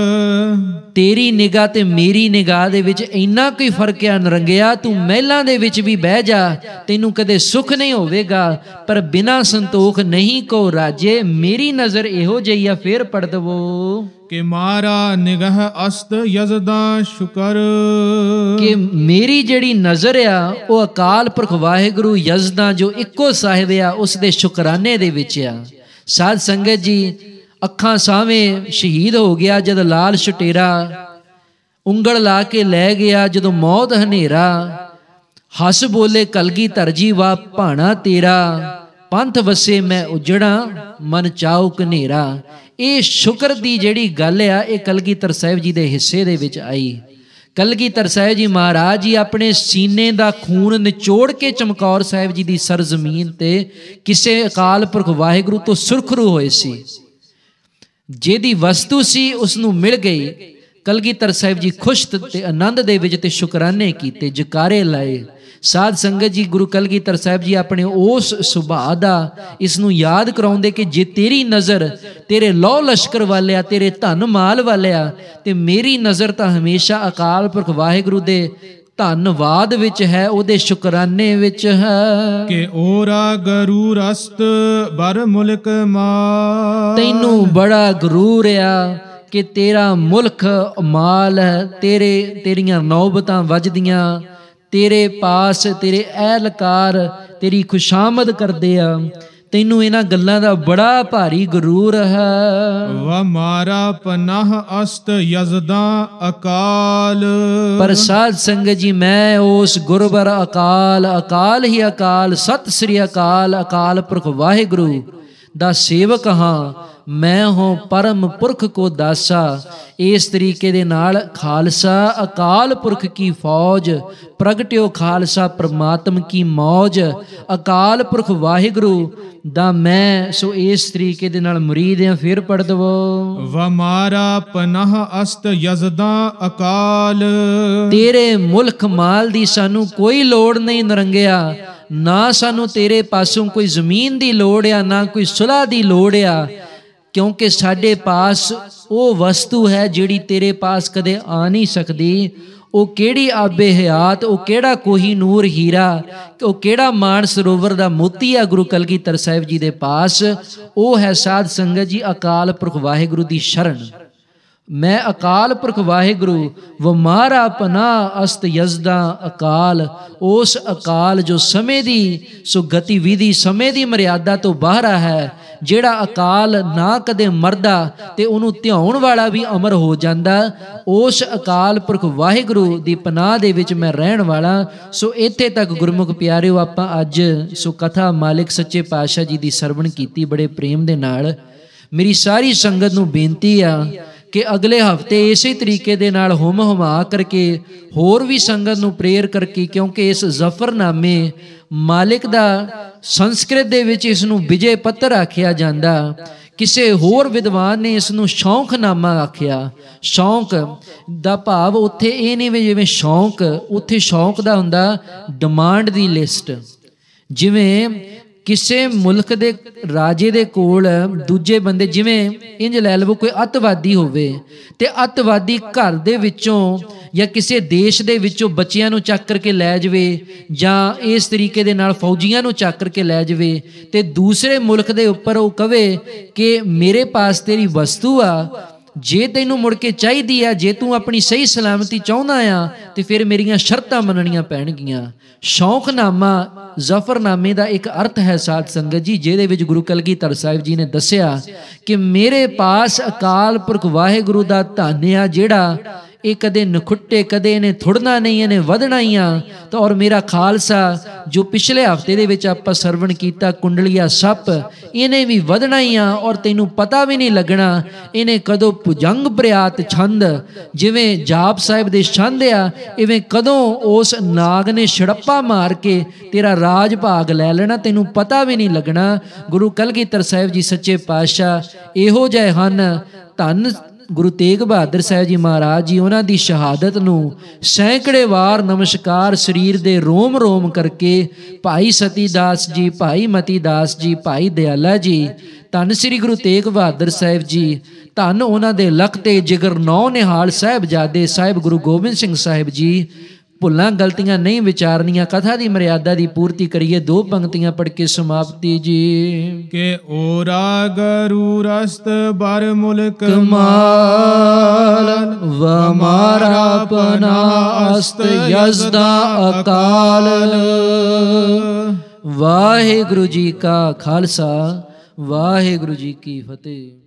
ਤੇਰੀ ਨਿਗਾਹ ਤੇ ਮੇਰੀ ਨਿਗਾਹ ਦੇ ਵਿੱਚ ਇੰਨਾ ਕੋਈ ਫਰਕ ਆ ਨਰੰਗਿਆ, ਤੂੰ ਮਹਿਲਾਂ ਦੇ ਵਿੱਚ ਵੀ ਬਹਿ ਜਾ, ਤੈਨੂੰ ਕਦੇ ਸੁੱਖ ਨਹੀਂ ਹੋਵੇਗਾ, ਪਰ ਬਿਨਾਂ ਸੰਤੋਖ ਨਹੀਂ ਕੋ ਰਾਜੇ। ਮੇਰੀ ਨਜ਼ਰ ਇਹੋ ਜਿਹੀ ਆ, ਫੇਰ ਪੜ ਦਵੋ ਕਿ ਮਾਰਾ ਨਿਗਾਹ ਅਸਤ ਯਜ਼ਦਾਂ ਸ਼ੁਕਰ। ਕਿ ਮੇਰੀ ਜਿਹੜੀ ਨਜ਼ਰ ਆ ਉਹ ਅਕਾਲ ਪੁਰਖ ਵਾਹਿਗੁਰੂ ਯਜ਼ਦਾਂ ਜੋ ਇੱਕੋ ਸਾਹਿਬ ਆ ਉਸ ਦੇ ਸ਼ੁਕਰਾਨੇ ਦੇ ਵਿੱਚ ਆ। ਸਾਧ ਸੰਗਤ ਜੀ, ਅੱਖਾਂ ਸਾਹਵੇਂ ਸ਼ਹੀਦ ਹੋ ਗਿਆ ਜਦ ਲਾਲ ਛਟੇਰਾ, ਉਂਗਲ ਲਾ ਕੇ ਲੈ ਗਿਆ ਜਦੋਂ ਮੌਤ ਹਨੇਰਾ। ਹੱਸ ਬੋਲੇ ਕਲਗੀਧਰ ਜੀ ਵਾ ਭਾਣਾ ਤੇਰਾ, ਪੰਥ ਵਸੇ ਮੈਂ ਉਜੜਾ ਮਨ ਚਾਉ ਕਨੇਰਾ। ਇਹ ਸ਼ੁਕਰ ਦੀ ਜਿਹੜੀ ਗੱਲ ਆ ਇਹ ਕਲਗੀਧਰ ਸਾਹਿਬ ਜੀ ਦੇ ਹਿੱਸੇ ਦੇ ਵਿੱਚ ਆਈ। ਕਲਗੀਧਰ ਸਾਹਿਬ ਜੀ ਮਹਾਰਾਜ ਜੀ ਆਪਣੇ ਸੀਨੇ ਦਾ ਖੂਨ ਨਿਚੋੜ ਕੇ ਚਮਕੌਰ ਸਾਹਿਬ ਜੀ ਦੀ ਸਰਜ਼ਮੀਨ ਤੇ ਕਿਸੇ ਅਕਾਲ ਪੁਰਖ ਵਾਹਿਗੁਰੂ ਤੋਂ ਸੁਰਖਰੂ ਹੋਏ ਸੀ। ਜਿਹਦੀ ਵਸਤੂ ਸੀ ਉਸ ਨੂੰ ਮਿਲ ਗਈ। ਕਲਗੀਧਰ ਸਾਹਿਬ ਜੀ ਖੁਸ਼ ਤੇ ਆਨੰਦ ਦੇ ਵਿੱਚ ਤੇ ਸ਼ੁਕਰਾਨੇ ਕੀਤੇ, ਜਕਾਰੇ ਲਾਏ। ਸਾਧ ਸੰਗਤ ਜੀ, ਗੁਰੂ ਕਲਗੀਧਰ ਸਾਹਿਬ ਜੀ ਆਪਣੇ ਉਸ ਸੁਭਾਅ ਦਾ ਇਸ ਨੂੰ ਯਾਦ ਕਰਾਉਂਦੇ ਕਿ ਜੇ ਤੇਰੀ ਨਜ਼ਰ ਤੇਰੇ ਲੌ ਲਸ਼ਕਰ ਵਾਲਿਆ, ਤੇਰੇ ਧਨ ਮਾਲ ਵਾਲਿਆ, ਤੇ ਮੇਰੀ ਨਜ਼ਰ ਤਾਂ ਹਮੇਸ਼ਾ ਅਕਾਲ ਪੁਰਖ ਵਾਹਿਗੁਰੂ ਦੇ ਧੰਨਵਾਦ ਵਿੱਚ ਹੈ, ਉਹਦੇ ਸ਼ੁਕਰਾਨੇ ਵਿੱਚ ਹੈ। ਕਿ ਓਰਾ ਗਰੂਰ ਅਸਤ ਬਰ ਮੁਲਕ ਮਾਲ। ਤੈਨੂੰ ਬੜਾ ਗਰੂਰ ਆ ਕਿ ਤੇਰਾ ਮੁਲਕ ਮਾਲ ਹੈ, ਤੇਰੀਆਂ ਨੌਬਤਾਂ ਵੱਜਦੀਆਂ, ਤੇਰੇ ਪਾਸ ਤੇਰੇ ਅਹਿਲਕਾਰ ਤੇਰੀ ਖੁਸ਼ਾਮਦ ਕਰਦੇ ਆ। ਤੈਨੂੰ ਇਹਨਾਂ ਗੱਲਾਂ ਦਾ ਬੜਾ ਭਾਰੀ ਗਰੂਰ ਹੈ। ਵਾ ਮਾਰਾ ਪਨਾਹ ਅਸਤ ਯਜ਼ਦਾਂ ਅਕਾਲ। ਪਰ ਸਾਧ ਸੰਗਤ ਜੀ, ਮੈਂ ਉਸ ਗੁਰਬਰ ਅਕਾਲ, ਅਕਾਲ ਹੀ ਅਕਾਲ, ਸਤਿ ਸ੍ਰੀ ਅਕਾਲ, ਅਕਾਲ ਪੁਰਖ ਵਾਹਿਗੁਰੂ ਦਾ ਸੇਵਕ ਹਾਂ। ਮੈਂ ਹੋ ਪਰਮ ਪੁਰਖ ਕੋ ਦਾਸਾ। ਇਸ ਤਰੀਕੇ ਦੇ ਨਾਲ ਖਾਲਸਾ ਅਕਾਲ ਪੁਰਖ ਕੀ ਫੌਜ, ਪ੍ਰਗਟਿਓ ਖਾਲਸਾ ਪ੍ਰਮਾਤਮ ਕੀ ਮੌਜ। ਅਕਾਲ ਪੁਰਖ ਵਾਹਿਗੁਰੂ ਦਾ ਮੈਂ ਸੋ ਇਸ ਤਰੀਕੇ ਦੇ ਨਾਲ ਮੁਰੀਦ ਆ। ਫਿਰ ਪੜ ਦਵੋ। ਵਮਾਰਾ ਪਨਾਹ ਅਸਤ ਯਜ਼ਦਾਂ ਅਕਾਲ। ਤੇਰੇ ਮੁਲਕ ਮਾਲ ਦੀ ਸਾਨੂੰ ਕੋਈ ਲੋੜ ਨਹੀਂ ਨਰੰਗਿਆ, ਨਾ ਸਾਨੂੰ ਤੇਰੇ ਪਾਸੋਂ ਕੋਈ ਜ਼ਮੀਨ ਦੀ ਲੋੜ ਆ, ਨਾ ਕੋਈ ਸੁਲ੍ਹਾ ਦੀ ਲੋੜ ਆ, ਕਿਉਂਕਿ ਸਾਡੇ ਪਾਸ ਉਹ ਵਸਤੂ ਹੈ ਜਿਹੜੀ ਤੇਰੇ ਪਾਸ ਕਦੇ ਆ ਨਹੀਂ ਸਕਦੀ। ਉਹ ਕਿਹੜੀ ਆਬੇ ਹਯਾਤ, ਉਹ ਕਿਹੜਾ ਕੋਹੀਨੂਰ ਹੀਰਾ, ਉਹ ਕਿਹੜਾ ਮਾਨ ਸਰੋਵਰ ਦਾ ਮੋਤੀ ਆ ਗੁਰੂ ਕਲਗੀਧਰ ਸਾਹਿਬ ਜੀ ਦੇ ਪਾਸ। ਉਹ ਹੈ ਸਾਧ ਸੰਗਤ ਜੀ ਅਕਾਲ ਪੁਰਖ ਵਾਹਿਗੁਰੂ ਦੀ ਸ਼ਰਨ। ਮੈਂ ਅਕਾਲ ਪੁਰਖ ਵਾਹਿਗੁਰੂ ਵਮਾਰਾ ਪਨਾਹ ਅਸਤ ਯਜ਼ਦਾ ਅਕਾਲ। ਉਸ ਅਕਾਲ ਜੋ ਸਮੇਂ ਦੀ ਸੋ ਗਤੀਵਿਧੀ, ਸਮੇਂ ਦੀ ਮਰਿਆਦਾ ਤੋਂ ਬਾਹਰ ਹੈ, ਜਿਹੜਾ ਅਕਾਲ ਨਾ ਕਦੇ ਮਰਦਾ ਤੇ ਉਹਨੂੰ ਧਿਆਉਣ ਵਾਲਾ ਵੀ ਅਮਰ ਹੋ ਜਾਂਦਾ, ਉਸ ਅਕਾਲ ਪੁਰਖ ਵਾਹਿਗੁਰੂ ਦੀ ਪਨਾਹ ਦੇ ਵਿੱਚ ਮੈਂ ਰਹਿਣ ਵਾਲਾ। ਸੋ ਇੱਥੇ ਤੱਕ ਗੁਰਮੁਖ ਪਿਆਰਿਓ ਆਪਾਂ ਅੱਜ ਸੋ ਕਥਾ ਮਾਲਿਕ ਸੱਚੇ ਪਾਤਸ਼ਾਹ ਜੀ ਦੀ ਸਰਵਣ ਕੀਤੀ ਬੜੇ ਪ੍ਰੇਮ ਦੇ ਨਾਲ। ਮੇਰੀ ਸਾਰੀ ਸੰਗਤ ਨੂੰ ਬੇਨਤੀ ਆ ਕਿ ਅਗਲੇ ਹਫ਼ਤੇ ਇਸੇ ਤਰੀਕੇ ਦੇ ਨਾਲ ਹੁਮ ਹੁਮਾ ਕਰਕੇ ਹੋਰ ਵੀ ਸੰਗਤ ਨੂੰ ਪ੍ਰੇਰ ਕਰਕੇ, ਕਿਉਂਕਿ ਇਸ ਜ਼ਫਰਨਾਮੇ ਮਾਲਿਕ ਦਾ ਸੰਸਕ੍ਰਿਤ ਦੇ ਵਿੱਚ ਇਸ ਨੂੰ ਵਿਜੇ ਪੱਤਰ ਆਖਿਆ ਜਾਂਦਾ, ਕਿਸੇ ਹੋਰ ਵਿਦਵਾਨ ਨੇ ਇਸ ਨੂੰ ਸ਼ੌਂਕਨਾਮਾ ਆਖਿਆ। ਸ਼ੌਂਕ ਦਾ ਭਾਵ ਉੱਥੇ ਇਹ ਨਹੀਂ ਵੀ ਜਿਵੇਂ ਸ਼ੌਂਕ, ਉੱਥੇ ਸ਼ੌਂਕ ਦਾ ਹੁੰਦਾ ਡਿਮਾਂਡ ਦੀ ਲਿਸਟ। ਜਿਵੇਂ ਕਿਸੇ ਮੁਲਕ ਦੇ ਰਾਜੇ ਦੇ ਕੋਲ ਦੂਜੇ ਬੰਦੇ, ਜਿਵੇਂ ਇੰਝ ਲੈ ਲਵੋ ਕੋਈ ਅੱਤਵਾਦੀ ਹੋਵੇ ਤੇ ਅੱਤਵਾਦੀ ਘਰ ਦੇ ਵਿੱਚੋਂ ਜਾਂ ਕਿਸੇ ਦੇਸ਼ ਦੇ ਵਿੱਚੋਂ ਬੱਚਿਆਂ ਨੂੰ ਚੱਕ ਕਰਕੇ ਲੈ ਜਾਵੇ, ਜਾਂ ਇਸ ਤਰੀਕੇ ਦੇ ਨਾਲ ਫੌਜੀਆਂ ਨੂੰ ਚੱਕ ਕਰਕੇ ਲੈ ਜਾਵੇ ਤੇ ਦੂਸਰੇ ਮੁਲਕ ਦੇ ਉੱਪਰ ਉਹ ਕਵੇ ਕਿ ਮੇਰੇ ਪਾਸ ਤੇਰੀ ਵਸਤੂ ਆ, ਜੇ ਤੈਨੂੰ ਮੁੜ ਕੇ ਚਾਹੀਦੀ ਆ, ਜੇ ਤੂੰ ਆਪਣੀ ਸਹੀ ਸਲਾਮਤੀ ਚਾਹੁੰਦਾ ਆ ਤੇ ਫਿਰ ਮੇਰੀਆਂ ਸ਼ਰਤਾਂ ਮੰਨਣੀਆਂ ਪੈਣਗੀਆਂ। ਸ਼ੌਂਕਨਾਮਾ ਜ਼ਫਰਨਾਮੇ ਦਾ ਇੱਕ ਅਰਥ ਹੈ ਸਾਧ ਸੰਗਤ ਜੀ, ਜਿਹਦੇ ਵਿੱਚ ਗੁਰੂ ਕਲਗੀਧਰ ਸਾਹਿਬ ਜੀ ਨੇ ਦੱਸਿਆ ਕਿ ਮੇਰੇ ਪਾਸ ਅਕਾਲ ਪੁਰਖ ਵਾਹਿਗੁਰੂ ਦਾ ਧਨ ਆ, ਜਿਹੜਾ ਇਹ ਕਦੇ ਨਖੁੱਟੇ, ਕਦੇ ਇਹਨੇ ਥੁੜਨਾ ਨਹੀਂ, ਇਹਨੇ ਵਧਣਾ ਹੀ ਆ। ਤਾਂ ਔਰ ਮੇਰਾ ਖਾਲਸਾ ਜੋ ਪਿਛਲੇ ਹਫ਼ਤੇ ਦੇ ਵਿੱਚ ਆਪਾਂ ਸਰਵਣ ਕੀਤਾ ਕੁੰਡਲੀਆ ਸੱਪ, ਇਹਨੇ ਵੀ ਵਧਣਾ ਹੀ ਆ ਔਰ ਤੈਨੂੰ ਪਤਾ ਵੀ ਨਹੀਂ ਲੱਗਣਾ ਇਹਨੇ ਕਦੋਂ ਭੁਜੰਗ ਪ੍ਰਿਆਤ ਛੰਦ, ਜਿਵੇਂ ਜਾਪ ਸਾਹਿਬ ਦੇ ਛੰਦ ਆ, ਇਵੇਂ ਕਦੋਂ ਉਸ ਨਾਗ ਨੇ ਛੜੱਪਾ ਮਾਰ ਕੇ ਤੇਰਾ ਰਾਜ ਭਾਗ ਲੈ ਲੈਣਾ, ਤੈਨੂੰ ਪਤਾ ਵੀ ਨਹੀਂ ਲੱਗਣਾ। ਗੁਰੂ ਕਲਗੀਧਰ ਸਾਹਿਬ ਜੀ ਸੱਚੇ ਪਾਤਸ਼ਾਹ ਇਹੋ ਜਿਹੇ ਹਨ। ਧੰਨ ਗੁਰੂ ਤੇਗ ਬਹਾਦਰ ਸਾਹਿਬ ਜੀ ਮਹਾਰਾਜ ਜੀ, ਉਹਨਾਂ ਦੀ ਸ਼ਹਾਦਤ ਨੂੰ ਸੈਂਕੜੇ ਵਾਰ ਨਮਸਕਾਰ ਸਰੀਰ ਦੇ ਰੋਮ ਰੋਮ ਕਰਕੇ ਭਾਈ ਸਤੀ ਦਾਸ ਜੀ, ਭਾਈ ਮਤੀ ਦਾਸ ਜੀ, ਭਾਈ ਦਿਆਲਾ ਜੀ, ਧੰਨ ਸ੍ਰੀ ਗੁਰੂ ਤੇਗ ਬਹਾਦਰ ਸਾਹਿਬ ਜੀ, ਧੰਨ ਉਹਨਾਂ ਦੇ ਲਖਤੇ ਜਿਗਰ ਨੌ ਨਿਹਾਲ ਸਾਹਿਬਜ਼ਾਦੇ ਸਾਹਿਬ ਗੁਰੂ ਗੋਬਿੰਦ ਸਿੰਘ ਸਾਹਿਬ ਜੀ। ਭੁੱਲਾਂ ਗਲਤੀਆਂ ਨਹੀਂ ਵਿਚਾਰਨੀਆਂ। ਕਥਾ ਦੀ ਮਰਿਆਦਾ ਦੀ ਪੂਰਤੀ ਕਰੀਏ, ਦੋ ਪੰਕਤੀਆਂ ਪੜ੍ਹ ਕੇ ਸਮਾਪਤੀ ਜੀ। ਕਿ ਓਰਾ ਗਰੂ ਰਸਤ ਬਰ ਮੁਲਕ ਮਾਲ ਵਮਾਰਾ ਪਨਾਹ ਅਸਤ ਯਜ਼ਦਾ ਅਕਾਲ। ਵਾਹਿਗੁਰੂ ਜੀ ਕਾ ਖਾਲਸਾ, ਵਾਹਿਗੁਰੂ ਜੀ ਕੀ ਫਤਿਹ।